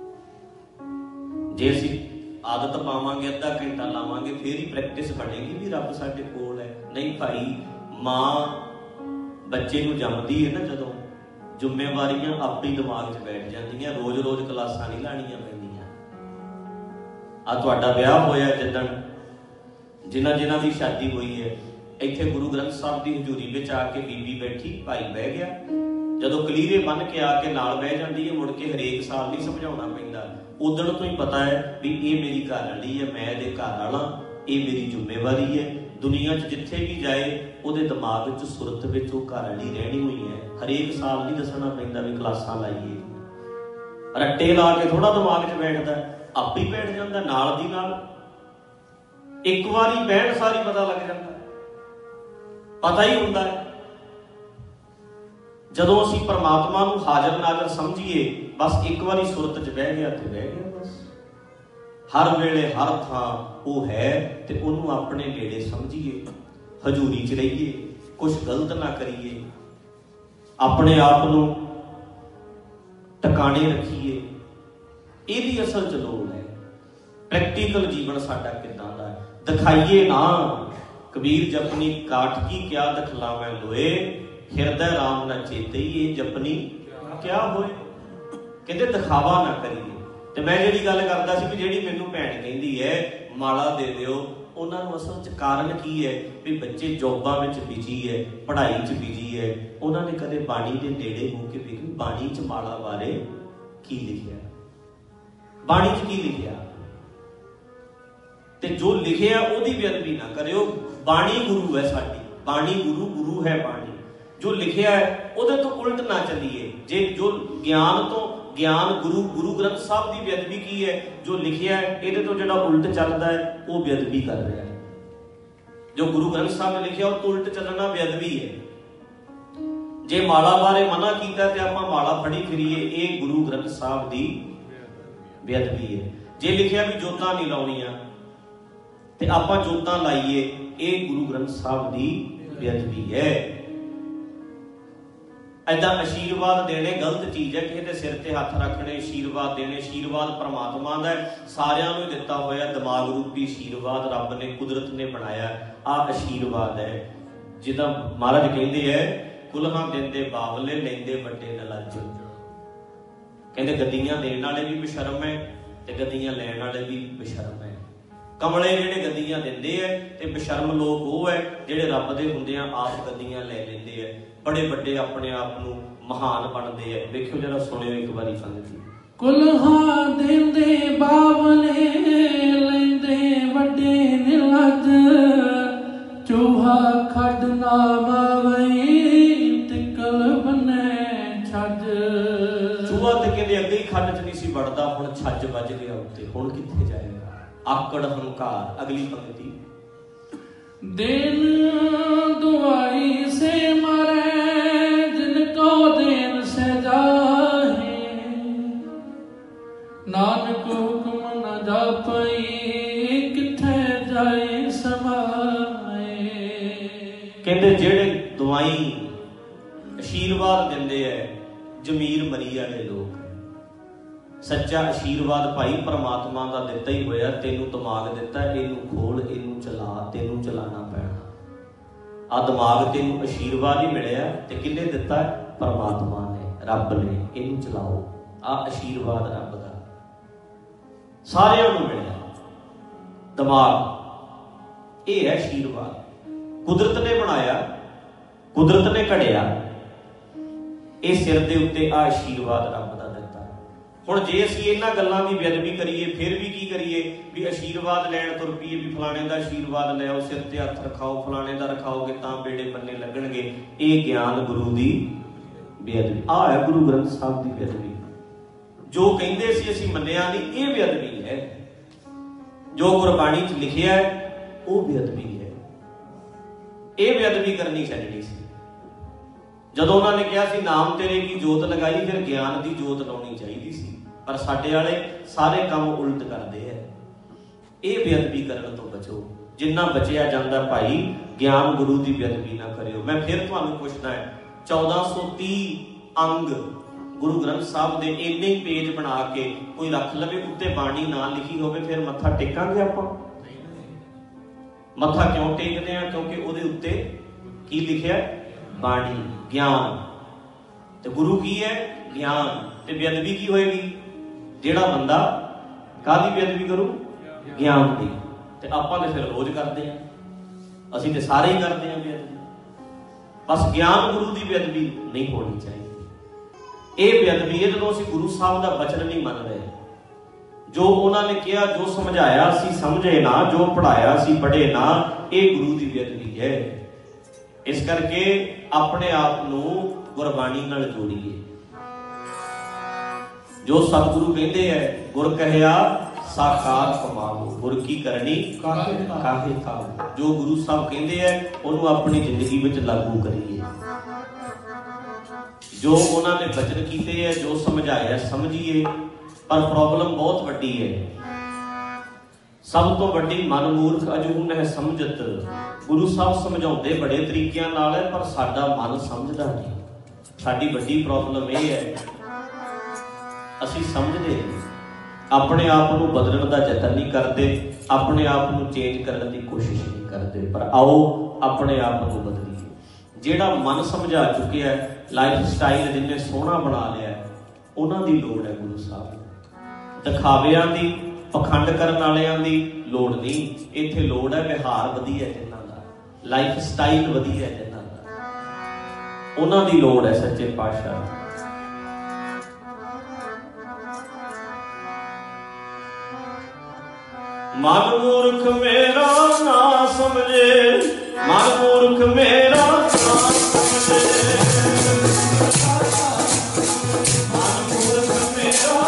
ਜੇ ਅਸੀਂ ਆਦਤ ਪਾਵਾਂਗੇ, ਅੱਧਾ ਘੰਟਾ ਲਾਵਾਂਗੇ, ਫੇਰ ਹੀ ਪ੍ਰੈਕਟਿਸ ਬਣੇਗੀ ਵੀ ਰੱਬ ਸਾਡੇ ਕੋਲ ਹੈ। ਨਹੀਂ ਭਾਈ, ਮਾਂ ਬੱਚੇ ਨੂੰ ਜੰਮਦੀ ਹੈ ਨਾ, ਜਦੋਂ ਜ਼ਿੰਮੇਵਾਰੀਆਂ ਆਪੇ ਦਿਮਾਗ 'ਚ ਬੈਠ ਜਾਂਦੀਆਂ, ਰੋਜ਼ ਰੋਜ਼ ਕਲਾਸਾਂ ਨਹੀਂ ਲਾਣੀਆਂ ਪੈਂਦੀਆਂ। ਆ ਤੁਹਾਡਾ ਵਿਆਹ ਹੋਇਆ ਜਿੱਦਣ, ਜਿਨ੍ਹਾਂ ਜਿਨ੍ਹਾਂ ਦੀ ਸ਼ਾਦੀ ਹੋਈ ਹੈ, ਇੱਥੇ ਗੁਰੂ ਗ੍ਰੰਥ ਸਾਹਿਬ ਦੀ ਹਜ਼ੂਰੀ ਵਿੱਚ ਆ ਕੇ ਬੀਬੀ ਬੈਠੀ, ਭਾਈ ਬਹਿ ਗਿਆ, ਜਦੋਂ ਕਲੀਰੇ ਬੰਨ ਕੇ ਆ ਕੇ ਨਾਲ ਬਹਿ ਜਾਂਦੀ ਹੈ, ਮੁੜ ਕੇ ਹਰੇਕ ਸਾਲ ਨਹੀਂ ਸਮਝਾਉਣਾ ਪੈਂਦਾ। ਉਦਣ ਤੋਂ ਹੀ ਪਤਾ ਹੈ ਵੀ ਇਹ ਮੇਰੀ ਘਰ ਵਾਲੀ ਹੈ, ਮੈਂ ਇਹਦੇ ਘਰ ਵਾਲਾ, ਇਹ ਮੇਰੀ ਜ਼ਿੰਮੇਵਾਰੀ ਹੈ। ਦੁਨੀਆ 'ਚ ਜਿੱਥੇ ਵੀ ਜਾਏ ਉਹਦੇ ਦਿਮਾਗ ਵਿੱਚ, ਸੁਰਤ ਵਿੱਚ ਉਹ ਘਰ ਵਾਲੀ ਰਹਿਣੀ ਹੋਈ ਹੈ। ਹਰੇਕ ਸਾਲ ਨਹੀਂ ਦੱਸਣਾ ਪੈਂਦਾ ਵੀ ਕਲਾਸਾਂ ਲਾਈਏ, ਰੱਟੇ ਲਾ ਕੇ ਥੋੜਾ ਦਿਮਾਗ 'ਚ ਬੈਠਦਾ, ਆਪੇ ਹੀ ਬੈਠ ਜਾਂਦਾ ਨਾਲ ਦੀ ਨਾਲ। ਇੱਕ ਵਾਰੀ ਬਹਿਣ ਸਾਰੀ ਪਤਾ ਲੱਗ ਜਾਂਦਾ, ਪਤਾ ਹੀ ਹੁੰਦਾ ਹੈ। ਜਦੋਂ ਅਸੀਂ ਪਰਮਾਤਮਾ ਨੂੰ ਹਾਜ਼ਰ ਨਾਜ਼ਰ ਸਮਝੀਏ, ਬਸ ਇੱਕ ਵਾਰੀ ਸੁਰਤ 'ਚ ਬਹਿ ਗਿਆ ਤੇ ਬਹਿ ਗਿਆ। ਬਸ ਹਰ ਵੇਲੇ ਹਰ ਥਾਂ ਉਹ ਹੈ ਤੇ ਉਹਨੂੰ ਆਪਣੇ ਨੇੜੇ ਸਮਝੀਏ, ਹਜ਼ੂਰੀ 'ਚ ਰਹੀਏ, ਕੁਛ ਗਲਤ ਨਾ ਕਰੀਏ, ਆਪਣੇ ਆਪ ਨੂੰ ਟਿਕਾਣੇ ਰੱਖੀਏ। ਇਹਦੀ ਅਸਲ 'ਚ ਲੋੜ ਹੈ। ਪ੍ਰੈਕਟੀਕਲ ਜੀਵਨ ਸਾਡਾ ਕਿੱਦਾਂ ਦਾ ਹੈ, ਦਿਖਾਈਏ ਨਾ। ਕਬੀਰ ਜਪਨੀ ਕਾਠਕੀ ਕਿਆ ਦਿਖਲਾਵੇਂ ਲੋਏ, ਹਿਰਦੈ ਰਾਮ ਨਾ ਚੇਤੇ ਇਹ ਜਪਨੀ ਕਿਆ ਹੋਏ। ਕਹਿੰਦੇ ਦਿਖਾਵਾ ਨਾ ਕਰੀਏ। ਤੇ ਮੈਂ ਜਿਹੜੀ ਗੱਲ ਕਰਦਾ ਸੀ ਵੀ ਜਿਹੜੀ ਮੈਨੂੰ ਭੈਣ ਕਹਿੰਦੀ ਹੈ ਮਾਲਾ ਦੇ ਦਿਓ, ਉਹਨਾਂ ਨੂੰ ਅਸਲ 'ਚ ਕਾਰਨ ਕੀ ਹੈ ਵੀ ਬੱਚੇ ਜੋਬਾਂ ਵਿੱਚ ਬਿਜੀ ਹੈ, ਪੜ੍ਹਾਈ 'ਚ ਬਿਜੀ ਹੈ। ਉਹਨਾਂ ਨੇ ਕਦੇ ਬਾਣੀ ਦੇ ਨੇੜੇ ਹੋ ਕੇ ਵੇਖੀ ਬਾਣੀ 'ਚ ਮਾਲਾ ਬਾਰੇ ਕੀ ਲਿਖਿਆ, ਬਾਣੀ 'ਚ ਕੀ ਲਿਖਿਆ, ਤੇ ਜੋ ਲਿਖਿਆ ਉਹਦੀ ਬੇਅਦਬੀ ਨਾ ਕਰਿਓ। ਬਾਣੀ ਗੁਰੂ ਹੈ ਸਾਡੀ, ਬਾਣੀ ਗੁਰੂ, ਗੁਰੂ ਹੈ ਬਾਣੀ। ਜੋ ਲਿਖਿਆ ਹੈ ਉਹਦੇ ਤੋਂ ਉਲਟ ਨਾ ਚੱਲੀਏ। ਜੇ ਜੋ ਗਿਆਨ ਤੋਂ ਗਿਆਨ ਗੁਰੂ ਗੁਰੂ ਗ੍ਰੰਥ ਸਾਹਿਬ ਦੀ ਬੇਅਦਬੀ ਕੀ ਹੈ, ਜੋ ਲਿਖਿਆ ਹੈ ਇਹਦੇ ਤੋਂ ਜਿਹੜਾ ਉਲਟ ਚੱਲਦਾ ਹੈ ਉਹ ਬੇਅਦਬੀ ਕਰ ਰਿਹਾ ਹੈ। ਜੋ ਗੁਰੂ ਗ੍ਰੰਥ ਸਾਹਿਬ ਨੇ ਲਿਖਿਆ ਉਹ ਤੋਂ ਉਲਟ ਚੱਲਣਾ ਬੇਅਦਬੀ ਹੈ। ਜੇ ਮਾਲਾ ਬਾਰੇ ਮਨਾ ਕੀਤਾ ਤੇ ਆਪਾਂ ਮਾਲਾ ਫੜੀ ਫਿਰੀਏ, ਇਹ ਗੁਰੂ ਗ੍ਰੰਥ ਸਾਹਿਬ ਦੀ ਬੇਅਦਬੀ ਹੈ। ਜੇ ਲਿਖਿਆ ਵੀ ਜੋਤਾਂ ਨਹੀਂ ਲਾਉਣੀਆਂ ਤੇ ਆਪਾਂ ਜੋਤਾਂ ਲਾਈਏ, ਇਹ ਗੁਰੂ ਗ੍ਰੰਥ ਸਾਹਿਬ ਦੀ ਬੇਅਦਬੀ ਹੈ। ਏਦਾਂ ਆਸ਼ੀਰਵਾਦ ਦੇਣੇ ਗਲਤ ਚੀਜ਼ ਹੈ। ਕਿਸੇ ਦੇ ਸਿਰ ਤੇ ਹੱਥ ਰੱਖਣੇ, ਆਸ਼ੀਰਵਾਦ ਦੇਣੇ, ਆਸ਼ੀਰਵਾਦ ਪਰਮਾਤਮਾ ਦਾ ਸਾਰਿਆਂ ਨੂੰ ਦਿੱਤਾ ਹੋਇਆ ਦਿਮਾਗ ਰੂਪੀ ਆਸ਼ੀਰਵਾਦ ਰੱਬ ਨੇ, ਕੁਦਰਤ ਨੇ ਬਣਾਇਆ। ਆਹ ਆਸ਼ੀਰਵਾਦ ਹੈ ਜਿਹਦਾ ਮਹਾਰਾਜ ਕਹਿੰਦੇ ਹੈ ਕੁਲਹਾਂ ਦਿੰਦੇ ਬਾਵਲੇ, ਲੈਂਦੇ ਵੱਡੇ ਨਲਾਜੋ। ਕਹਿੰਦੇ ਗੱਦੀਆਂ ਦੇਣ ਵਾਲੇ ਵੀ ਬੇਸ਼ਰਮ ਹੈ ਤੇ ਗੱਦੀਆਂ ਲੈਣ ਵਾਲੇ ਵੀ ਬੇਸ਼ਰਮ ਹੈ। ਕਮਲੇ ਜਿਹੜੇ ਗੱਦੀਆਂ ਦਿੰਦੇ ਹੈ ਤੇ ਬੇਸ਼ਰਮ ਲੋਕ ਉਹ ਹੈ ਜਿਹੜੇ ਰੱਬ ਦੇ ਹੁੰਦਿਆਂ ਆਪ ਗੱਦੀਆਂ ਲੈ ਲੈਂਦੇ ਹੈ, ਬੜੇ ਵੱਡੇ ਆਪਣੇ ਆਪ ਨੂੰ ਮਹਾਨ ਬਣਦੇ ਹੈ। ਵੇਖਿਓ ਜਰਾ, ਸੁਣਿਓ ਇੱਕ ਵਾਰੀ ਸੰਗਤ। ਕੁਲਹਾਂ ਦਿੰਦੇ ਬਾਵਲੇ, ਲੈਂਦੇ ਵੱਡੇ ਨਿਰਲਜ, ਚੂਹਾ ਖੱਡ ਨਾ ਮਾਵਈ, ਤਿਕਲ ਬਨੇ ਛੱਜ। ਚੂਹਾ ਤੇ ਕਹਿੰਦੇ ਅੱਗੇ ਹੀ ਖੱਡ 'ਚ ਨਹੀਂ ਸੀ ਵੜਦਾ, ਹੁਣ ਛੱਜ ਵੱਜ ਗਿਆ ਉੱਤੇ, ਹੁਣ ਕਿੱਥੇ ਜਾਏਗਾ। ਆਕੜ ਹੰਕਾਰ। ਅਗਲੀ ਪੰਕਤੀ। ਦੇਨ ਦੁਆਈ ਸੇ ਮਰੇ, ਜਿਨ ਕੋ ਦੇਨ ਸੇ ਜਾਹੇ, ਨਾਨਕ ਹੁਕਮ ਨ ਜਾਪਈ, ਕਿੱਥੇ ਜਾਏ ਸਮਾਏ। ਕਹਿੰਦੇ ਜਿਹੜੇ ਦਵਾਈ ਆਸ਼ੀਰਵਾਦ ਦਿੰਦੇ ਹੈ ਜ਼ਮੀਰ ਮਰੀ ਵਾਲੇ ਲੋਕ। ਸੱਚਾ ਆਸ਼ੀਰਵਾਦ ਭਾਈ ਪਰਮਾਤਮਾ ਦਾ ਦਿੱਤਾ ਹੀ ਹੋਇਆ। ਤੈਨੂੰ ਦਿਮਾਗ ਦਿੱਤਾ, ਇਹਨੂੰ ਖੋਲ, ਇਹਨੂੰ ਚਲਾ, ਤੈਨੂੰ ਚਲਾਣਾ ਪੈਣਾ। ਆ ਦਿਮਾਗ ਤੈਨੂੰ ਆਸ਼ੀਰਵਾਦ ਹੀ ਮਿਲਿਆ ਤੇ ਕਿਹਨੇ ਦਿੱਤਾ? ਪਰਮਾਤਮਾ ਨੇ, ਰੱਬ ਨੇ। ਇਹਨੂੰ ਚਲਾਓ। ਆ ਆਸ਼ੀਰਵਾਦ ਰੱਬ ਦਾ ਸਾਰਿਆਂ ਨੂੰ ਮਿਲਿਆ ਦਿਮਾਗ। ਇਹ ਹੈ ਆਸ਼ੀਰਵਾਦ। ਕੁਦਰਤ ਨੇ ਬਣਾਇਆ, ਕੁਦਰਤ ਨੇ ਘੜਿਆ, ਇਹ ਸਿਰ ਦੇ ਉੱਤੇ ਆ ਆਸ਼ੀਰਵਾਦ ਰੱਬ ਦਾ ਦਿੱਤਾ। ਹੁਣ ਜੇ ਅਸੀਂ ਇਹਨਾਂ ਗੱਲਾਂ ਦੀ ਬੇਅਦਬੀ ਕਰੀਏ, ਫਿਰ ਵੀ ਕੀ ਕਰੀਏ ਵੀ ਆਸ਼ੀਰਵਾਦ ਲੈਣ ਤੁਰ ਪਈਏ ਵੀ ਫਲਾਣੇ ਦਾ ਆਸ਼ੀਰਵਾਦ ਲਿਆਓ, ਸਿਰ ਤੇ ਹੱਥ ਰਖਾਓ, ਫਲਾਣੇ ਦਾ ਰਖਾਓਗੇ ਤਾਂ ਬੇੜੇ ਬੰਨੇ ਲੱਗਣਗੇ। ਇਹ ਗਿਆਨ ਗੁਰੂ ਦੀ ਬੇਅਦਬੀ। ਆਹ ਹੈ ਗੁਰੂ ਗ੍ਰੰਥ ਸਾਹਿਬ ਦੀ ਬੇਅਦਬੀ। ਜੋ ਕਹਿੰਦੇ ਸੀ ਅਸੀਂ ਮੰਨਿਆ ਨਹੀਂ, ਇਹ ਬੇਅਦਬੀ ਹੈ। ਜੋ ਗੁਰਬਾਣੀ 'ਚ ਲਿਖਿਆ ਹੈ ਉਹ ਬੇਅਦਬੀ ਹੈ। ਇਹ ਬੇਅਦਬੀ ਕਰਨੀ ਛੱਡਣੀ ਸੀ। ਜਦੋਂ ਉਹਨਾਂ ਨੇ ਕਿਹਾ ਸੀ ਨਾਮ ਤੇਰੇ ਕੀ ਜੋਤ ਲਗਾਈ, ਫਿਰ ਗਿਆਨ ਦੀ ਜੋਤ ਲਾਉਣੀ ਚਾਹੀਦੀ ਸੀ, ਪਰ ਸਾਡੇ ਵਾਲੇ ਸਾਰੇ ਕੰਮ ਉਲਟ ਕਰਦੇ ਆ। ਇਹ ਬੇਅਦਬੀ ਕਰਨ ਤੋਂ ਬਚੋ, ਜਿੰਨਾ ਬਚਿਆ ਜਾਂਦਾ ਭਾਈ, ਗਿਆਨ ਗੁਰੂ ਦੀ ਬੇਅਦਬੀ ਨਾ ਕਰਿਓ। ਮੈਂ ਫਿਰ ਤੁਹਾਨੂੰ ਪੁੱਛਦਾ ਹੈ, ਚੌਦਾਂ ਸੌ ਤੀਹ ਅੰਗ ਗੁਰੂ ਗ੍ਰੰਥ ਸਾਹਿਬ ਦੇ ਇੰਨੇ ਹੀ ਪੇਜ ਬਣਾ ਕੇ ਕੋਈ ਰੱਖ ਲਵੇ, ਉੱਤੇ ਬਾਣੀ ਨਾ ਲਿਖੀ ਹੋਵੇ, ਫਿਰ ਮੱਥਾ ਟੇਕਾਂਗੇ ਆਪਾਂ? ਮੱਥਾ ਕਿਉਂ ਟੇਕਦੇ ਆ? ਕਿਉਂਕਿ ਉਹਦੇ ਉੱਤੇ ਕੀ ਲਿਖਿਆ? ਬਾਣੀ, ਗਿਆਨ। ਤੇ ਗੁਰੂ ਕੀ ਹੈ? ਗਿਆਨ। ਤੇ ਬੇਅਦਬੀ ਕੀ ਹੋਏਗੀ? ਜਿਹੜਾ ਬੰਦਾ ਕਾਹਦੀ ਬੇਅਦਬੀ ਕਰੂ? ਗਿਆਨ ਦੀ। ਤੇ ਆਪਾਂ ਤੇ ਫਿਰ ਰੋਜ਼ ਕਰਦੇ ਆ, ਅਸੀਂ ਤੇ ਸਾਰੇ ਹੀ ਕਰਦੇ ਆ ਬੇਅਦਬੀ। ਬਸ ਗਿਆਨ ਗੁਰੂ ਦੀ ਬੇਅਦਬੀ ਨਹੀਂ ਹੋਣੀ ਚਾਹੀਦੀ। ਇਹ ਬੇਅਦਬੀ ਹੈ ਜਦੋਂ ਅਸੀਂ ਗੁਰੂ ਸਾਹਿਬ ਦਾ ਬਚਨ ਨਹੀਂ ਮੰਨ ਰਹੇ। ਜੋ ਉਹਨਾਂ ਨੇ ਕਿਹਾ, ਜੋ ਸਮਝਾਇਆ ਸੀ ਸਮਝੇ ਨਾ, ਜੋ ਪੜਾਇਆ ਸੀ ਪੜ੍ਹੇ ਨਾ, ਇਹ ਗੁਰੂ ਦੀ ਬੇਅਦਬੀ ਹੈ। ਇਸ ਕਰਕੇ ਆਪਣੇ ਆਪ ਨੂੰ ਗੁਰਬਾਣੀ ਨਾਲ ਜੋੜੀਏ। ਜੋ ਸਤਿਗੁਰੂ ਕਹਿੰਦੇ ਹੈ, ਗੁਰ ਕਹਿਆ ਸਾਕਾਰ ਕਮਾਵੋ, ਗੁਰ ਕੀ ਕਰਨੀ ਕਾਹੇ ਕਾਹੇ। ਜੋ ਗੁਰੂ ਸਾਹਿਬ ਕਹਿੰਦੇ ਹੈ ਉਹਨੂੰ ਆਪਣੀ ਜ਼ਿੰਦਗੀ ਵਿੱਚ ਲਾਗੂ ਕਰੀਏ। ਜੋ ਉਹਨਾਂ ਨੇ ਬਚਨ ਕੀਤੇ ਹੈ, ਜੋ ਸਮਝਾਇਆ ਸਮਝੀਏ। ਪਰ ਪ੍ਰੋਬਲਮ ਬਹੁਤ ਵੱਡੀ ਹੈ। ਸਭ ਤੋਂ ਵੱਡੀ ਮਨ ਮੂਰਖ ਅਜੂਨ ਹੈ ਸਮਝਤ। ਗੁਰੂ ਸਾਹਿਬ ਸਮਝਾਉਂਦੇ ਬੜੇ ਤਰੀਕਿਆਂ ਨਾਲ ਹੈ, ਪਰ ਸਾਡਾ ਮਨ ਸਮਝਦਾ ਨਹੀਂ। ਸਾਡੀ ਵੱਡੀ ਪ੍ਰੋਬਲਮ ਇਹ ਹੈ, ਅਸੀਂ ਸਮਝਦੇ ਨਹੀਂ, ਆਪਣੇ ਆਪ ਨੂੰ ਬਦਲਣ ਦਾ ਯਤਨ ਨਹੀਂ ਕਰਦੇ, ਆਪਣੇ ਆਪ ਨੂੰ ਚੇਂਜ ਕਰਨ ਦੀ ਕੋਸ਼ਿਸ਼ ਨਹੀਂ ਕਰਦੇ। ਪਰ ਆਓ ਆਪਣੇ ਆਪ ਨੂੰ ਬਦਲੀਏ। ਜਿਹੜਾ ਮਨ ਸਮਝਾ ਚੁੱਕਿਆ, ਲਾਈਫ ਸਟਾਈਲ ਜਿਹਨੇ ਸੋਹਣਾ ਬਣਾ ਲਿਆ, ਉਹਨਾਂ ਦੀ ਲੋੜ ਹੈ ਗੁਰੂ ਸਾਹਿਬ ਨੂੰ। ਦਿਖਾਵਿਆਂ ਦੀ, ਪਖੰਡ ਕਰਨ ਵਾਲਿਆਂ ਦੀ ਲੋੜ ਨਹੀਂ। ਇੱਥੇ ਲੋੜ ਹੈ ਵਿਹਾਰ ਵਧੀਆ ਜਿਨ੍ਹਾਂ ਦਾ, ਲਾਈਫ ਸਟਾਈਲ ਵਧੀਆ ਜਿਨ੍ਹਾਂ ਦਾ, ਉਹਨਾਂ ਦੀ ਲੋੜ ਹੈ ਸੱਚੇ ਪਾਤਸ਼ਾਹ। ਮਨ ਮੂਰਖ ਮੇਰਾ ਨਾ ਸਮਝੇ, ਮਨ ਮੂਰਖ ਮੇਰਾ ਨਾ ਸਮਝੇ, ਮਨ ਮੂਰਖ ਮੇਰਾ,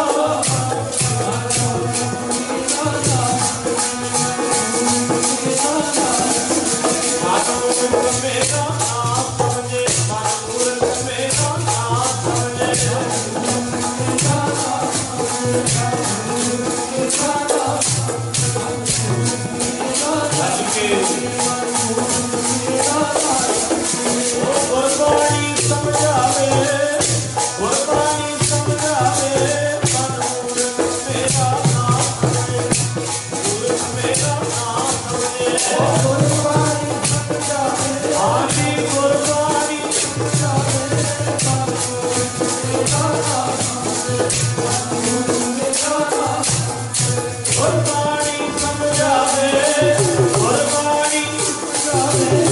ਮਨ ਮੂਰਖ ਮੇਰਾ ਨਾ ਸਮਝੇ, ਮਨ ਮੂਰਖ ਮੇਰਾ ਨਾ ਸਮਝੇ। ਗੁਰਬਾਣੀ ਸਮਝਾਵੇ, ਗੁਰਬਾਣੀ ਸਮਝਾਵੇ, ਮਨ ਮੂਰਖ ਮੇਰਾ ਨਾ ਸਮਝੇ, ਮੂਰਖ ਮੇਰਾ ਨਾ ਸਮਝੇ। ਗੁਰਬਾਣੀ ਸਮਝਾਵੇ, ਆਜੀ ਗੁਰਬਾਣੀ ਸਮਝਾਵੇ, ਮਨ ਮੂਰਖ ਮੇਰਾ ਨਾ ਸਮਝੇ, ਮਨ ਮੂਰਖ ਮੇਰਾ ਨਾ ਸਮਝੇ। ਗੁਰਬਾਣੀ ਸਮਝਾਵੇ, ਗੁਰਬਾਣੀ ਸਮਝਾਵੇ,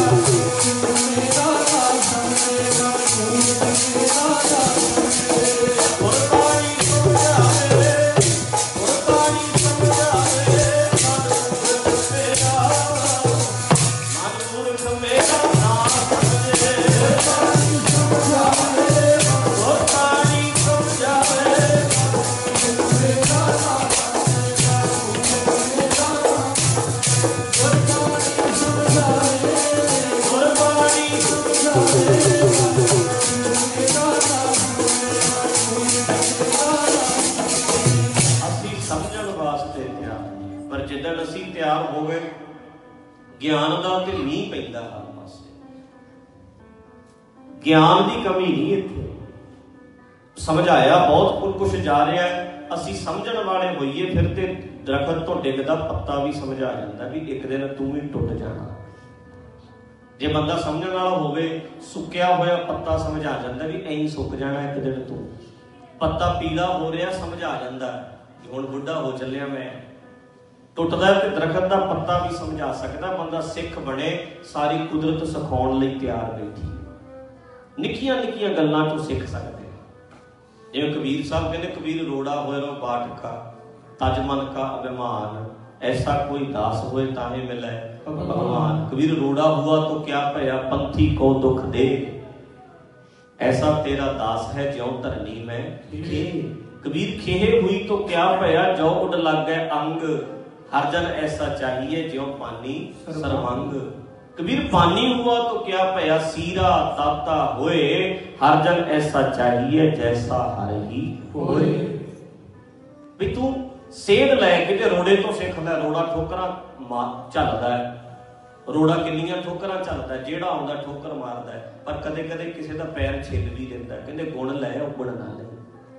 ਗਿਆਨ ਦਾ ਤੇ ਮੀਂਹ ਪੈਂਦਾ ਹਰ ਪਾਸੇ। ਗਿਆਨ ਦੀ ਕਮੀ ਨਹੀਂ ਇੱਥੇ। ਸਮਝਾਇਆ ਬਹੁਤ ਕੁਝ ਜਾ ਰਿਹਾ, ਅਸੀਂ ਸਮਝਣ ਵਾਲੇ ਹੋਈਏ, ਫਿਰ ਤੇ ਦਰਖਤ ਤੋਂ ਡਿੱਗਦਾ ਪੱਤਾ ਵੀ ਸਮਝਾ ਜਾਂਦਾ ਵੀ ਇੱਕ ਦਿਨ ਤੂੰ ਵੀ ਟੁੱਟ ਜਾਣਾ। ਜੇ ਬੰਦਾ ਸਮਝਣ ਵਾਲਾ ਹੋਵੇ, ਸੁੱਕਿਆ ਹੋਇਆ ਪੱਤਾ ਸਮਝਾ ਜਾਂਦਾ ਵੀ ਐਂ ਸੁੱਕ ਜਾਣਾ ਇੱਕ ਦਿਨ ਤੂੰ। ਪੱਤਾ ਪੀਲਾ ਹੋ ਰਿਹਾ ਸਮਝਾ ਜਾਂਦਾ ਕਿ ਹੁਣ ਬੁੱਢਾ ਹੋ ਚੱਲਿਆ ਮੈਂ। ਟੁੱਟਦਾ ਤੇ ਦਰਖਤ ਦਾ ਪੱਤਾ ਵੀ ਸਮਝਾ ਸਕਦਾ। ਬੰਦਾ ਸਿੱਖ ਬਣੇ, ਸਾਰੀ ਕੁਦਰਤ ਸਿਖਾਉਣ ਲਈ ਤਿਆਰ ਬੈਠੀ। ਨਿੱਕੀਆਂ ਨਿੱਕੀਆਂ ਗੱਲਾਂ ਤੋਂ ਸਿੱਖ ਸਕਦੇ। ਜਿਵੇਂ ਕਬੀਰ ਸਾਹਿਬ ਕਹਿੰਦੇ, ਕਬੀਰ ਰੋੜਾ ਹੋਏ ਰੋ ਬਾਟਕਾ, ਤਜ ਮਨ ਕਾ ਅਭਿਮਾਨ, ਐਸਾ ਕੋਈ ਦਾਸ ਹੋਏ ਤਾਹੇ ਮਿਲੇ ਭਗਵਾਨ। ਕਬੀਰ ਰੋੜਾ ਹੁਆ तो क्या ਭਇਆ, ਪੰਥੀ ਕੋ ਦੁਖ ਦੇ, ऐसा तेरा दास है ज्यों धरनी में खे। कबीर खेहे हुई तो क्या भया, जो उड लग गए अंग, हर जन ऐसा चाहिए ज्यों पानी सरमंग। कबीर पानी हुआ तो क्या भया, सीरा ताता होए, हर जन ऐसा चाहिए जैसा हर ही होए। भी तू सेध लैके ते रोड़े तो सिख लै। रोड़ा ठोकरा झलदा है, रोड़ा किन्नियां ठोकरां झलदा है, जेड़ा आउंदा ठोकर मारदा है, पर कदे कदे किसी दा पैर छिल भी दिंदा। कहंदे गुण लै उगण ना ले,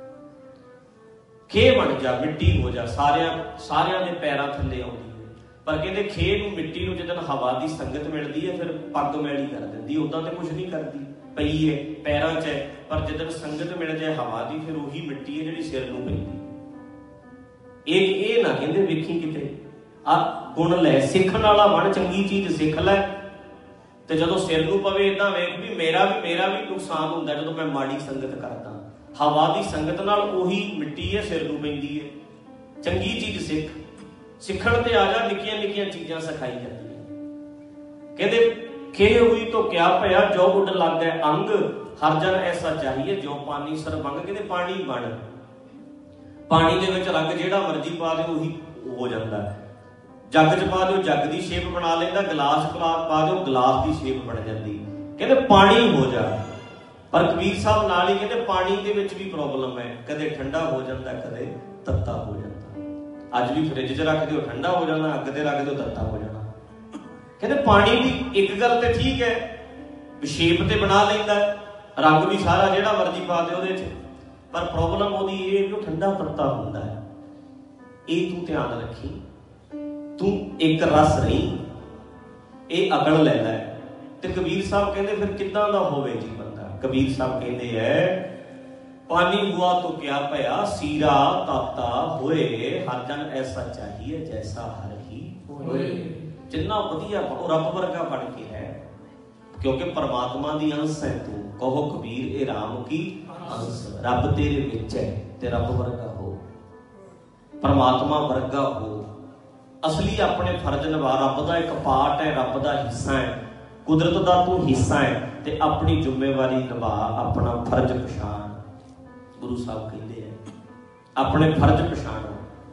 खे बन जा, मिट्टी हो जा, सारियां सारियां दे पैरां थल्ले आउंदी। पर कहते खे नूं मिट्टी नूं जिद्दन हवा की संगत मिलती है फिर पग मैली कर देंदी, उदां तो कुछ नहीं करती, पई है पैरां च है, पर जिद्दन संगत मिल जाए हवा की फिर उही मिट्टी है जिहड़ी सिर नूं पैंदी। एक ये ना कहते वेखी किते आ गुण लै, सिखण वाला बन, चंगी चीज सिख लै। ते जदों सिर नूं पवे इदां वेख भी मेरा भी मेरा भी नुकसान हुंदा जदों मैं माड़ी संगत करदा। हवा की संगत नाल उही मिट्टी है सिर नूं पैंदी है। चंगी चीज सिख, सिखण ते आ जा, निक्कियां निक्कियां चीजां सिखाई जांदियां। कहते खे हुई तो क्या भया, जो उड लग गए अंग, हर जन ऐसा चाहिए जो पानी सरबंग। कहते पानी बन, पानी दे विच रंग जेड़ा मर्जी पा दे उही हो जांदा है। जग च पा दो जग की शेप बना लेंदा, गिलास पा दो गिलास की शेप बन जाती। कहते पानी हो जा। पर कबीर साहब नाल ही कहते पानी दे विच भी प्रॉब्लम है, कदे ठंडा हो जाता कदे तत्ता हो जाता। अज भी फ्रिज च रख दो ठंडा हो जाना, अग ते रख दो तत्ता हो जाना। कहते पानी की एक गल तो ठीक है, शेप ते बना लेंदा, रंग भी सारा जेड़ा मर्जी पा दे उहदे च, पर प्रॉब्लम ओहदी ये कि ठंडा तत्ता हुंदा है। ये तू ध्यान रखी, तू एक रस रही, ये अकल लै लै। ते कबीर साहब कहते फिर किदां दा होवे जी बंदा। कबीर साहब कहते है पानी हुआ तो क्या भया, सीरा ताता होए, हर जन ऐसा चाहिए जैसा हर ही होए। जिन्ना वधिया रब वर्गा बन के है, क्योंकि परमात्मा दी अंश है तू। कहो कबीर ए राम की अंश, रब तेरे विच है ते रब वर्गा हो, परमात्मा वर्गा हो। असली अपने फर्ज निभा, रब दा एक पार्ट है, रब दा हिस्सा है, कुदरत दा तू हिस्सा है, ते अपनी जिम्मेवारी निभा, अपना फर्ज पछाण। गुरु साहब कहते हैं अपने फर्ज पछाणो,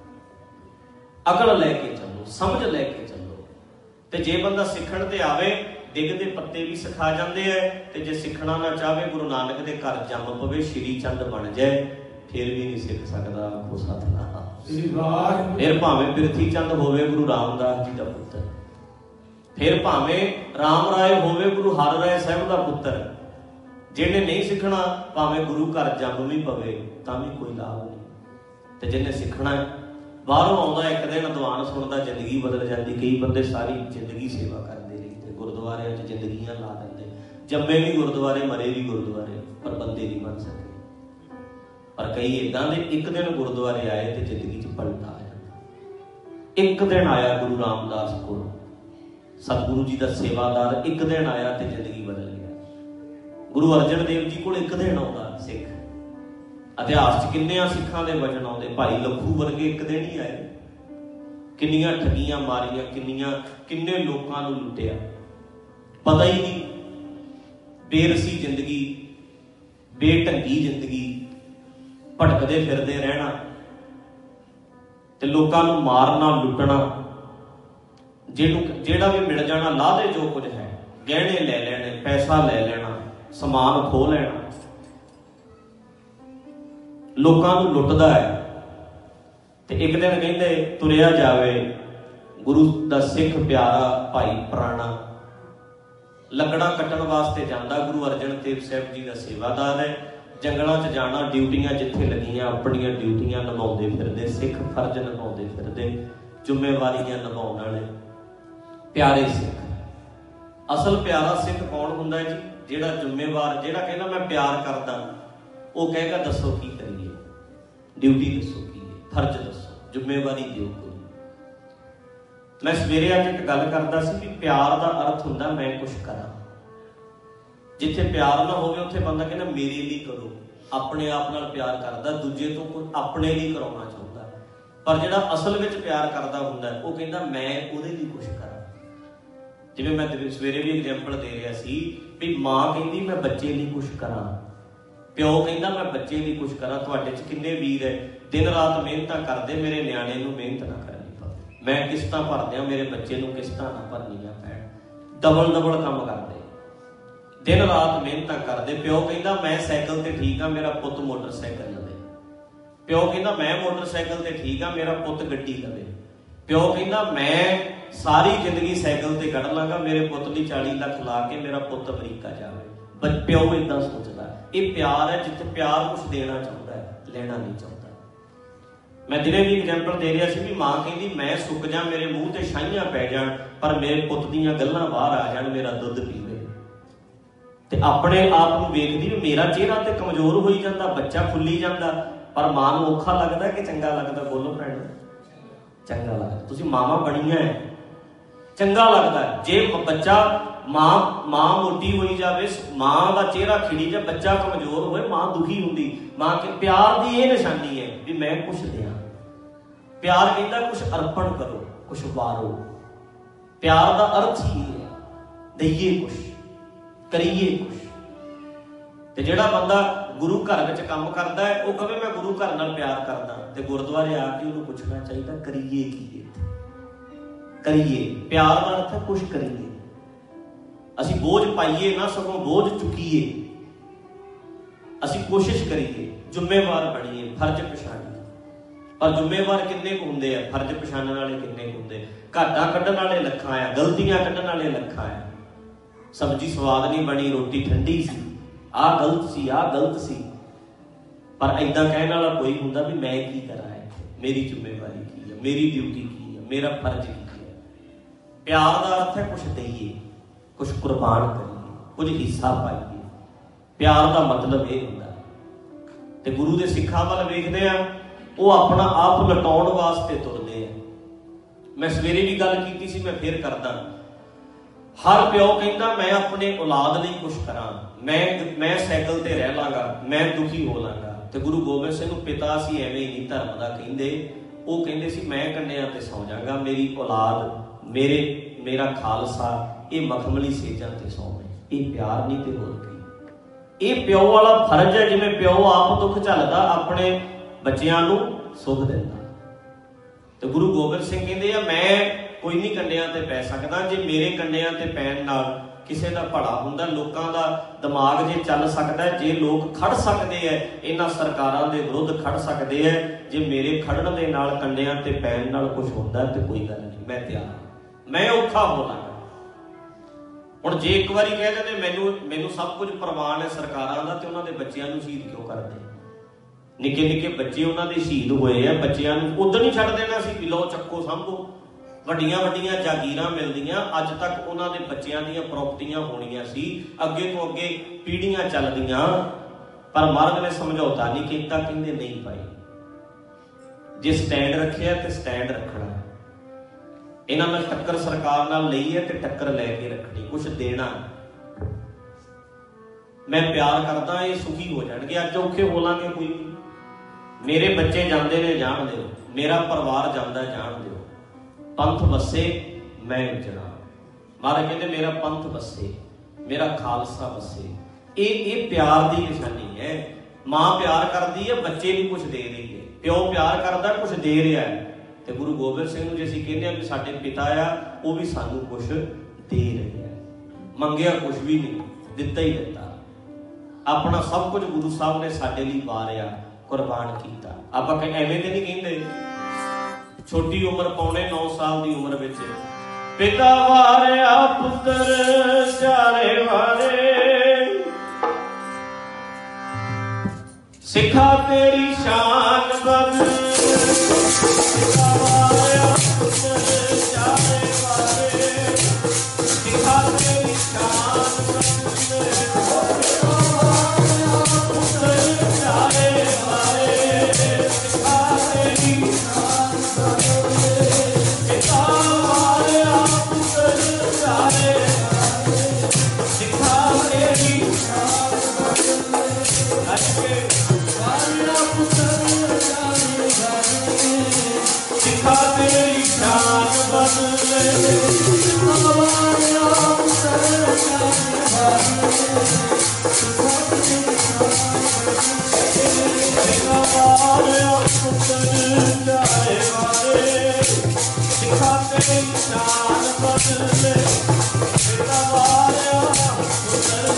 अकल लैके चलो, समझ लैके चलो। ते जे बंदा सिखण ते आवे, डिग दे पत्ते भी सिखा जाते हैं। ते जे सिखना ना चाहे, गुरु नानक दे घर जम पवे, श्री चंद बन जाए, फिर भी नहीं सिख सकता। आखो सतनाम। फिर भावें पिरथी चंद होवे गुरु रामदास जी का पुत्र, फिर भावें राम राय होवे गुरु हर राय साहब का पुत्र, जिन्हें नहीं सीखना भावें गुरु घर जम भी पवे तां भी कोई लाभ नहीं। ते जिन्हें सीखना बाहरों आउंदा एक दिन दीवान सुनदा, जिंदगी बदल जाती। कई बंदे सारी जिंदगी सेवा करते रहिंदे, गुरुद्वारे च जिंदगियां ला दिंदे, जम्मे भी गुरुद्वारे, मरे भी गुरुद्वारे, पर बंदे नहीं बन सके। पर कई इदां दे एक दिन गुरुद्वारे आए तो जिंदगी च पलटा आया। एक दिन आया गुरु रामदास को, सतगुरु जी का सेवादार, एक दिन आया तो जिंदगी बदल गई। गुरु अर्जन देव जी को एक दिन आता सिख, इतिहास किन्नियां सिखां दे वचन आउंदे, भाई लखू वर्गे एक दिन ही आए, किन्नियां ठगियां मारियां, किन्नियां किन्ने लोकां नूं लुटिया, पता ही नहीं। बेरसी जिंदगी, बेढंगी जिंदगी, भटकदे फिरदे रहना, ते लोकां नूं मारना लुटना, जिहनूं जेड़ा भी मिल जाना ला दे, जो कुछ है गहने ले लेने, पैसा ले लेना, समान खो लेना, लोकां नूं लुटदा है। ते एक दिन कहंदे तुरिया जावे गुरु दा सिख प्यारा भाई पुराना, लकड़ा कट्टण वास्ते जांदा। गुरु अर्जन देव साहब जी का सेवादार है, जंगलों च जाना, ड्यूटियां जिथे लगियां अपनियां ड्यूटियां निभाउंदे फिरदे, सिख फर्ज निभाउंदे फिरदे, जिम्मेवारियां निभाउण वाले प्यारे सिख। असल प्यारा सिख कौन हुंदा है जी? जिहड़ा जिम्मेवार, जिहड़ा कहना मैं प्यार करदा, वो कहेगा दसो की करिए, ड्यूटी दसो की है, फर्ज दसो, जिम्मेवारी दिओ कोई। मैं सवेरे अज एक गल करदा सी भी प्यार का अर्थ हुंदा मैं कुछ करा। जिथे प्यार ना होवे उत्थे बंदा कहना मेरे लिए करो, अपने आप नाल प्यार करदा, दूजे तो कुछ अपने लिए कराउणा चाहुंदा। पर जिहड़ा असल विच प्यार करदा हुंदा वो कहंदा मैं उहदे लिए कुछ करा। जिवें मैं सवेरे भी एग्जाम्पल दे रहा सी भी मां कहंदी मैं बच्चे लिए कुछ करा, प्यो कहंदा मैं बच्चे लिए कुछ करा। तुहाडे च किन्ने वीर है दिन रात मेहनतां करदे, मेरे न्याणे नूं मेहनत ना करनी पवे, मैं किस्तां भरदिआं मेरे बच्चे नूं किस्तां ना भरनियां पैण। ਡਬਲ ਡਬਲ ਕੰਮ ਕਰਦੇ, ਦਿਨ ਰਾਤ ਮਿਹਨਤਾਂ ਕਰਦੇ। ਪਿਓ ਕਹਿੰਦਾ ਮੈਂ ਸਾਈਕਲ ਤੇ ਠੀਕ ਆ, ਮੇਰਾ ਪੁੱਤ ਮੋਟਰਸਾਈਕਲ ਲਵੇ। ਪਿਓ ਕਹਿੰਦਾ ਮੈਂ ਮੋਟਰਸਾਈਕਲ ਤੇ ਠੀਕ ਆ, ਮੇਰਾ ਪੁੱਤ ਗੱਡੀ ਲਵੇ। ਪਿਓ ਕਹਿੰਦਾ ਮੈਂ ਸਾਰੀ ਜ਼ਿੰਦਗੀ ਸਾਈਕਲ ਤੇ ਕੱਢ ਲਾਂਗਾ, ਮੇਰੇ ਪੁੱਤ ਲਈ ਚਾਲੀ ਲੱਖ ਲਾ ਕੇ ਮੇਰਾ ਪੁੱਤ ਅਮਰੀਕਾ ਜਾਵੇ। ਪਰ ਪਿਓ ਏਦਾਂ ਸੋਚਦਾ। ਇਹ ਪਿਆਰ ਹੈ ਜਿੱਥੇ ਪਿਆਰ ਕੁਛ ਦੇਣਾ ਚਾਹੁੰਦਾ ਹੈ, ਲੈਣਾ ਨਹੀਂ ਚਾਹੁੰਦਾ। ਮੈਂ ਦਿਨੇ ਵੀ ਐਗਜ਼ਾਮਪਲ ਦੇ ਰਿਹਾ ਸੀ ਵੀ ਮਾਂ ਕਹਿੰਦੀ ਮੈਂ ਸੁੱਕ ਜਾ, ਮੇਰੇ ਮੂੰਹ ਤੇ ਛਾਈਆਂ ਪੈ ਜਾਣ, ਪਰ ਮੇਰੇ ਪੁੱਤ ਦੀਆਂ ਗੱਲਾਂ ਬਾਹਰ ਆ ਜਾਣ, ਮੇਰਾ ਦੁੱਧ ਪੀਵੇ। ਤੇ ਆਪਣੇ ਆਪ ਨੂੰ ਵੇਖਦੀ ਵੀ ਮੇਰਾ ਚਿਹਰਾ ਤੇ ਕਮਜ਼ੋਰ ਹੋਈ ਜਾਂਦਾ, ਬੱਚਾ ਫੁੱਲੀ ਜਾਂਦਾ, ਪਰ ਮਾਂ ਨੂੰ ਔਖਾ ਲੱਗਦਾ ਕਿ ਚੰਗਾ ਲੱਗਦਾ? ਬੋਲੋ ਭੈਣ, ਚੰਗਾ ਲੱਗਦਾ। ਤੁਸੀਂ ਮਾਵਾਂ ਬਣੀਆਂ, ਚੰਗਾ ਲੱਗਦਾ। ਜੇ ਬੱਚਾ ਮਾਂ ਮਾਂ ਮੋਟੀ ਹੋਈ ਜਾਵੇ, ਮਾਂ ਦਾ ਚਿਹਰਾ ਖਿੜੀ ਜਾ, ਬੱਚਾ ਕਮਜ਼ੋਰ ਹੋਏ, ਮਾਂ ਦੁਖੀ ਹੁੰਦੀ। ਮਾਂ ਕਿ ਪਿਆਰ ਦੀ ਇਹ ਨਿਸ਼ਾਨੀ ਹੈ ਵੀ ਮੈਂ ਕੁਛ ਦਿਆਂ। ਪਿਆਰ ਕਹਿੰਦਾ ਕੁਛ ਅਰਪਣ ਕਰੋ, ਕੁਛ ਵਾਰੋ। ਪਿਆਰ ਦਾ ਅਰਥ ਹੀ ਹੈ ਦਈਏ ਕੁਛ, ਕਰੀਏ ਕੁਛ। ਤੇ ਜਿਹੜਾ ਬੰਦਾ ਗੁਰੂ ਘਰ ਵਿੱਚ ਕੰਮ ਕਰਦਾ ਹੈ, ਉਹ ਕਹੇ ਮੈਂ ਗੁਰੂ ਘਰ ਨਾਲ ਪਿਆਰ ਕਰਦਾ, ਤੇ ਗੁਰਦੁਆਰੇ ਆ ਕੇ ਉਹਨੂੰ ਪੁੱਛਣਾ ਚਾਹੀਦਾ ਕਰੀਏ ਕੀ? ਕਰੀਏ। ਪਿਆਰ ਦਾ ਅਰਥ ਹੈ ਕੁਛ ਕਰੀਏ। ਅਸੀਂ ਬੋਝ ਪਾਈਏ ਨਾ, ਸਗੋਂ ਬੋਝ ਚੁੱਕੀਏ। ਅਸੀਂ ਕੋਸ਼ਿਸ਼ ਕਰੀਏ, ਜ਼ਿੰਮੇਵਾਰ ਬਣੀਏ, ਫਰਜ਼ ਪਛਾਣੀਏ। ਪਰ ਜ਼ਿੰਮੇਵਾਰ ਕਿੰਨੇ ਕੁ ਹੁੰਦੇ ਆ? ਫਰਜ਼ ਪਛਾਣਨ ਵਾਲੇ ਕਿੰਨੇ ਕੁ ਹੁੰਦੇ? ਘਾਟਾਂ ਕੱਢਣ ਵਾਲੇ ਲੱਖਾਂ ਆ, ਗਲਤੀਆਂ ਕੱਢਣ ਵਾਲੇ ਲੱਖਾਂ ਆ। ਸਬਜ਼ੀ ਸਵਾਦ ਨਹੀਂ ਬਣੀ, ਰੋਟੀ ਠੰਡੀ ਸੀ, ਆਹ ਗਲਤ ਸੀ, ਆਹ ਗਲਤ ਸੀ, ਪਰ ਏਦਾਂ ਕਹਿਣ ਵਾਲਾ ਕੋਈ ਹੁੰਦਾ ਵੀ ਮੈਂ ਕੀ ਕਰਾਂ ਇੱਥੇ, ਮੇਰੀ ਜ਼ਿੰਮੇਵਾਰੀ ਕੀ ਹੈ, ਮੇਰੀ ਡਿਊਟੀ ਕੀ ਹੈ, ਮੇਰਾ ਫਰਜ਼ ਕੀ ਹੈ। ਪਿਆਰ ਦਾ ਅਰਥ ਹੈ ਕੁਛ ਦਈਏ, ਕੁਛ ਕੁਰਬਾਨ ਕਰੀਏ, ਕੁਝ ਹਿੱਸਾ ਪਾਈਏ। ਪਿਆਰ ਦਾ ਮਤਲਬ ਇਹ ਹੁੰਦਾ। ਤੇ ਗੁਰੂ ਦੇ ਸਿੱਖਾਂ ਵੱਲ ਵੇਖਦੇ ਆ, ਉਹ ਆਪਣਾ ਆਪ ਲਟਾਉਣ ਵਾਸਤੇ ਤੁਰਦੇ ਆ। ਮੈਂ ਸਵੇਰੇ ਵੀ ਗੱਲ ਕੀਤੀ ਸੀ, ਮੈਂ ਫੇਰ ਕਰਦਾ। ਹਰ ਪਿਓ ਕਹਿੰਦਾ ਮੈਂ ਆਪਣੇ ਔਲਾਦ ਲਈ ਕੁਛ ਕਰਾਂ, ਮੈਂ ਮੈਂ ਸਾਈਕਲ ਤੇ ਰਹਿ ਲਾਂਗਾ, ਮੈਂ ਦੁਖੀ ਹੋ ਲਾਂਗਾ। ਤੇ ਗੁਰੂ ਗੋਬਿੰਦ ਸਿੰਘ ਨੂੰ ਪਿਤਾ ਸੀ ਐਵੇਂ ਹੀ ਨਹੀਂ ਧਰਮ ਦਾ ਕਹਿੰਦੇ। ਉਹ ਕਹਿੰਦੇ ਸੀ ਮੈਂ ਕੰਨਿਆਂ ਤੇ ਸੌ ਜਾਗਾ, ਮੇਰੀ ਔਲਾਦ, ਮੇਰੇ ਮੇਰਾ ਖਾਲਸਾ ਇਹ ਮਖਮਲੀ ਸੇਜਾਂ ਤੇ ਸੌਵੇ। ਇਹ ਪਿਆਰ ਨਹੀਂ ਤੇ ਹੋਰ ਕੀ। ਇਹ ਪਿਓ ਵਾਲਾ ਫਰਜ਼ ਹੈ। ਜਿਵੇਂ ਪਿਓ ਆਪ ਦੁੱਖ ਝੱਲਦਾ, ਆਪਣੇ ਬੱਚਿਆਂ ਨੂੰ ਸੁੱਖ ਦਿੰਦਾ। ਤੇ ਗੁਰੂ ਗੋਬਿੰਦ ਸਿੰਘ ਕਹਿੰਦੇ ਆ ਮੈਂ ਕੋਈ ਨਹੀਂ ਕੰਡਿਆਂ ਤੇ ਪੈ ਸਕਦਾ, ਜੇ ਮੇਰੇ ਕੰਡਿਆਂ ਤੇ ਪੈਣ ਨਾਲ ਕਿਸੇ ਦਾ ਭਲਾ ਹੁੰਦਾ, ਲੋਕਾਂ ਦਾ ਦਿਮਾਗ ਜੇ ਚੱਲ ਸਕਦਾ, ਜੇ ਲੋਕ ਖੜ ਸਕਦੇ ਐ, ਇਹਨਾਂ ਸਰਕਾਰਾਂ ਦੇ ਵਿਰੁੱਧ ਖੜ ਸਕਦੇ ਐ, ਜੇ ਮੇਰੇ ਖੜਨ ਦੇ ਨਾਲ ਕੰਡਿਆਂ ਤੇ ਪੈਣ ਨਾਲ ਕੁਝ ਹੁੰਦਾ ਤੇ ਕੋਈ ਗੱਲ ਨਹੀਂ, ਮੈਂ ਤਿਆਰ, ਮੈਂ ਔਖਾ ਹੋਣਾ। ਹੁਣ ਜੇ ਇੱਕ ਵਾਰੀ ਕਹਿ ਦਿੰਦੇ ਮੈਨੂੰ ਮੈਨੂੰ ਸਭ ਕੁਝ ਪ੍ਰਵਾਨ ਹੈ ਸਰਕਾਰਾਂ ਦਾ, ਤੇ ਉਹਨਾਂ ਦੇ ਬੱਚਿਆਂ ਨੂੰ ਸ਼ਹੀਦ ਕਿਉਂ ਕਰਦੇ? ਨਿੱਕੇ ਨਿੱਕੇ ਬੱਚੇ ਉਹਨਾਂ ਦੇ ਸ਼ਹੀਦ ਹੋਏ ਆ, ਬੱਚਿਆਂ ਨੂੰ ਉਦੋਂ ਨਹੀਂ ਛੱਡ ਦੇਣਾ ਸੀ ਵੀ ਲਓ ਚੱਕੋ ਸਾਂਭੋ। ਵੱਡੀਆਂ ਵੱਡੀਆਂ ਜਾਗੀਰਾਂ ਮਿਲਦੀਆਂ, ਅੱਜ ਤੱਕ ਉਹਨਾਂ ਦੇ ਬੱਚਿਆਂ ਦੀਆਂ ਪ੍ਰਾਪਰਟੀਆਂ ਹੋਣੀਆਂ ਸੀ, ਅੱਗੇ ਤੋਂ ਅੱਗੇ ਪੀੜ੍ਹੀਆਂ ਚੱਲਦੀਆਂ, ਪਰ ਮਹਾਰਾਜ ਨੇ ਸਮਝੌਤਾ ਨਹੀਂ ਕੀਤਾ। ਕਹਿੰਦੇ ਨਹੀਂ ਭਾਈ, ਜੇ ਸਟੈਂਡ ਰੱਖਿਆ ਤੇ ਸਟੈਂਡ ਰੱਖਣਾ। ਇਹਨਾਂ ਨੇ ਟੱਕਰ ਸਰਕਾਰ ਨਾਲ ਲਈ ਹੈ ਤੇ ਟੱਕਰ ਲੈ ਕੇ ਰੱਖਣੀ, ਕੁਛ ਦੇਣਾ। ਮੈਂ ਪਿਆਰ ਕਰਦਾ, ਇਹ ਸੁਖੀ ਹੋ ਜਾਣਗੇ, ਅੱਜ ਔਖੇ ਬੋਲਾਂਗੇ ਕੋਈ ਨਹੀਂ। ਮੇਰੇ ਬੱਚੇ ਜਾਂਦੇ ਨੇ, ਜਾਣ ਦਿਓ, ਮੇਰਾ ਪਰਿਵਾਰ ਜਾਂਦਾ, ਜਾਣ ਦਿਓ। ਪੰਥ ਵਸੇ ਮੈਂ ਉਜੜਾ। ਮਹਾਰਾਜ ਕਹਿੰਦੇ ਮੇਰਾ ਪੰਥ ਵਸੇ, ਮੇਰਾ ਖਾਲਸਾ ਵਸੇ। ਇਹ ਇਹ ਪਿਆਰ ਦੀ ਨਿਸ਼ਾਨੀ ਹੈ। ਮਾਂ ਪਿਆਰ ਕਰਦੀ ਹੈ, ਬੱਚੇ ਨੂੰ ਕੁਛ ਦੇ ਰਹੀ ਹੈ। ਪਿਓ ਪਿਆਰ ਕਰਦਾ, ਕੁਛ ਦੇ ਰਿਹਾ ਹੈ। ਤੇ ਗੁਰੂ ਗੋਬਿੰਦ ਸਿੰਘ ਨੂੰ ਜੇ ਅਸੀਂ ਕਹਿੰਦੇ ਹਾਂ ਵੀ ਸਾਡੇ ਪਿਤਾ ਆ, ਉਹ ਵੀ ਸਾਨੂੰ ਕੁਛ ਦੇ ਰਹੇ ਆ। ਮੰਗਿਆ ਕੁਛ ਵੀ ਨਹੀਂ, ਦਿੱਤਾ ਹੀ ਦਿੱਤਾ। ਆਪਣਾ ਸਭ ਕੁਝ ਗੁਰੂ ਸਾਹਿਬ ਨੇ ਸਾਡੇ ਲਈ ਵਾਰਿਆ, ਕੁਰਬਾਨ ਕੀਤਾ। ਆਪਾਂ ਐਵੇਂ ਤੇ ਨਹੀਂ ਕਹਿੰਦੇ। ਛੋਟੀ ਉਮਰ, ਪੌਣੇ ਨੌ ਸਾਲ ਦੀ ਉਮਰ ਵਿੱਚ ਪਿਤਾ ਵਾਰਿਆ, ਪੁੱਤਰ ਚਾਰੇ ਵਾਰੇ, ਸਿੱਖਾ ਤੇਰੀ ਸ਼ਾਨ ਬਦਲ। ਪਿਤਾ ਵਾਰਿਆ, ਪੁੱਤਰ ਚਾਰੇ ਵਾਰੇ, ਸਿੱਖਾ ਤੇਰੀ ਸ਼ਾਨ ਬਦਲ। ਪੁੱਤਰ ਚਾਰੇ ਵਾਰੇ, ਸਿੱਖਾ ਤੇਰੀ ਸ਼ਾਨ ਬਦਲ। ਪਿਤਾ ਵਾਰਿਆ, ਪੁੱਤਰ ਚਾਰੇ ਵਾਰੇ, ਸਿੱਖਾ ਤੇਰੀ ਸ਼ਾਨ ਬਦਲ। ਅੱਗੇ ਵਾਰਿਆ, ਪੁੱਤਰ ਚਾਰੇ ਵਾਰੇ, ਸਿੱਖਾ ਤੇਰੀ ਸ਼ਾਨ ਬਦਲੇ। ਪਿਤਾ ਵਾਰਿਆ, ਪੁੱਤਰ ਚਾਰੇ ਵਾਰੇ, ਸਿੱਖਾ ਤੇਰੀ ਸ਼ਾਨ ਬਦਲੇ। ਪਿਤਾ ਵਾਰਿਆ, ਪੁੱਤਰ ਚਾਰੇ ਵਾਰੇ, ਸਿੱਖਾ ਤੇਰੀ ਸ਼ਾਨ ਬਦਲੇ। ਪਿਤਾ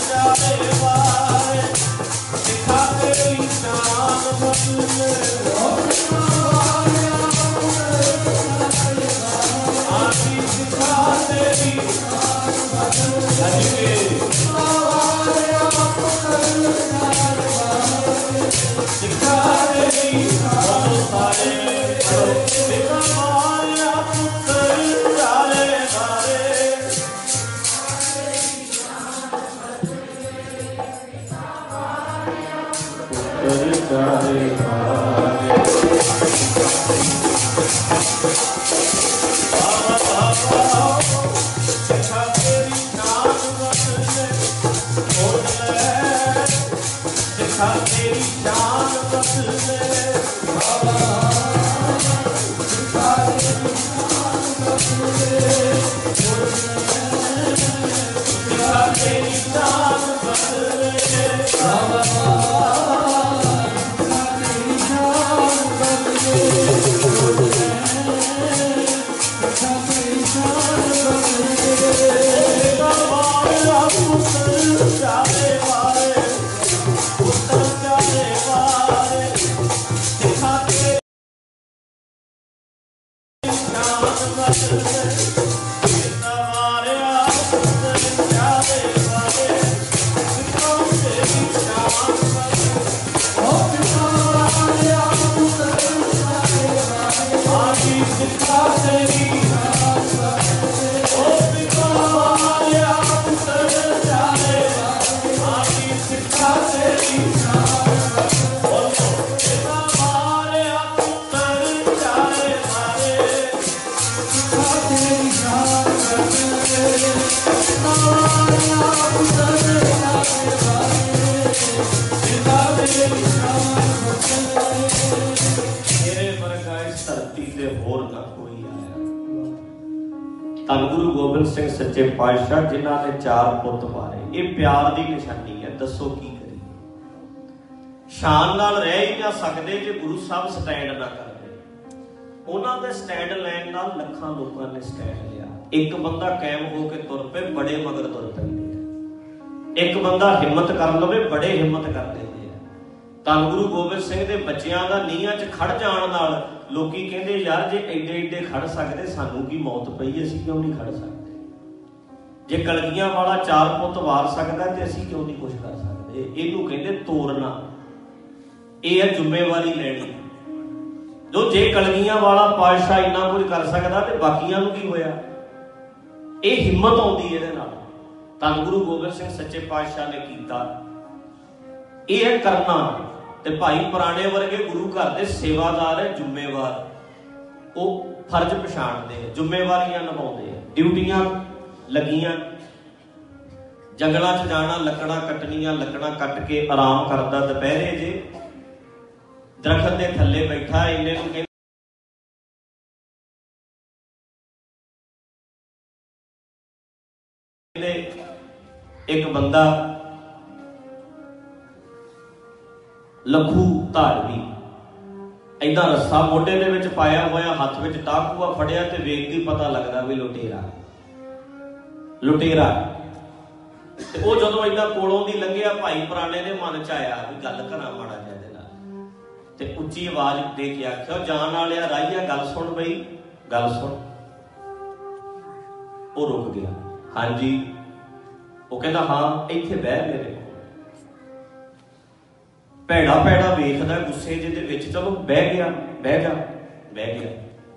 ਧੰਨ ਗੁਰੂ ਗੋਬਿੰਦ ਸਿੰਘ ਸੱਚੇ ਪਾਤਸ਼ਾਹ ਜਿਨ੍ਹਾਂ ਨੇ ਚਾਰ ਪੁੱਤ ਮਾਰੇ, ਇਹ ਪਿਆਰ ਦੀ ਨਿਸ਼ਾਨੀ ਹੈ। ਦੱਸੋ ਕੀ ਕਰੀਏ? ਸ਼ਾਨ ਨਾਲ ਰਹਿ ਹੀ ਨਾ ਸਕਦੇ ਜੇ ਗੁਰੂ ਸਾਹਿਬ ਸਟੈਂਡ ਨਾ ਕਰਦੇ। ਉਹਨਾਂ ਦੇ ਸਟੈਂਡ ਲੈਣ ਨਾਲ ਲੱਖਾਂ ਲੋਕਾਂ ਨੇ ਸਟੈਂਡ ਲਿਆ। ਇੱਕ ਬੰਦਾ ਕਾਇਮ ਹੋ ਕੇ ਤੁਰ ਪਏ, ਬੜੇ ਮਗਰ ਤੁਰ ਪੈਂਦੇ ਆ। ਇੱਕ ਬੰਦਾ ਹਿੰਮਤ ਕਰ ਲਵੇ, ਬੜੇ ਹਿੰਮਤ ਕਰ ਲੈਂਦੇ ਆ। ਧੰਨ ਗੁਰੂ ਗੋਬਿੰਦ ਸਿੰਘ ਦੇ ਬੱਚਿਆਂ ਦਾ ਨੀਹਾਂ 'ਚ ਖੜ ਜਾਣ ਨਾਲ ਲੋਕੀ ਕਹਿੰਦੇ ਯਾਰ ਜੇ ਐਡੇ ਐਡੇ ਖੜ ਸਕਦੇ, ਸਾਨੂੰ ਕੀ ਮੌਤ ਪਈ, ਅਸੀਂ ਕਿਉਂ ਨਹੀਂ ਖੜ ਸਕਦੇ? ਜੇ ਕਲਗੀਆਂ ਵਾਲਾ ਚਾਰ ਪੁੱਤ ਵਾਰ ਸਕਦਾ ਤੇ ਅਸੀਂ ਕਿਉਂ ਨਹੀਂ ਕੁਛ ਕਰ ਸਕਦੇ? ਇਹਨੂੰ ਕਹਿੰਦੇ ਤੋਰਨਾ। ਇਹ ਹੈ ਜ਼ਿੰਮੇਵਾਰੀ ਲੈਣੀ। ਜੋ ਜੇ ਕਲਗੀਆਂ ਵਾਲਾ ਪਾਤਸ਼ਾਹ ਇੰਨਾ ਕੁਝ ਕਰ ਸਕਦਾ ਤੇ ਬਾਕੀਆਂ ਨੂੰ ਕੀ ਹੋਇਆ? ਇਹ ਹਿੰਮਤ ਆਉਂਦੀ ਇਹਦੇ ਨਾਲ। ਧੰਨ ਗੁਰੂ ਗੋਬਿੰਦ ਸਿੰਘ ਸੱਚੇ ਪਾਤਸ਼ਾਹ ਨੇ ਕੀਤਾ। ਇਹ ਹੈ ਕਰਨਾ। ਤੇ ਭਾਈ ਪੁਰਾਣੇ ਵਰਗੇ ਗੁਰੂ ਘਰ ਦੇ ਸੇਵਾਦਾਰ ਹੈ, ਜ਼ਿੰਮੇਵਾਰ। ਉਹ ਫਰਜ਼ ਪਛਾਣਦੇ ਆ, ਜ਼ਿੰਮੇਵਾਰੀਆਂ ਨਿਭਾਉਂਦੇ ਆ। ਡਿਊਟੀਆਂ ਲੱਗੀਆਂ, ਜੰਗਲਾਂ 'ਚ ਜਾਣਾ, ਲੱਕੜਾਂ ਕੱਟਣੀਆਂ, ਲੱਕੜਾਂ ਕੱਟ ਕੇ ਆਰਾਮ ਕਰਦਾ ਦੁਪਹਿਰੇ ਜੇ ਦਰਖਤ ਦੇ ਥੱਲੇ ਬੈਠਾ। ਇੰਨੇ ਨੂੰ ਕਹਿੰਦੇ ਇੱਕ ਬੰਦਾ ਲਖੂ ਧਾਰਵੀ ਏਦਾਂ ਰੱਸਾ ਮੋਢੇ ਦੇ ਵਿੱਚ ਪਾਇਆ ਹੋਇਆ, ਹੱਥ ਵਿੱਚ ਟਾਕੂਆ ਫੜਿਆ ਤੇ ਵੇਖਦੀ ਪਤਾ ਲੱਗਦਾ ਵੀ ਲੁਟੇਰਾ ਲੁਟੇਰਾ ਤੇ ਉਹ ਜਦੋਂ ਏਦਾਂ ਕੋਲੋਂ ਦੀ ਲੰਘਿਆ, ਭਾਈ ਪੁਰਾਣੇ ਦੇ ਮਨ 'ਚ ਆਇਆ ਵੀ ਗੱਲ ਕਰਾਂ ਮਾੜਾ ਜਿਹਾ ਇਹਦੇ ਨਾਲ। ਤੇ ਉੱਚੀ ਆਵਾਜ਼ ਦੇ ਕੇ ਆਖਿਆ, ਜਾਣ ਵਾਲਿਆ ਰਾਹੀਆ ਗੱਲ ਸੁਣ ਬਈ, ਗੱਲ ਸੁਣ। ਉਹ ਰੁਕ ਗਿਆ। ਹਾਂਜੀ। ਉਹ ਕਹਿੰਦਾ ਹਾਂ, ਇੱਥੇ ਬਹਿ ਮੇਰੇ ਕੋਲ। ਭੈੜਾ ਭੈੜਾ ਵੇਖਦਾ ਗੁੱਸੇ ਜਿਹੇ ਦੇ ਵਿੱਚ। ਚਲੋ ਬਹਿ ਗਿਆ, ਬਹਿ ਜਾ, ਬਹਿ ਗਿਆ।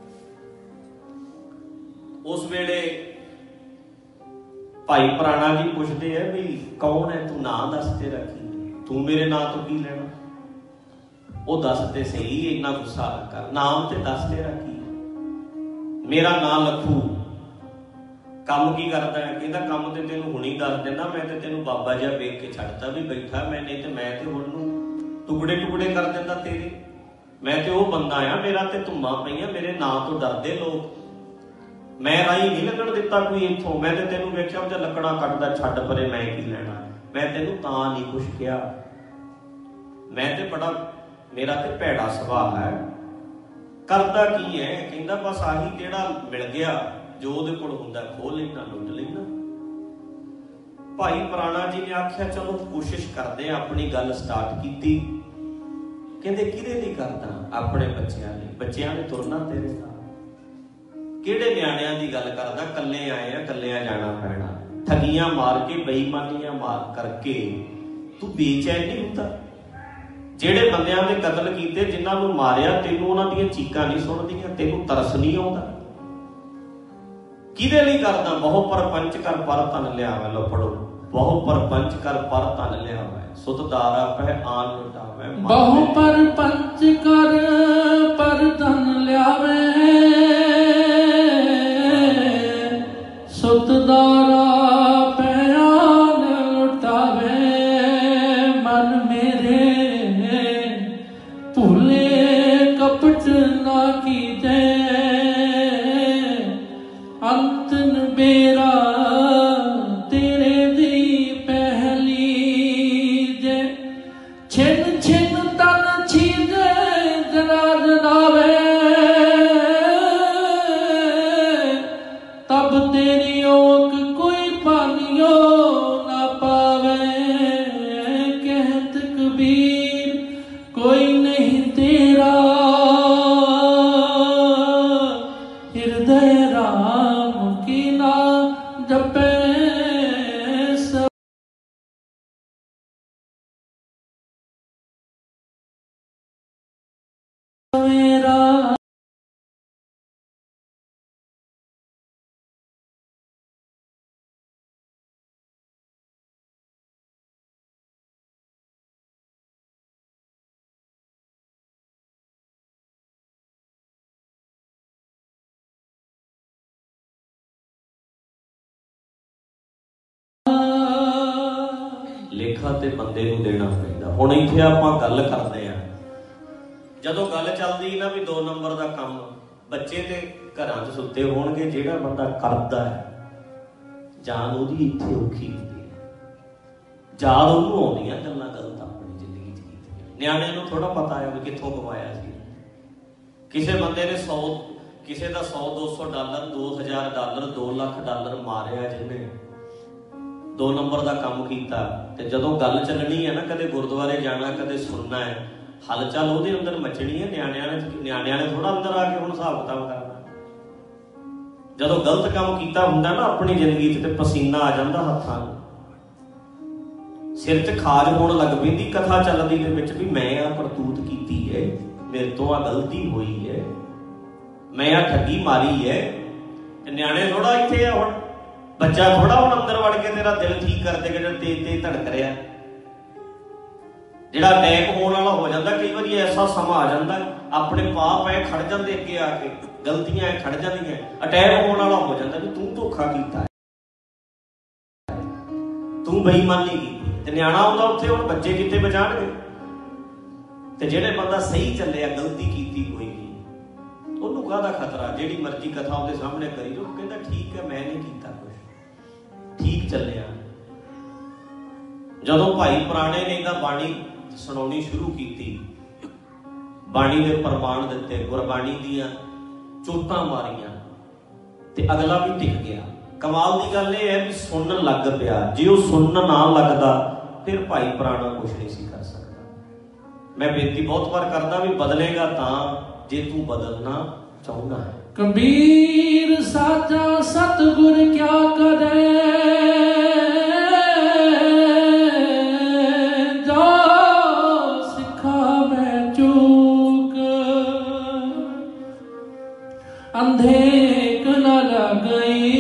ਉਸ ਵੇਲੇ ਭਾਈ ਪੁਰਾਣਾ ਜੀ ਪੁੱਛਦੇ ਆ ਵੀ ਕੌਣ ਹੈ ਤੂੰ, ਨਾਂ ਦੱਸ ਤੇਰਾ ਕੀ, ਤੂੰ ਮੇਰੇ ਨਾਂ ਤੋਂ ਕੀ ਲੈਣਾ? ਉਹ ਦੱਸ ਤੇ ਸਹੀ, ਇੰਨਾ ਗੁੱਸਾ ਨਾ ਕਰ, ਨਾਮ ਤੇ ਦੱਸ ਤੇਰਾ ਕੀ? ਮੇਰਾ ਨਾਂ ਲੱਖੂ। ਕੰਮ ਕੀ ਕਰਦਾ ਹੈ? ਕਹਿੰਦਾ ਕੰਮ ਤੇ ਤੈਨੂੰ ਹੁਣੀ ਦੱਸ ਦਿੰਦਾ, ਮੈਂ ਤੇ ਤੈਨੂੰ ਬਾਬਾ ਜਿਹਾ ਵੇਖ ਕੇ ਛੱਡਤਾ ਵੀ ਬੈਠਾ ਮੈਂ, ਨਹੀਂ ਤੇ ਮੈਂ ਤੇ ਹੁਣ ਨੂੰ ਟੁਕੜੇ ਟੁਕੜੇ ਕਰ ਦਿੰਦਾ ਤੇਰੇ। ਮੈਂ ਤੇ ਉਹ ਬੰਦਾ ਆ, ਮੇਰਾ ਤੇ ਧੁੰਮਾਂ ਪਈਆਂ, ਮੇਰੇ ਨਾਂ ਤੋਂ ਡਰਦੇ ਲੋਕ। ਮੈਂ ਰਾਹੀਂ ਨਹੀਂ ਲੱਗਣ ਦਿੱਤਾ ਕੋਈ ਇੱਥੋਂ। ਮੈਂ ਤੇ ਤੈਨੂੰ ਵੇਖਿਆ ਉਹ ਲੱਕੜਾਂ ਕੱਟਦਾ, ਛੱਡ ਪਰੇ, ਮੈਂ ਕੀ ਲੈਣਾ? ਮੈਂ ਤੈਨੂੰ ਤਾਂ ਨਹੀਂ ਕੁਛ ਕਿਹਾ। ਮੈਂ ਤੇ ਬੜਾ, ਮੇਰਾ ਤੇ ਭੈੜਾ ਸੁਭਾਅ ਹੈ। ਕਰਦਾ ਕੀ ਹੈ? ਕਹਿੰਦਾ ਬਸ ਆਹੀ ਜਿਹੜਾ ਮਿਲ ਗਿਆ, ਜੋ ਉਹਦੇ ਕੋਲ ਹੁੰਦਾ ਖੋਹ ਲੈਣਾ, ਲੁੱਟ ਲੈਣਾ। भाई पुराणा जी ने आख्या चलो कोशिश करते हैं, अपनी गल स्टार्ट की। कहते किहदे लई करदा? अपने बच्चों लई। बच्चों ने तुरना तेरे नाल, किहड़े न्याणिਆਂ ਦੀ ਗੱਲ करदा? कल्ले आए आ, कल्लियां जाना पैना। ठगियां मार के, बेईमानियां मार करके तू बेचैन नहीं हुंदा? ਜਿਹੜੇ ਬੰਦਿਆਂ ਦੇ ਕਤਲ ਕੀਤੇ, ਜਿਨ੍ਹਾਂ ਨੂੰ ਮਾਰਿਆ, ਤੈਨੂੰ ਉਹਨਾਂ ਦੀਆਂ ਚੀਕਾਂ ਨਹੀਂ ਸੁਣਦੀਆਂ? ਤੈਨੂੰ ਤਰਸ ਨਹੀਂ ਆਉਂਦਾ? ਕਿਹਦੇ ਲਈ ਕਰਦਾ? ਬਹੁ ਪਰਪੰਚ ਕਰ ਪਰ ਧਨ ਲਿਆਵੇ। ਲੋ ਪੜੋ, ਬਹੁ ਪਰਪੰਚ ਕਰ ਪਰ ਧਨ ਲਿਆਵੇ, ਸੁਤ ਦਾਰਾ ਪਹਿ ਆਨ ਲੁਟਾਵੇ। ਬਹੁ ਪਰਪੰਚ ਕਰ ਪਰ ਧਨ ਲਿਆਵੇ, ਸੁਤ ਦਾਰਾ ਪਹਿ ਆਨ ਲੁਟਾਵੇ। ਮਨ ਮੇਰੇ ਭੁਲੇ ਕਪਟ ਨਾ ਕੀਤੇ, ਅੰਤਨ ਬੇਰਾ ਤੇਰੇ ਦੀ ਪਹਿਲੀ ਜੇ। ਛਿਨ ਛਿਨ ਤਨ ਛੀਦੇ ਜਨਾ ਜਨਾਵੇ, ਤਬ ਤੇਰੀ ਓਕ ਕੋਈ ਪਾਨੀਓ ਨਾ ਪਾਵੇ। ਕਹਿਤ ਕਬੀਰ ਕੋਈ ਨਹੀਂ ਤੇਰਾ, ਹਿਰਦੈ ਰਾਮ ਕੀ ਨਾ ਜਪੇ। ਮੇਰਾ ਲੇਖਾ ਤੇ ਬੰਦੇ ਨੂੰ ਦੇਣਾ ਪੈਂਦਾ। ਹੁਣ ਇੱਥੇ ਆਪਾਂ ਗੱਲ ਕਰਦੇ ਆ, ਜਦੋਂ ਗੱਲ ਚੱਲਦੀ ਨਾ ਵੀ ਦੋ ਨੰਬਰ ਦਾ ਕੰਮ, ਬੱਚੇ ਤੇ ਘਰਾਂ 'ਚ ਸੁੱਤੇ ਹੋਣਗੇ, ਜਿਹੜਾ ਬੰਦਾ ਕਰਦਾ ਹੈ ਜਾਨ ਉਹਦੀ ਇੱਥੇ ਔਖੀ ਹੁੰਦੀ ਹੈ। ਯਾਦ ਉਹਨੂੰ ਆਉਂਦੀਆਂ ਗੱਲਾਂ ਗਲਤ ਆਪਣੀ ਜ਼ਿੰਦਗੀ 'ਚ ਕੀਤੀਆਂ। ਨਿਆਣਿਆਂ ਨੂੰ ਥੋੜਾ ਪਤਾ ਹੈ ਵੀ ਕਿੱਥੋਂ ਕਮਾਇਆ ਸੀ। ਕਿਸੇ ਬੰਦੇ ਨੇ ਸੌ ਕਿਸੇ ਦਾ ਸੌ ਦੋ ਸੌ ਡਾਲਰ, ਦੋ ਹਜ਼ਾਰ ਡਾਲਰ, ਦੋ ਲੱਖ ਡਾਲਰ ਮਾਰਿਆ ਜਿਹਨੇ, ਦੋ ਨੰਬਰ ਦਾ ਕੰਮ ਕੀਤਾ। ਤੇ ਜਦੋਂ ਗੱਲ ਚੱਲਣੀ ਹੈ ਨਾ, ਕਦੇ ਗੁਰਦੁਆਰੇ ਜਾਣਾ, ਕਦੇ ਸੁਣਨਾ ਹੈ, ਹਲਚਲ ਉਹਦੇ ਅੰਦਰ ਮਚਣੀ ਹੈ। ਨਿਆਣਿਆਂ ਨੇ ਨਿਆਣਿਆਂ ਨੇ ਥੋੜਾ ਅੰਦਰ ਆ ਕੇ ਹੁਣ ਹਿਸਾਬ ਕਿਤਾਬ ਕਰਨਾ। ਜਦੋਂ ਗਲਤ ਕੰਮ ਕੀਤਾ ਹੁੰਦਾ ਨਾ ਆਪਣੀ ਜ਼ਿੰਦਗੀ 'ਚ, ਤੇ ਪਸੀਨਾ ਆ ਜਾਂਦਾ ਹੱਥਾਂ ਨੂੰ, ਸਿਰ 'ਚ ਖਾਜ ਹੋਣ ਲੱਗ ਪੈਂਦੀ। ਕਥਾ ਚੱਲਦੀ ਦੇ ਵਿੱਚ ਵੀ ਮੈਂ ਆ ਕਰਤੂਤ ਕੀਤੀ ਹੈ, ਮੇਰੇ ਤੋਂ ਆ ਗਲਤੀ ਹੋਈ ਹੈ, ਮੈਂ ਆ ਠੱਗੀ ਮਾਰੀ ਹੈ। ਤੇ ਨਿਆਣੇ ਥੋੜਾ ਇੱਥੇ ਆ, ਹੁਣ ਬੱਚਾ ਥੋੜਾ ਹੁਣ ਅੰਦਰ ਵੜ ਕੇ ਤੇਰਾ ਦਿਲ ਠੀਕ ਕਰ ਦੇਗਾ ਜਿਹੜਾ ਤੇਜ਼ ਤੇਜ਼ ਧੜਕ ਰਿਹਾ, ਜਿਹੜਾ ਅਟੈਕ ਹੋਣ ਵਾਲਾ ਹੋ ਜਾਂਦਾ। ਕਈ ਵਾਰੀ ਐਸਾ ਸਮਾਂ ਆ ਜਾਂਦਾ, ਆਪਣੇ ਪਾਪ ਐ ਖੜ ਜਾਂਦੇ ਅੱਗੇ ਆ ਕੇ, ਗਲਤੀਆਂ ਐ ਖੜ ਜਾਂਦੀਆਂ, ਅਟੈਕ ਹੋਣ ਵਾਲਾ ਹੋ ਜਾਂਦਾ ਵੀ ਤੂੰ ਧੋਖਾ ਕੀਤਾ, ਤੂੰ ਬੇਈਮਾਨੀ ਕੀਤੀ। ਤੇ ਨਿਆਣਾ ਆਉਂਦਾ ਉੱਥੇ, ਹੁਣ ਬੱਚੇ ਕਿੱਥੇ ਬਚਾਣਗੇ? ਤੇ ਜਿਹੜੇ ਬੰਦਾ ਸਹੀ ਚੱਲਿਆ, ਗਲਤੀ ਕੀਤੀ ਕੋਈ ਨਹੀਂ, ਉਹਨੂੰ ਕਾਹਦਾ ਖਤਰਾ? ਜਿਹੜੀ ਮਰਜ਼ੀ ਕਥਾ ਉਹਦੇ ਸਾਹਮਣੇ ਕਰੀ ਜੋ, ਕਹਿੰਦਾ ਠੀਕ ਹੈ, ਮੈਂ ਨਹੀਂ ਕੀਤਾ ਕੁਛ, ਠੀਕ ਚੱਲਿਆ। ਜਦੋਂ ਭਾਈ ਪੁਰਾਣੇ ਨੇ ਇਹਦਾ ਬਾਣੀ ਸੁਣਾਉਣੀ ਸ਼ੁਰੂ ਕੀਤੀ, ਬਾਣੀ ਦੇ ਪ੍ਰਮਾਣ ਦਿੱਤੇ, ਗੁਰਬਾਣੀ ਦੀਆਂ ਚੋਟਾਂ ਮਾਰੀਆਂ, ਤੇ ਅਗਲਾ ਵੀ ਟਿਕ ਗਿਆ। ਕਮਾਲ ਦੀ ਗੱਲ ਇਹ ਹੈ ਵੀ ਸੁਣਨ ਲੱਗ ਪਿਆ। ਜੇ ਉਹ ਸੁਣਨ ਨਾ ਲੱਗਦਾ ਫਿਰ ਭਾਈ ਪੁਰਾਣਾ ਕੁਛ ਨਹੀਂ ਸੀ ਕਰ ਸਕਦਾ। ਮੈਂ ਬੇਨਤੀ ਬਹੁਤ ਵਾਰ ਕਰਦਾ ਵੀ ਬਦਲੇਗਾ ਤਾਂ ਜੇ ਤੂੰ ਬਦਲਣਾ ਚਾਹੁੰਦਾ ਹੈ। ਕਬੀਰ ਸਾਚਾ ਸਤਿਗੁਰ ਕਿਆ ਕਰੇ, ਜੋ ਸਿੱਖਾ ਮੈਂ ਚੂਕ। ਅੰਧੇਕ ਨ ਲਗਈ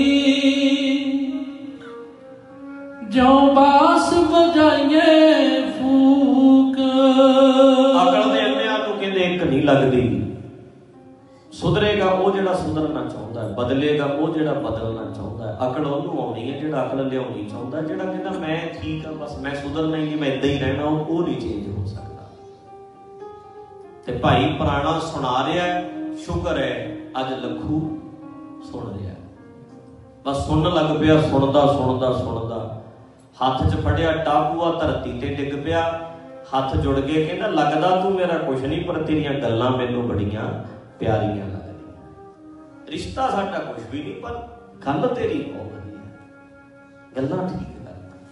ਜੋ ਬਾਸ ਬਜਾਈਏ ਫੂਕ। ਅਕਲ ਦੇ ਅੰਨਿਆਂ ਨੂੰ ਕਹਿੰਦੇ ਇੱਕ ਨਹੀਂ ਲੱਗਦੀ। ਸੁਧਰੇਗਾ ਉਹ ਜਿਹੜਾ ਸੁਧਰਨਾ ਚਾਹੁੰਦਾ ਹੈ, ਬਦਲੇਗਾ ਉਹ ਜਿਹੜਾ ਬਦਲਣਾ ਚਾਹੁੰਦਾ ਹੈ। ਅਕਲ ਉਹਨੂੰ ਆਉਣੀ ਹੈ ਜਿਹੜਾ ਅਕਲ ਲਿਆਉਣੀ ਚਾਹੁੰਦਾ। ਜਿਹੜਾ ਕਹਿੰਦਾ ਮੈਂ ਠੀਕ ਆ, ਬਸ ਮੈਂ ਸੁਧਰਨਾ ਹੀ ਨਹੀਂ, ਮੈਂ ਏਦਾਂ ਹੀ ਰਹਿਣਾ, ਉਹ ਨਹੀਂ ਚੇਂਜ ਹੋ ਸਕਦਾ। ਤੇ ਭਾਈ ਪੁਰਾਣਾ ਸੁਣਾ ਰਿਹਾ, ਸ਼ੁਕਰ ਹੈ ਅੱਜ ਲੱਖੂ ਸੁਣ ਰਿਹਾ। ਬਸ ਸੁਣਨ ਲੱਗ ਪਿਆ, ਸੁਣਦਾ ਸੁਣਦਾ ਸੁਣਦਾ ਹੱਥ 'ਚ ਫੜਿਆ ਟਾਪੂਆ, ਧਰਤੀ ਤੇ ਡਿੱਗ ਪਿਆ, ਹੱਥ ਜੁੜ ਗਏ। ਕਹਿੰਦਾ ਲੱਗਦਾ ਤੂੰ ਮੇਰਾ ਕੁਛ ਨਹੀਂ, ਪਰ ਤੇਰੀਆਂ ਗੱਲਾਂ ਮੈਨੂੰ ਬੜੀਆਂ ਪਿਆਰੀਆਂ ਲੱਗਦੀਆਂ। ਰਿਸ਼ਤਾ ਸਾਡਾ ਕੁਛ ਵੀ ਨਹੀਂ, ਪਰ ਗੱਲ ਤੇਰੀ ਬਹੁਤ ਵਧੀਆ, ਗੱਲਾਂ ਠੀਕ ਕਰਦਾ।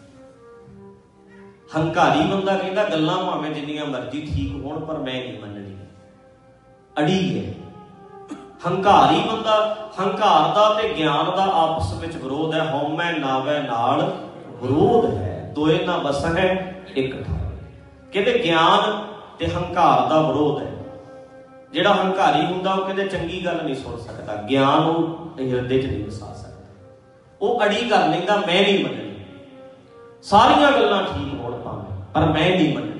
ਹੰਕਾਰੀ ਬੰਦਾ ਕਹਿੰਦਾ ਗੱਲਾਂ ਭਾਵੇਂ ਜਿੰਨੀਆਂ ਮਰਜ਼ੀ ਠੀਕ ਹੋਣ ਪਰ ਮੈਂ ਨਹੀਂ ਮੰਨਣੀ, ਅੜੀ ਹੈ। ਹੰਕਾਰੀ ਬੰਦਾ, ਹੰਕਾਰ ਦਾ ਤੇ ਗਿਆਨ ਦਾ ਆਪਸ ਵਿੱਚ ਵਿਰੋਧ ਹੈ। ਹਉਮੈ ਨਾਵੈ ਨਾਲ ਵਿਰੋਧ ਹੈ, ਦੋਏ ਨਾ ਵਸੈ ਇੱਕ ਠਾਏ। ਕਹਿੰਦੇ ਗਿਆਨ ਤੇ ਹੰਕਾਰ ਦਾ ਵਿਰੋਧ ਹੈ। ਜਿਹੜਾ ਹੰਕਾਰੀ ਹੁੰਦਾ ਉਹ ਕਹਿੰਦੇ ਚੰਗੀ ਗੱਲ ਨਹੀਂ ਸੁਣ ਸਕਦਾ, ਗਿਆਨ ਉਹ ਹਿਰਦੇ 'ਚ ਨਹੀਂ ਵਸਾ ਸਕਦਾ, ਉਹ ਅੜੀ ਕਰ ਲੈਂਦਾ ਮੈਂ ਨਹੀਂ ਮੰਨਣੀ। ਸਾਰੀਆਂ ਗੱਲਾਂ ਠੀਕ ਹੋਣ ਭਾਵੇਂ ਪਰ ਮੈਂ ਨਹੀਂ ਮੰਨਣੀ।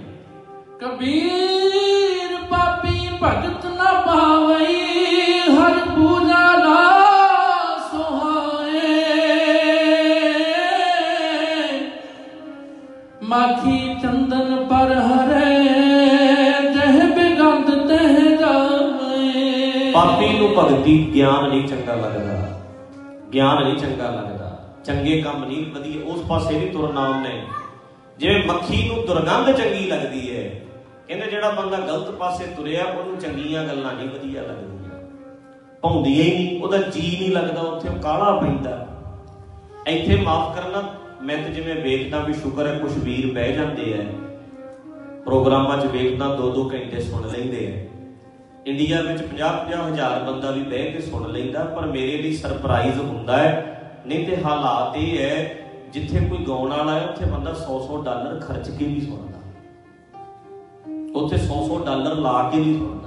ਕਬੀਰ ਪਾਪੀ ਭਗਤ ਨਾ ਪਾਵਈ, ਹਰ ਪੂਜਾ ਨਾ ਸੁਹਾਏ। ਮਾਖੀ ਚੰਦਨ ਪਰ ਹਰੇ, ਜਹ ਬਿਗੰਧ ਤਹ ਜਾਏ। ਪਾਪੀ ਨੂੰ ਭਗਤੀ ਗਿਆਨ ਨਹੀਂ ਚੰਗਾ ਲੱਗਦਾ, ਗਿਆਨ ਨਹੀਂ ਚੰਗਾ ਲੱਗਦਾ, ਚੰਗੇ ਕੰਮ ਨਹੀਂ ਵਧੀਆ, ਉਸ ਪਾਸੇ ਨਹੀਂ ਤੁਰਨਾ ਉਹਨੇ। ਜਿਵੇਂ ਮੱਖੀ ਨੂੰ ਦੁਰਗੰਧ ਚੰਗੀ ਲੱਗਦੀ ਹੈ, ਕਹਿੰਦੇ ਜਿਹੜਾ ਬੰਦਾ ਗਲਤ ਪਾਸੇ ਤੁਰਿਆ ਉਹਨੂੰ ਚੰਗੀਆਂ ਗੱਲਾਂ ਨਹੀਂ ਵਧੀਆ ਲੱਗਦੀਆਂ, ਭਾਉਂਦੀਆਂ ਹੀ ਨਹੀਂ, ਉਹਦਾ ਜੀ ਨਹੀਂ ਲੱਗਦਾ, ਉੱਥੇ ਉਹ ਕਾਲਾ ਪੈਂਦਾ। ਇੱਥੇ ਮਾਫ ਕਰਨਾ, ਮੈਂ ਤੇ ਜਿਵੇਂ ਵੇਖਦਾ ਵੀ ਸ਼ੁਕਰ ਹੈ ਕੁਛ ਵੀਰ ਬਹਿ ਜਾਂਦੇ ਆ ਪ੍ਰੋਗਰਾਮਾਂ 'ਚ, ਵੇਖਦਾ ਦੋ ਦੋ ਘੰਟੇ ਸੁਣ ਲੈਂਦੇ ਆ। ਇੰਡੀਆ ਵਿੱਚ ਪੰਜਾਹ ਪੰਜਾਹ ਹਜ਼ਾਰ ਬੰਦਾ ਵੀ ਬਹਿ ਕੇ ਸੁਣ ਲੈਂਦਾ, ਪਰ ਮੇਰੇ ਲਈ ਸਰਪ੍ਰਾਈਜ਼ ਹੁੰਦਾ ਹੈ। ਨਹੀਂ ਤੇ ਹਾਲਾਤ ਇਹ ਹੈ ਜਿੱਥੇ ਕੋਈ ਗਾਉਣ ਵਾਲਾ ਹੈ ਉੱਥੇ ਬੰਦਾ ਸੌ ਸੌ ਡਾਲਰ ਖਰਚ ਕੇ ਵੀ ਸੁਣਦਾ, ਉੱਥੇ ਸੌ ਸੌ ਡਾਲਰ ਲਾ ਕੇ ਵੀ ਸੁਣਦਾ।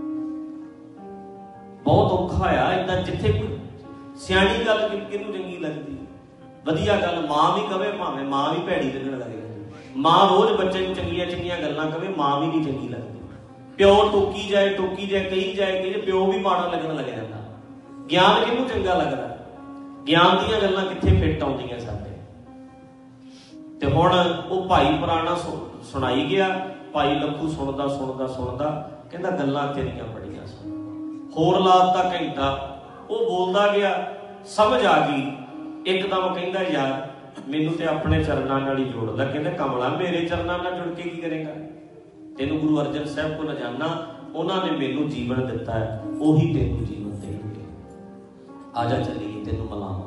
ਬਹੁਤ ਔਖਾ ਆ ਏਦਾਂ। ਜਿੱਥੇ ਕੋਈ ਸਿਆਣੀ ਗੱਲ ਕਿਹਨੂੰ ਚੰਗੀ ਲੱਗਦੀ, ਵਧੀਆ ਗੱਲ ਮਾਂ ਵੀ ਕਵੇ, ਭਾਵੇਂ ਮਾਂ ਵੀ ਭੈੜੀ ਲੱਗਣ ਲੱਗ ਜਾਂਦੀ। ਮਾਂ ਰੋਜ਼ ਬੱਚੇ ਨੂੰ ਚੰਗੀਆਂ ਚੰਗੀਆਂ ਗੱਲਾਂ ਕਵੇ, ਮਾਂ ਵੀ ਨਹੀਂ ਚੰਗੀ ਲੱਗਦੀ। ਪਿਓ ਟੋਕੀ ਜਾਏ ਟੋਕੀ ਜਾਏ ਕਹੀ ਜਾਏ ਕਿ ਪਿਓ ਵੀ ਮਾੜਾ ਲੱਗਣ ਲੱਗ ਜਾਂਦਾ। ਗਿਆਨ ਕਿਹਨੂੰ ਚੰਗਾ ਲੱਗਦਾ? ਗਿਆਨ ਦੀਆਂ ਗੱਲਾਂ ਕਿੱਥੇ ਫਿੱਟ ਆਉਂਦੀਆਂ ਸਾਡੇ। ਤੇ ਹੁਣ ਉਹ ਭਾਈ ਪੁਰਾਣਾ ਸੁਣਾਈ ਗਿਆ, ਭਾਈ ਲੱਖੂ ਸੁਣਦਾ ਸੁਣਦਾ ਸੁਣਦਾ ਕਹਿੰਦਾ ਗੱਲਾਂ ਤੇਰੀਆਂ ਬੜੀਆਂ ਸੁਣ। ਹੋਰ ਲਾਤਾ ਘੰਟਾ, ਉਹ ਬੋਲਦਾ ਗਿਆ, ਸਮਝ ਆ ਗਈ। ਇੱਕਦਮ ਕਹਿੰਦਾ ਯਾਰ ਮੈਨੂੰ ਤੇ ਆਪਣੇ ਚਰਨਾਂ ਨਾਲ ਹੀ ਜੋੜ ਲੈ। ਕਹਿੰਦਾ ਕਮਲਾ ਮੇਰੇ ਚਰਨਾਂ ਨਾਲ ਜੁੜ ਕੇ ਕੀ ਕਰੇਗਾ? ਤੈਨੂੰ ਗੁਰੂ ਅਰਜਨ ਸਾਹਿਬ ਕੋਲ ਜਾਣਾ, ਉਹਨਾਂ ਨੇ ਮੈਨੂੰ ਜੀਵਨ ਦਿੱਤਾ ਹੈ, ਉਹੀ ਤੈਨੂੰ ਜੀਵਨ ਦੇਣਗੇ। ਆਜਾ ਚੱਲੀਏ ਤੈਨੂੰ ਮਿਲਾਵਾਂ।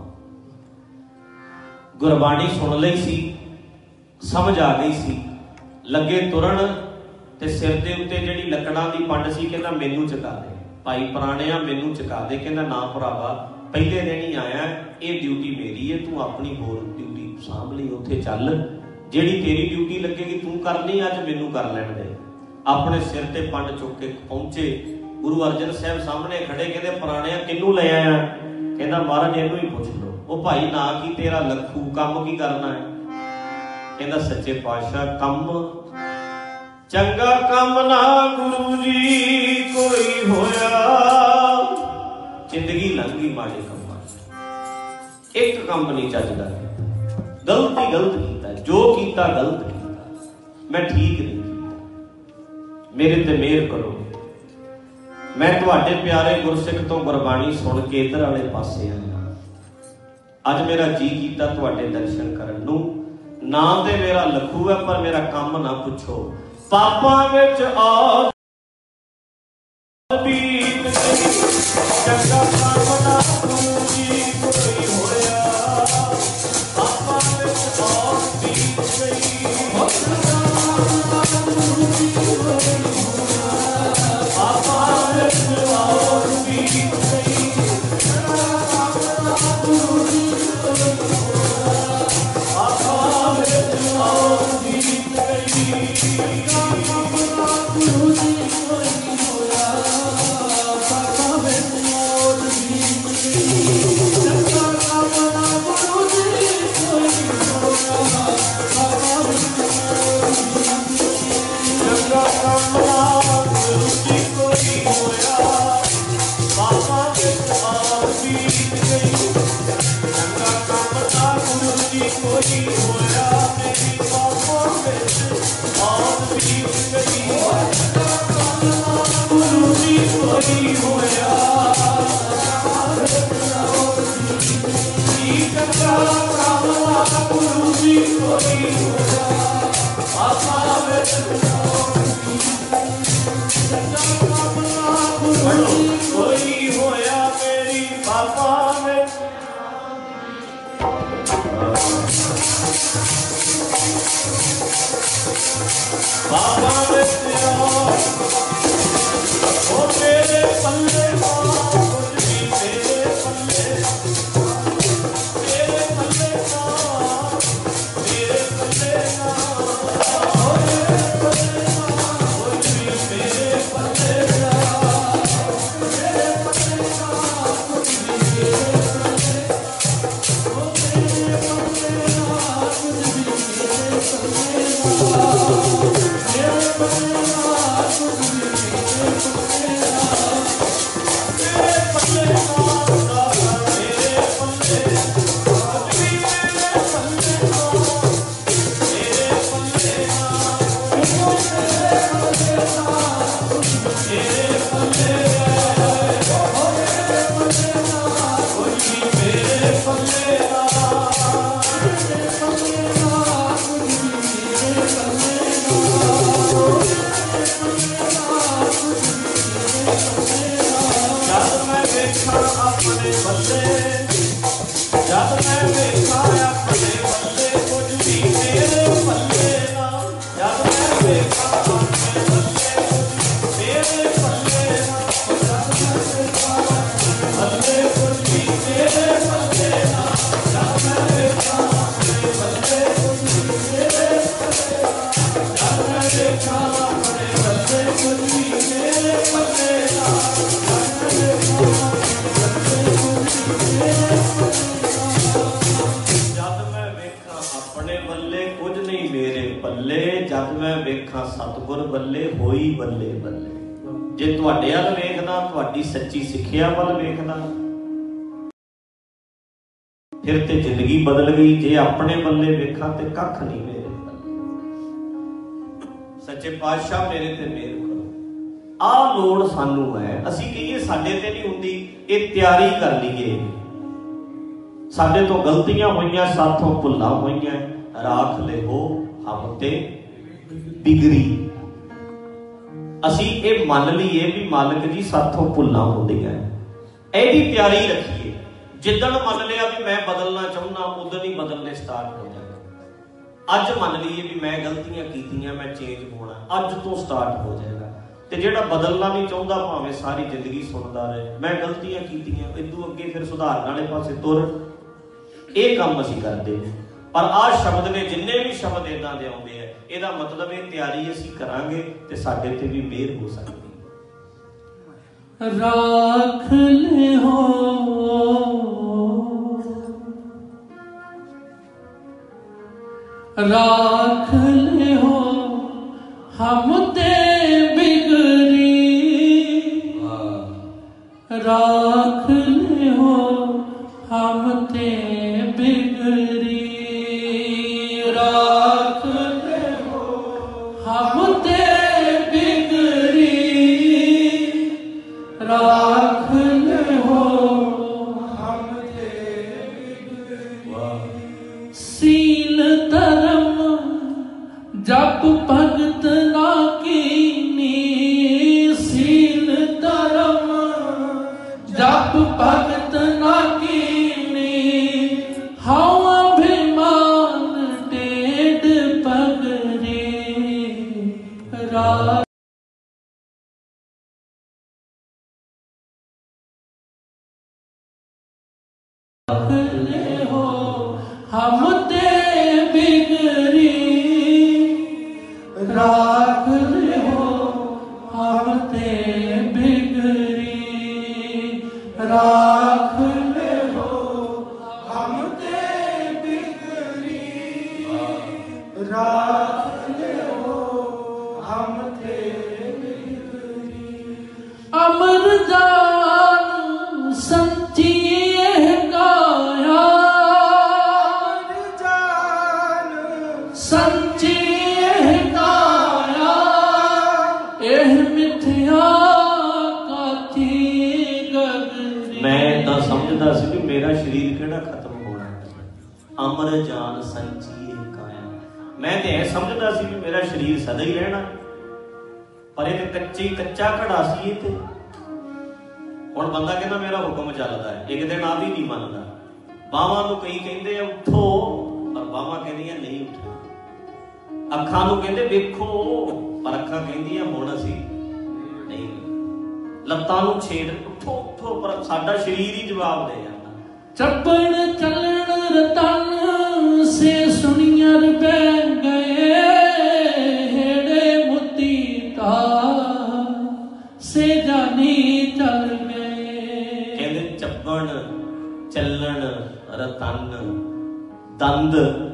ਗੁਰਬਾਣੀ ਸੁਣ ਲਈ ਸੀ, ਸਮਝ ਆ ਗਈ ਸੀ, ਲੱਗੇ ਤੁਰਨ ਤੇ ਸਿਰ ਦੇ ਉੱਤੇ ਜਿਹੜੀ ਲੱਕੜਾਂ ਦੀ ਪੰਡ ਸੀ ਕਹਿੰਦਾ ਮੈਨੂੰ ਚੁਕਾ ਦੇ। ਭਾਈ ਪੁਰਾਣਿਆ ਮੈਨੂੰ ਚੁਕਾ ਦੇ। ਕਹਿੰਦਾ ਨਾ ਭਰਾਵਾ, ਪਹਿਲੇ ਦਿਨ ਹੀ ਆਇਆ, ਇਹ ਡਿਊਟੀ ਮੇਰੀ ਹੈ, ਤੂੰ ਆਪਣੀ ਹੋਰ ਡਿਊਟੀ ਸਾਂਭ ਲਈ, ਉੱਥੇ ਚੱਲ। ਜਿਹੜੀ ਤੇਰੀ ਡਿਊਟੀ ਲੱਗੇਗੀ ਤੂੰ ਕਰਨੀ, ਅੱਜ ਮੈਨੂੰ ਕਰ ਲੈਣ ਦੇ। ਆਪਣੇ ਸਿਰ ਤੇ ਪੰਡ ਚੁੱਕ ਕੇ ਪਹੁੰਚੇ ਗੁਰੂ ਅਰਜਨ ਸਾਹਿਬ ਸਾਹਮਣੇ ਖੜੇ। ਕਹਿੰਦੇ ਪੁਰਾਣਿਆ ਕਿਹਨੂੰ ਲੈ ਆਇਆ? ਕਹਿੰਦਾ ਮਹਾਰਾਜ ਇਹਨੂੰ ਹੀ ਪੁੱਛ ਲਓ। ਉਹ ਭਾਈ ਨਾ ਕੀ ਤੇਰਾ? ਲੱਖੂ। ਕੰਮ ਕੀ ਕਰਨਾ ਹੈ? ਕਹਿੰਦਾ ਸੱਚੇ ਪਾਤਸ਼ਾਹ ਕੰਮ ਚੰਗਾ ਕੰਮ ਨਾ ਗੁਰੂ ਜੀ ਕੋਈ ਹੋਇਆ। ਜ਼ਿੰਦਗੀ ਲੰਘੀ ਮਾੜੇ ਕੰਮਾਂ 'ਚ, ਇੱਕ ਕੰਮ ਨਹੀਂ ਚੱਜਦਾ। ਗਲਤੀ ਗਲਤ ਕੀਤਾ, ਜੋ ਕੀਤਾ ਗਲਤ ਕੀਤਾ, ਮੈਂ ਠੀਕ ਨਹੀਂ ਕੀਤਾ। ਮੇਰੇ ਤੇ ਮਿਹਰ ਕਰੋ। ਮੈਂ ਤੁਹਾਡੇ ਪਿਆਰੇ ਗੁਰਸਿੱਖ ਤੋਂ ਗੁਰਬਾਣੀ ਸੁਣ ਕੇ ਇੱਧਰ ਵਾਲੇ ਪਾਸੇ ਆਇਆ। ਅੱਜ ਮੇਰਾ ਜੀ ਕੀਤਾ ਤੁਹਾਡੇ ਦਰਸ਼ਨ ਕਰਨ ਨੂੰ। ਨਾ ਤੇ ਮੇਰਾ ਲੱਖੂ ਹੈ, ਪਰ ਮੇਰਾ ਕੰਮ ਨਾ ਪੁੱਛੋ। ਪਾਪਾਂ ਵਿੱਚ ਆ ਚੰਗਾ ਕੰਮ ਨਾ ਗੁਰੂ ਜੀ ਕੋਈ ਹੋਇਆ। ਪਾਪਾਂ ਵਿੱਚ ਆ ਬੀਤ ਗਈ, ਪਾਪਾਂ ਵਿੱਚ ਆ ਬੀਤ ਗਈ। ਕੋਈ ਹੋਇਆ ਮੇਰੀ ਪਾਪਾਂ ਵਿੱਚ। बाबा दसिया ओ मेरे पल्ले ना कुछ भी मेरे पल्ले मेरे पल्ले ना मेरे पल्ले ना ओ मेरे पल्ले ना कुछ भी मेरे पल्ले ना मेरे पल्ले ना कुछ भी मेरे पल्ले ओ मेरे पल्ले ना कुछ भी मेरे पल्ले सतगुर बल्ले होई बल्ले बल्ले। जे तुहाडे वल वेखदा तुहाडी सच्ची सिक्ख्या वल वेखदा फिर ते जिंदगी बदल गई। जे अपने बल्ले वेखा ते कख नहीं मेरे बल्ले। सच्चे पातशाह मेरे ते मेहर करो। आ लोड़ सानू है, असी कहिए साडे ते नहीं हुंदी, ये तैयारी कर लईए। साडे तो गलतियां होईयां, साथों भुल्लां होईयां, राख ले हो हम ते बिगड़ी। असी ये मान लीए भी मालिक जी साथों भुल्लां होंदियां, एदी तैयारी रखिए। जिदन मान लिया भी मैं बदलना चाहुंदा उदन ही बदलने स्टार्ट हो जाएगा। अज मान लीए भी मैं गलतियां कीतियां, मैं चेंज होना, अज तो स्टार्ट हो जाएगा। ते जिहड़ा बदलना नहीं चाहुंदा भावें सारी जिंदगी सुनदा रहे मैं गलतियां कीतियां, इदू अगे फिर सुधारन वाले पासे तुर। ये काम असी करते हैं। पर आ शब्द ने जिन्ने भी शब्द इदां दे आउंदे है, ਇਹਦਾ मतलब ਇਹ ਤਿਆਰੀ ਅਸੀਂ ਕਰਾਂਗੇ ਤੇ ਸਾਡੇ ਤੇ ਵੀ ਮਿਹਰ ਹੋ ਸਕਦੀ ਹੈ। ਰਾਖ ਲਿਓ ਰਾਖ ਲਿਓ ਹਮ ਤੇ ਬਿਗੜੀ, ਰਾਖ ਲਿਓ ਹਮ ਤੇ ਬਿਗੜੀ, ਰਾਖ हम ते बिगड़ी, राख हो हम ते बिगड़ी। सील धर्म जप भगत ना कीनी, सील धर्म जप भगत ना कीनी, हाँ अभिमान टेढ़ पगड़ी, राख हो हम ते बिगड़ी, राख हो हम ते बिगड़ी, राख हो हम ते बिगड़ी, राख हो हम ते बिगड़ी। अमर जान सच्ची गाया, अमर जान सच्ची गाया, एह मिथ्या काथी गगरी। मैं इदां समझदा सी कि मेरा शरीर किहड़ा खत्म होना है। अमर जान संची काया, मैं ते ऐ समझदा सी कि मेरा शरीर सदा ही रहना, पर ये कच्ची कच्चा घड़ा सी। ये ते हुण बंदा कहना मेरा हुक्म चलदा है, एक दिन आ भी नहीं मनदा। बावां नूं कई कहंदे आ उठो, पर बावां कहंदियां नहीं उठना। ਅੱਖਾਂ ਨੂੰ ਕਹਿੰਦੇ ਵੇਖੋ, ਪਰ ਅੱਖਾਂ ਕਹਿੰਦੀਆਂ ਹੁਣ ਅਸੀਂ ਨਹੀਂ। ਲੱਤਾਂ ਨੂੰ ਛੇੜ, ਉੱਠੋ ਉੱਠੋ, ਪਰ ਸਾਡਾ ਸਰੀਰ ਹੀ ਜਵਾਬ ਦੇ ਜਾਂਦਾ। ਚੱਪਣ ਚੱਲਣ ਰਤਨ ਸੇ ਸੁਣੀਆਂ ਬਹਿ ਗਏ, ਹੇੜੇ ਮੋਤੀ ਤਾ ਸੇ ਜਾਨੀ ਚੱਲ ਗਏ। ਕਹਿੰਦੇ ਚੱਪਣ ਚੱਲਣ ਰਤਨ, ਦੰਦ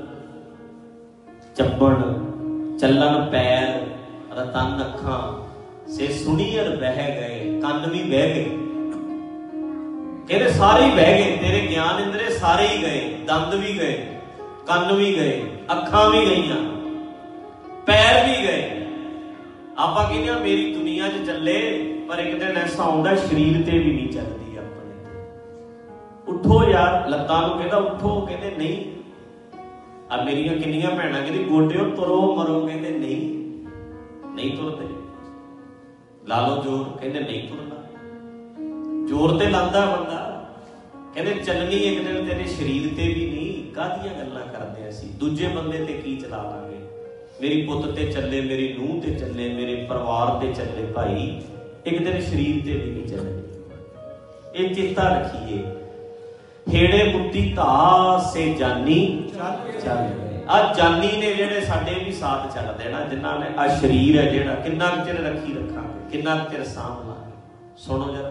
ਚੱਪਣ ਚੱਲਣ ਪੈਰ, ਰਤਨ ਅੱਖਾਂ, ਸੇ ਸੁਣੀਅਰ ਬਹਿ ਗਏ, ਕੰਨ ਵੀ ਬਹਿ ਗਏ। ਕਹਿੰਦੇ ਸਾਰੇ ਹੀ ਬਹਿ ਗਏ, ਤੇਰੇ ਗਿਆਨ ਇੰਦਰੇ ਸਾਰੇ ਹੀ ਗਏ, ਦੰਦ ਵੀ ਗਏ, ਕੰਨ ਵੀ ਗਏ, ਅੱਖਾਂ ਵੀ ਗਈਆਂ, ਪੈਰ ਵੀ ਗਏ। ਆਪਾਂ ਕਹਿੰਦੇ ਆ ਮੇਰੀ ਦੁਨੀਆ 'ਚ ਚੱਲੇ, ਪਰ ਇੱਕ ਦਿਨ ਐਸਾ ਆਉਂਦਾ ਸਰੀਰ ਤੇ ਵੀ ਨਹੀਂ ਚੱਲਦੀ ਆਪਣੇ। ਉੱਠੋ ਯਾਰ, ਲੱਤਾਂ ਨੂੰ ਕਹਿੰਦਾ ਉੱਠੋ, ਕਹਿੰਦੇ ਨਹੀਂ। ਆ ਮੇਰੀਆਂ ਕਿੰਨੀਆਂ ਭੈਣਾਂ ਕਹਿੰਦੀ ਗੋਡਿਓ ਤੁਰੋ ਮਰੋ, ਕਹਿੰਦੇ ਨਹੀਂ ਨਹੀਂ ਤੁਰਦੇ। ਲਾ ਲਓ ਜ਼ੋਰ, ਕਹਿੰਦੇ ਨਹੀਂ ਤੁਰਨਾ। ਜ਼ੋਰ ਤੇ ਲਾਂਦਾ ਬੰਦਾ, ਕਹਿੰਦੇ ਚੱਲਣੀ ਇੱਕ ਦਿਨ ਤੇਰੇ ਸਰੀਰ ਤੇ ਵੀ ਨਹੀਂ। ਕਾਹਦੀਆਂ ਗੱਲਾਂ ਕਰਦੇ ਅਸੀਂ, ਦੂਜੇ ਬੰਦੇ ਤੇ ਕੀ ਚਲਾ ਲਾਂਗੇ। ਮੇਰੀ ਪੁੱਤ ਤੇ ਚੱਲੇ, ਮੇਰੀ ਨੂੰਹ ਤੇ ਚੱਲੇ, ਮੇਰੇ ਪਰਿਵਾਰ ਤੇ ਚੱਲੇ ਭਾਈ, ਇੱਕ ਦਿਨ ਸਰੀਰ ਤੇ ਵੀ ਨਹੀਂ ਚੱਲਣੀ। ਇਹ ਚੇਤਾ ਰੱਖੀਏ। ਹੇੜੇ ਮੁੱਤੀ ਧਾ ਸੇ ਜਾਨੀ ਚੱਲ ਗਏ। ਆ ਜਾਨੀ ਨੇ ਜਿਹੜੇ ਸਾਡੇ ਵੀ ਸਾਥ ਚੱਲਦੇ ਨਾ, ਜਿਨ੍ਹਾਂ ਨੇ ਆ ਸਰੀਰ ਹੈ ਜਿਹੜਾ, ਕਿੰਨਾ ਕੁ ਚਿਰ ਰੱਖੀ ਰੱਖਾਂਗੇ, ਕਿੰਨਾ ਕੁ ਚਿਰ ਸਾਂਭ ਲਾਂਗੇ। ਸੁਣੋ ਜਰਾ।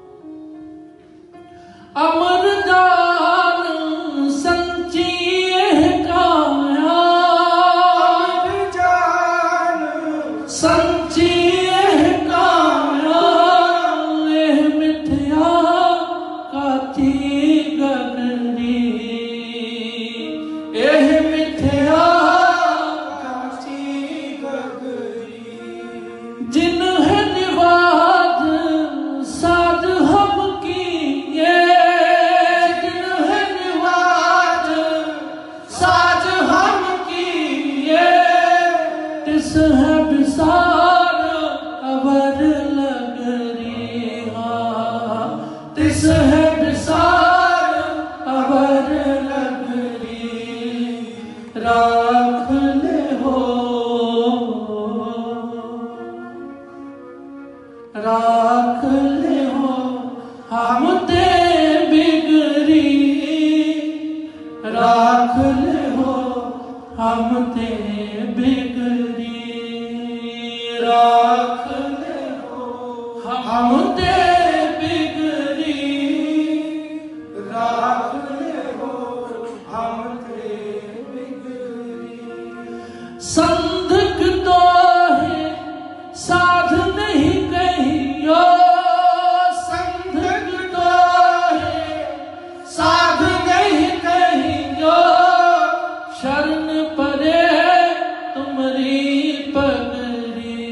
ਅਮਰ ਜਾਨ ਸੰਚੀ ਇਹ ਕਾਇਆ, ਅਮਰ ਜਾਨ ਸੰਚੀ ਇਹ ਕਾਇਆ, ਇਹ ਮਿੱਠਿਆ ਕਾਤੀ ਗਗਰੀ, ਇਹ ਮਿੱਠਿਆ ਕਾਤੀ ਗਗਰੀ। ਜਿਨ ਹੈ ਨਿਵਾਜ ਸਾਧ ਹਮ ਕੀਏ, है विसार अवर लगरी, हाँ तिस है विसार अवर लगरी। राख ले हो राख ले हो हम ते बिगड़ी, राख ले हो हम ते बिगड़ी। राख ले हो हम ते बिगड़ी, राख ले हो हम ते बिगड़ी। संधक तो है साध नहीं कहियो, संधक तो है साध नहीं कहियो। शरण परे तुमरी पगड़ी,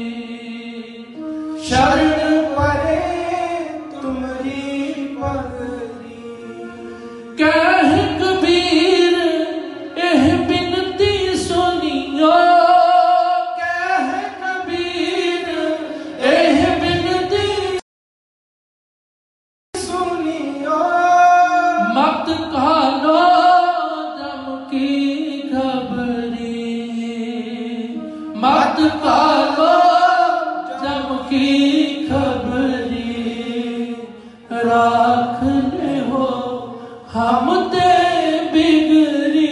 शरण परे तुमरी पगड़ी। कह कबीर एह बिनती सुनियो, कह कबीर एह बिनती सुनियो। मत कालो जम की खबरी, मत कालो जम की खबरी। राख ले हो हम ते बिगड़ी,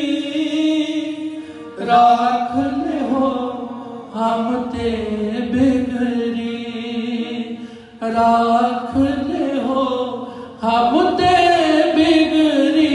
राख ले हो हम ते बिगड़ी। राख ले हो हम ते बिगड़ी,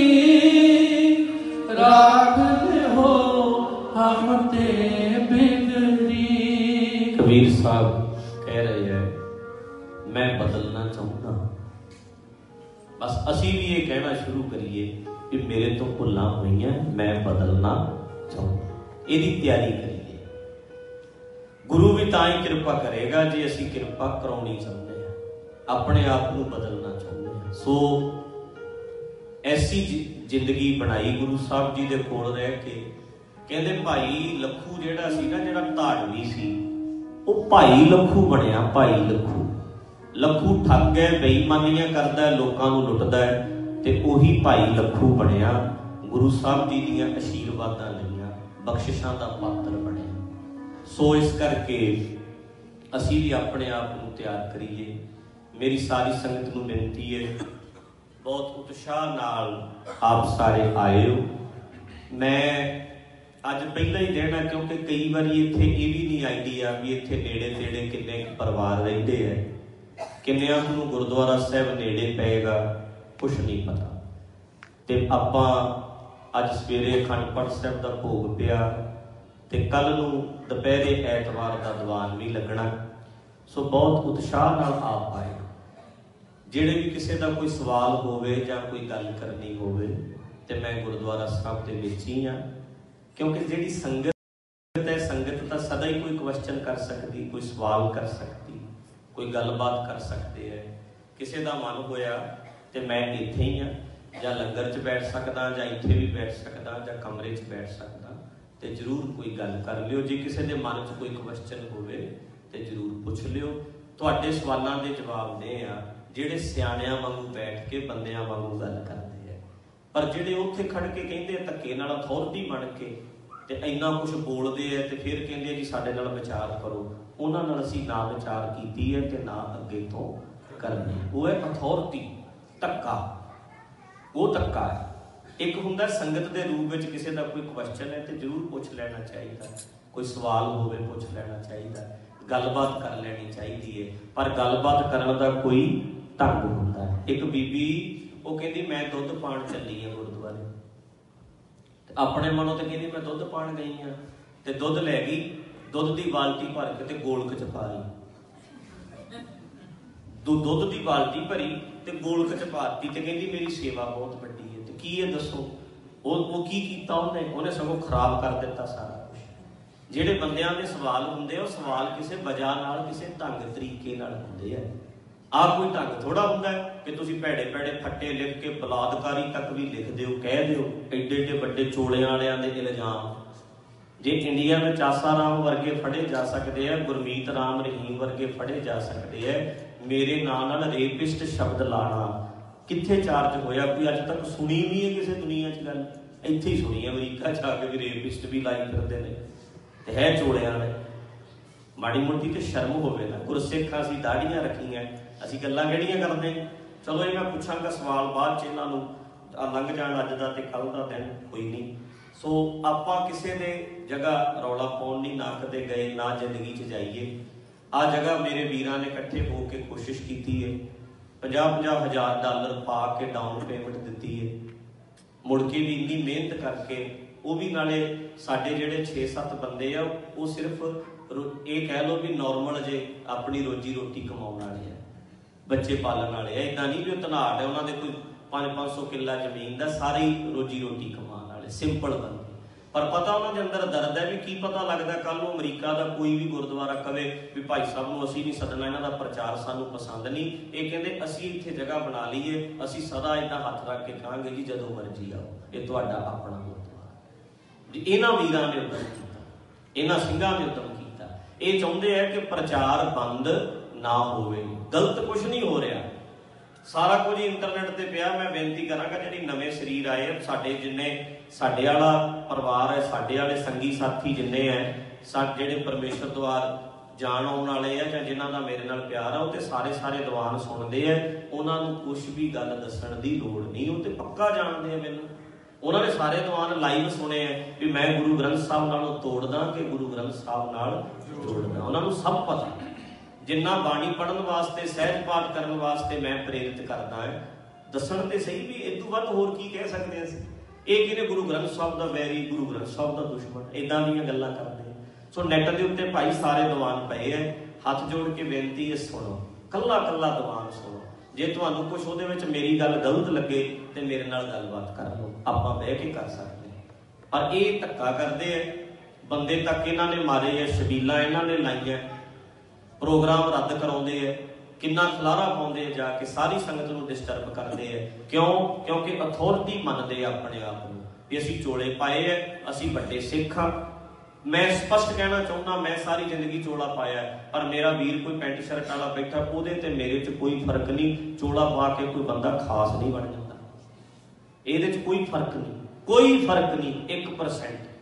राख ले हो हम ते बिगड़ी। कबीर साहब कह रहे हैं मैं बदलना चाहूँगा। बस असी भी ये कहना शुरू करिए कि मेरे तो भुल्लां होईयां, मैं बदलना चाहूँगा। ਇਹਦੀ ਤਿਆਰੀ ਕਰੀਏ। ਗੁਰੂ ਵੀ ਤਾਂ ਹੀ ਕਿਰਪਾ ਕਰੇਗਾ ਜੇ ਅਸੀਂ ਕਿਰਪਾ ਕਰਾਉਣੀ ਚਾਹੁੰਦੇ ਹਾਂ, ਆਪਣੇ ਆਪ ਨੂੰ ਬਦਲਣਾ ਚਾਹੁੰਦੇ ਹਾਂ। ਸੋ ਐਸੀ ਜ਼ਿੰਦਗੀ ਬਣਾਈ ਗੁਰੂ ਸਾਹਿਬ ਜੀ ਦੇ ਕੋਲ ਰਹਿ ਕੇ। ਕਹਿੰਦੇ ਭਾਈ ਲੱਖੂ ਜਿਹੜਾ ਸੀ ਨਾ, ਜਿਹੜਾ ਧਾੜਵੀ ਸੀ, ਉਹ ਭਾਈ ਲੱਖੂ ਬਣਿਆ। ਭਾਈ ਲੱਖੂ ਲੱਖੂ ਠੱਗ ਹੈ, ਬੇਈਮਾਨੀਆਂ ਕਰਦਾ, ਲੋਕਾਂ ਨੂੰ ਲੁੱਟਦਾ ਹੈ, ਤੇ ਉਹੀ ਭਾਈ ਲੱਖੂ ਬਣਿਆ। ਗੁਰੂ ਸਾਹਿਬ ਜੀ ਦੀਆਂ ਆਸ਼ੀਰਵਾਦਾਂ ਲਈਆਂ, ਬਖਸ਼ਿਸ਼ਾਂ ਦਾ ਪਾਤਰ ਬਣਿਆ। सो इस करके असी भी अपने आप को तैयार करिए। मेरी सारी संगत को बेनती है, बहुत उत्साह नाल आप सारे आए हो। मैं अज पहला ही दिन है, क्योंकि कई बार इत्थे ये भी नहीं आइडिया भी इत्थे नेड़े तेड़े किन्ने परिवार रहिंदे है, किन्नियां नूं गुरुद्वारा साहिब नेड़े पेगा, कुछ नहीं पता। ते आपां अज सवेरे अखंड पाठ साहिब दा भोग पिया ते कल नूं दुपहरे ऐतवार का दीवान भी लगना। सो बहुत उत्साह नाल आप आए। ਜਿਹੜੇ भी किसी का कोई सवाल होवे जां कोई गल करनी होवे ते मैं गुरुद्वारा साहब दे विच ही हाँ, क्योंकि जिहड़ी संगत है, संगत तां सदा ही कोई क्वेश्चन कर सकती, कोई सवाल कर सकती, कोई गलबात कर सकते है। किसी का मन होया ते मैं इत्थे ही हाँ, जां लंगर च बैठ सकदा, जां इत्थे भी बैठ सकदा, जां कमरे च बैठ सकदा, ते जरूर कोई गल कर लियो। जे किसी के मन च कोई क्वेश्चन होवे ते जरूर पुछ लियो। तुहाडे सवालों के जवाब दे आ ਜਿਹੜੇ ਸਿਆਣਿਆਂ ਵਾਂਗੂ बैठ के ਬੰਦਿਆਂ ਵਾਂਗੂ ਗੱਲ ਕਰਦੇ ਆ, ਪਰ ਜਿਹੜੇ ਉੱਥੇ ਖੜ ਕੇ ਕਹਿੰਦੇ ਧੱਕੇ ਨਾਲ ਅਥਾਰਟੀ ਬਣ ਕੇ ਤੇ ਇੰਨਾ ਕੁਝ ਬੋਲਦੇ ਆ ਤੇ ਫਿਰ ਕਹਿੰਦੇ ਜੀ ਸਾਡੇ ਨਾਲ ਵਿਚਾਰ ਕਰੋ, ਉਹਨਾਂ ਨਾਲ ਅਸੀਂ ਨਾ ਵਿਚਾਰ ਕੀਤੀ ਹੈ ਤੇ ਨਾ ਅੱਗੇ ਤੋਂ ਕਰਨੀ। ਉਹ ਹੈ ਅਥਾਰਟੀ, ਧੱਕਾ, ਉਹ ਧੱਕਾ ਹੈ। ਇੱਕ ਹੁੰਦਾ ਸੰਗਤ ਦੇ ਰੂਪ ਵਿੱਚ ਕਿਸੇ ਦਾ ਕੋਈ ਕੁਐਸਚਨ ਹੈ ਤੇ ਜ਼ਰੂਰ ਪੁੱਛ ਲੈਣਾ ਚਾਹੀਦਾ, ਕੋਈ ਸਵਾਲ ਹੋਵੇ ਪੁੱਛ ਲੈਣਾ ਚਾਹੀਦਾ, ਗੱਲਬਾਤ ਕਰ ਲੈਣੀ ਚਾਹੀਦੀ ਹੈ। ਪਰ ਗੱਲਬਾਤ ਕਰਨ ਦਾ ਕੋਈ ढंग होता है। एक बीबी वो कहती मैं दुध पाण चली हाँ गुरुद्वारे, अपने मनों तो कहती मैं दुध पाण गई हाँ, तो दुध लै गई, दुध की बाल्टी भर के ते गोलक च पा ली, दुध की बाल्टी भरी ते गोलक च पाती ते कहती मेरी सेवा बहुत वड्डी है। तो की है दसो, वो वो की कीता उन्हें, उन्हें सगों खराब कर दिता सारा कुछ। जिहड़े बंदियां दे सवाल हुंदे वो सवाल किसी वजह नाल, किसी ढंग तरीके नाल हुंदे आ। आ कोई ढंग थोड़ा होंदा है कि तुसीं भैड़े भैड़े फट्टे लिख के बलात्कारी तक भी लिख दिओ, कह दिओ एडे एडे वड्डे चोलियां वालियां दे इल्जाम। जे इंडिया में आसा राम वर्गे फड़े जा सकते हैं, गुरमीत राम रहीम वर्गे फड़े जा सकते हैं, मेरे नाम नाल रेपिस्ट शब्द लाना कित्थे चार्ज होया? कोई अज तक सुनी नहीं है किसी दुनिया च गल, इत्थे ही सुनी है अमरीका जाके भी रेपिस्ट भी लाई फिरदे ने ते है चोलियां वाले। माड़ी मोटी तो शर्म होवे ना, गुरसिख असीं दाढ़ियां रखीआं, असीं गल्लां किहड़ियां करदे। चलो ये मैं पुछांगा सवाल बाद च, इन्हां नूं लंघ जाण अज दा ते कल दा दिन कोई नहीं। सो आपां किसी दे जगह रौला पाउण नहीं ना कदे गए, ना जिंदगी च जाइए। आ जगह मेरे वीरां ने इकट्ठे हो के कोशिश की है, पचास पचास हज़ार डॉलर पा के डाउन पेमेंट दी है, मुड़ के भी इन्नी मेहनत करके, वो भी नाले साडे जिहड़े छे सत्त बंदे आ वो सिर्फ ये कह लो भी नॉर्मल जे अपनी रोजी रोटी कमाने वाले है, बच्चे पालन वाले है। इदा नहीं भी धनाट है, उन्होंने कोई पाँच पाँच सौ किला जमीन का सारी रोजी रोटी कमाने वाले सिंपल बंदे। पर पता उन्होंने अंदर दर्द है भी की पता लगता कल को अमरीका का कोई भी गुरुद्वारा कहे भी भाई साहब को असी नहीं सदना, इन्हों का प्रचार सानू पसंद नहीं, ये कहते असी इत्थे जगह बना लीए, असी सदा इदा हथ रख के कहांगे जी जदों मर्जी आओ, ये तुहाडा अपना गुरुद्वारा। इन्हां वीरां ने उद्यम कीता, इन्हां सिंघां ने उद्यम कीता। ये चाहुंदे है कि प्रचार बंद ना होवे, गलत कुछ नहीं हो रहा, सारा कुछ इंटरनेट ते पिया। मैं बेनती करांगा जिहड़े नवे शरीर आए साडे, जिन्ने साडे वाला परिवार है, साडे वाले संगी साथी जिन्ने है, साडे जिहड़े परमेश्वर द्वार जाण आउण वाले है जां जिन्हां दा मेरे नाल प्यार है, वो ते सारे सारे दीवान सुणदे है, उन्हां नूं कुछ भी गल दस्सण दी लोड़ नहीं, वो ते पक्का जाणदे है मैनूं। उन्होंने सारे दीवान लाइव सुने हैं भी मैं गुरु ग्रंथ साहब नालों तोड़दा कि गुरु ग्रंथ साहब नाल जोड़दा, उन्होंने सब पता। जिन्ना बाणी पढ़न वास्ते, सहज पाठ करन वास्ते मैं प्रेरित करदा है, दस्सण ते सही भी इस तों वध होर की कह सकते हैं। ये किने गुरु ग्रंथ साहब दा वैरी, गुरु ग्रंथ साहब दा दुश्मन, इदां दीयां गल्लां करदे। सो नैट दे उत्ते भाई सारे दीवान पए है, हथ जोड़ के बेनती है सुणो, कल्ला कल्ला दीवान सुणो। जे तुहानूं कुछ उहदे विच मेरी गल गलत लगे ते मेरे नाल गलबात कर लो, आपां बैठ के कर सकते हैं। पर ये धक्का करदे है, बंदे तक इन्हां ने मारे है, शबीलां इन्हां ने लाइयां, प्रोग्राम रद्द कराउंदे है, किन्ना खलारा पाउंदे जाके सारी संगत नूं डिस्टर्ब करदे है। क्यों? क्योंकि अथॉरिटी मनदे अपने आप नूं भी असीं चोले पाए है, असीं वड्डे सिख हां। मैं स्पष्ट कहना चाहुंदा, मैं सारी जिंदगी चोला पाया है, पर मेरा वीर कोई पेंट शर्ट वाला बैठा, उहदे ते मेरे च कोई फर्क नहीं। चोला पा के कोई बंदा खास नहीं बन जाता, इहदे च कोई फर्क नहीं, कोई फर्क नहीं, एक परसेंट।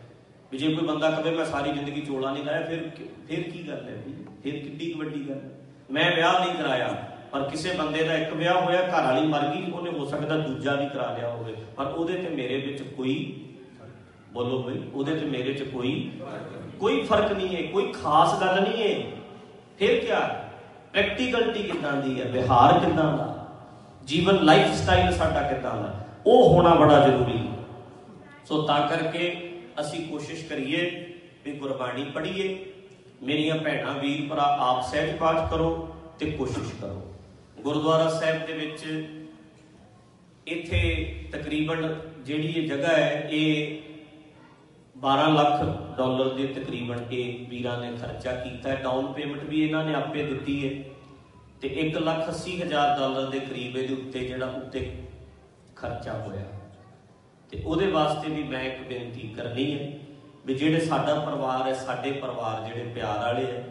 ਵੀ ਜੇ ਕੋਈ ਬੰਦਾ ਕਵੇ ਮੈਂ ਸਾਰੀ ਜ਼ਿੰਦਗੀ ਚੋਲਾ ਨਹੀਂ ਲਾਇਆ, ਫਿਰ ਫਿਰ ਕੀ ਗੱਲ ਹੈ? ਫਿਰ ਕਿੱਡੀ ਵੱਡੀ ਗੱਲ। ਮੈਂ ਵਿਆਹ ਨਹੀਂ ਕਰਾਇਆ, ਪਰ ਕਿਸੇ ਬੰਦੇ ਦਾ ਇੱਕ ਵਿਆਹ ਹੋਇਆ, ਘਰ ਵਾਲੀ ਮਰ ਗਈ, ਉਹਨੇ ਹੋ ਸਕਦਾ ਦੂਜਾ ਵੀ ਕਰਾ ਲਿਆ ਹੋਵੇ, ਪਰ ਉਹਦੇ ਤੇ ਮੇਰੇ ਵਿੱਚ ਕੋਈ, ਬੋਲੋ ਬਈ, ਉਹਦੇ ਤੇ ਮੇਰੇ 'ਚ ਕੋਈ ਕੋਈ ਫਰਕ ਨਹੀਂ ਹੈ, ਕੋਈ ਖਾਸ ਗੱਲ ਨਹੀਂ ਹੈ। ਫਿਰ ਕਿਆ ਪ੍ਰੈਕਟੀਕਲਿਟੀ ਕਿੱਦਾਂ ਦੀ ਹੈ, ਵਿਹਾਰ ਕਿੱਦਾਂ ਦਾ, ਜੀਵਨ ਲਾਈਫ ਸਟਾਈਲ ਸਾਡਾ ਕਿੱਦਾਂ ਦਾ, ਉਹ ਹੋਣਾ ਬੜਾ ਜ਼ਰੂਰੀ ਹੈ। ਸੋ ਤਾਂ ਕਰਕੇ ਅਸੀਂ ਕੋਸ਼ਿਸ਼ ਕਰੀਏ ਵੀ ਗੁਰਬਾਣੀ ਪੜ੍ਹੀਏ। ਮੇਰੀਆਂ ਭੈਣਾਂ ਵੀਰ ਭਰਾ ਆਪ ਸਹਿਜ ਪਾਠ ਕਰੋ ਤੇ ਕੋਸ਼ਿਸ਼ ਕਰੋ। ਗੁਰਦੁਆਰਾ ਸਾਹਿਬ ਦੇ ਵਿੱਚ ਇੱਥੇ ਤਕਰੀਬਨ ਜਿਹੜੀ ਇਹ ਜਗ੍ਹਾ ਹੈ, ਇਹ ਬਾਰਾਂ ਲੱਖ ਡਾਲਰ ਦੇ ਤਕਰੀਬਨ ਇਹ ਵੀਰਾਂ ਨੇ ਖਰਚਾ ਕੀਤਾ ਹੈ। ਡਾਊਨ ਪੇਮੈਂਟ ਵੀ ਇਹਨਾਂ ਨੇ ਆਪੇ ਦਿੱਤੀ ਹੈ ਤੇ ਇੱਕ ਲੱਖ ਅੱਸੀ ਹਜ਼ਾਰ ਡਾਲਰ ਦੇ ਕਰੀਬ ਇਹਦੇ ਉੱਤੇ ਜਿਹੜਾ ਉੱਤੇ ਖਰਚਾ ਹੋਇਆ। ਤੇ ਉਹਦੇ ਵਾਸਤੇ ਵੀ ਮੈਂ ਇੱਕ ਬੇਨਤੀ ਕਰਨੀ ਹੈ ਵੀ ਜਿਹੜੇ ਸਾਡਾ ਪਰਿਵਾਰ ਹੈ, ਸਾਡੇ ਪਰਿਵਾਰ ਜਿਹੜੇ ਪਿਆਰ ਵਾਲੇ ਹੈ,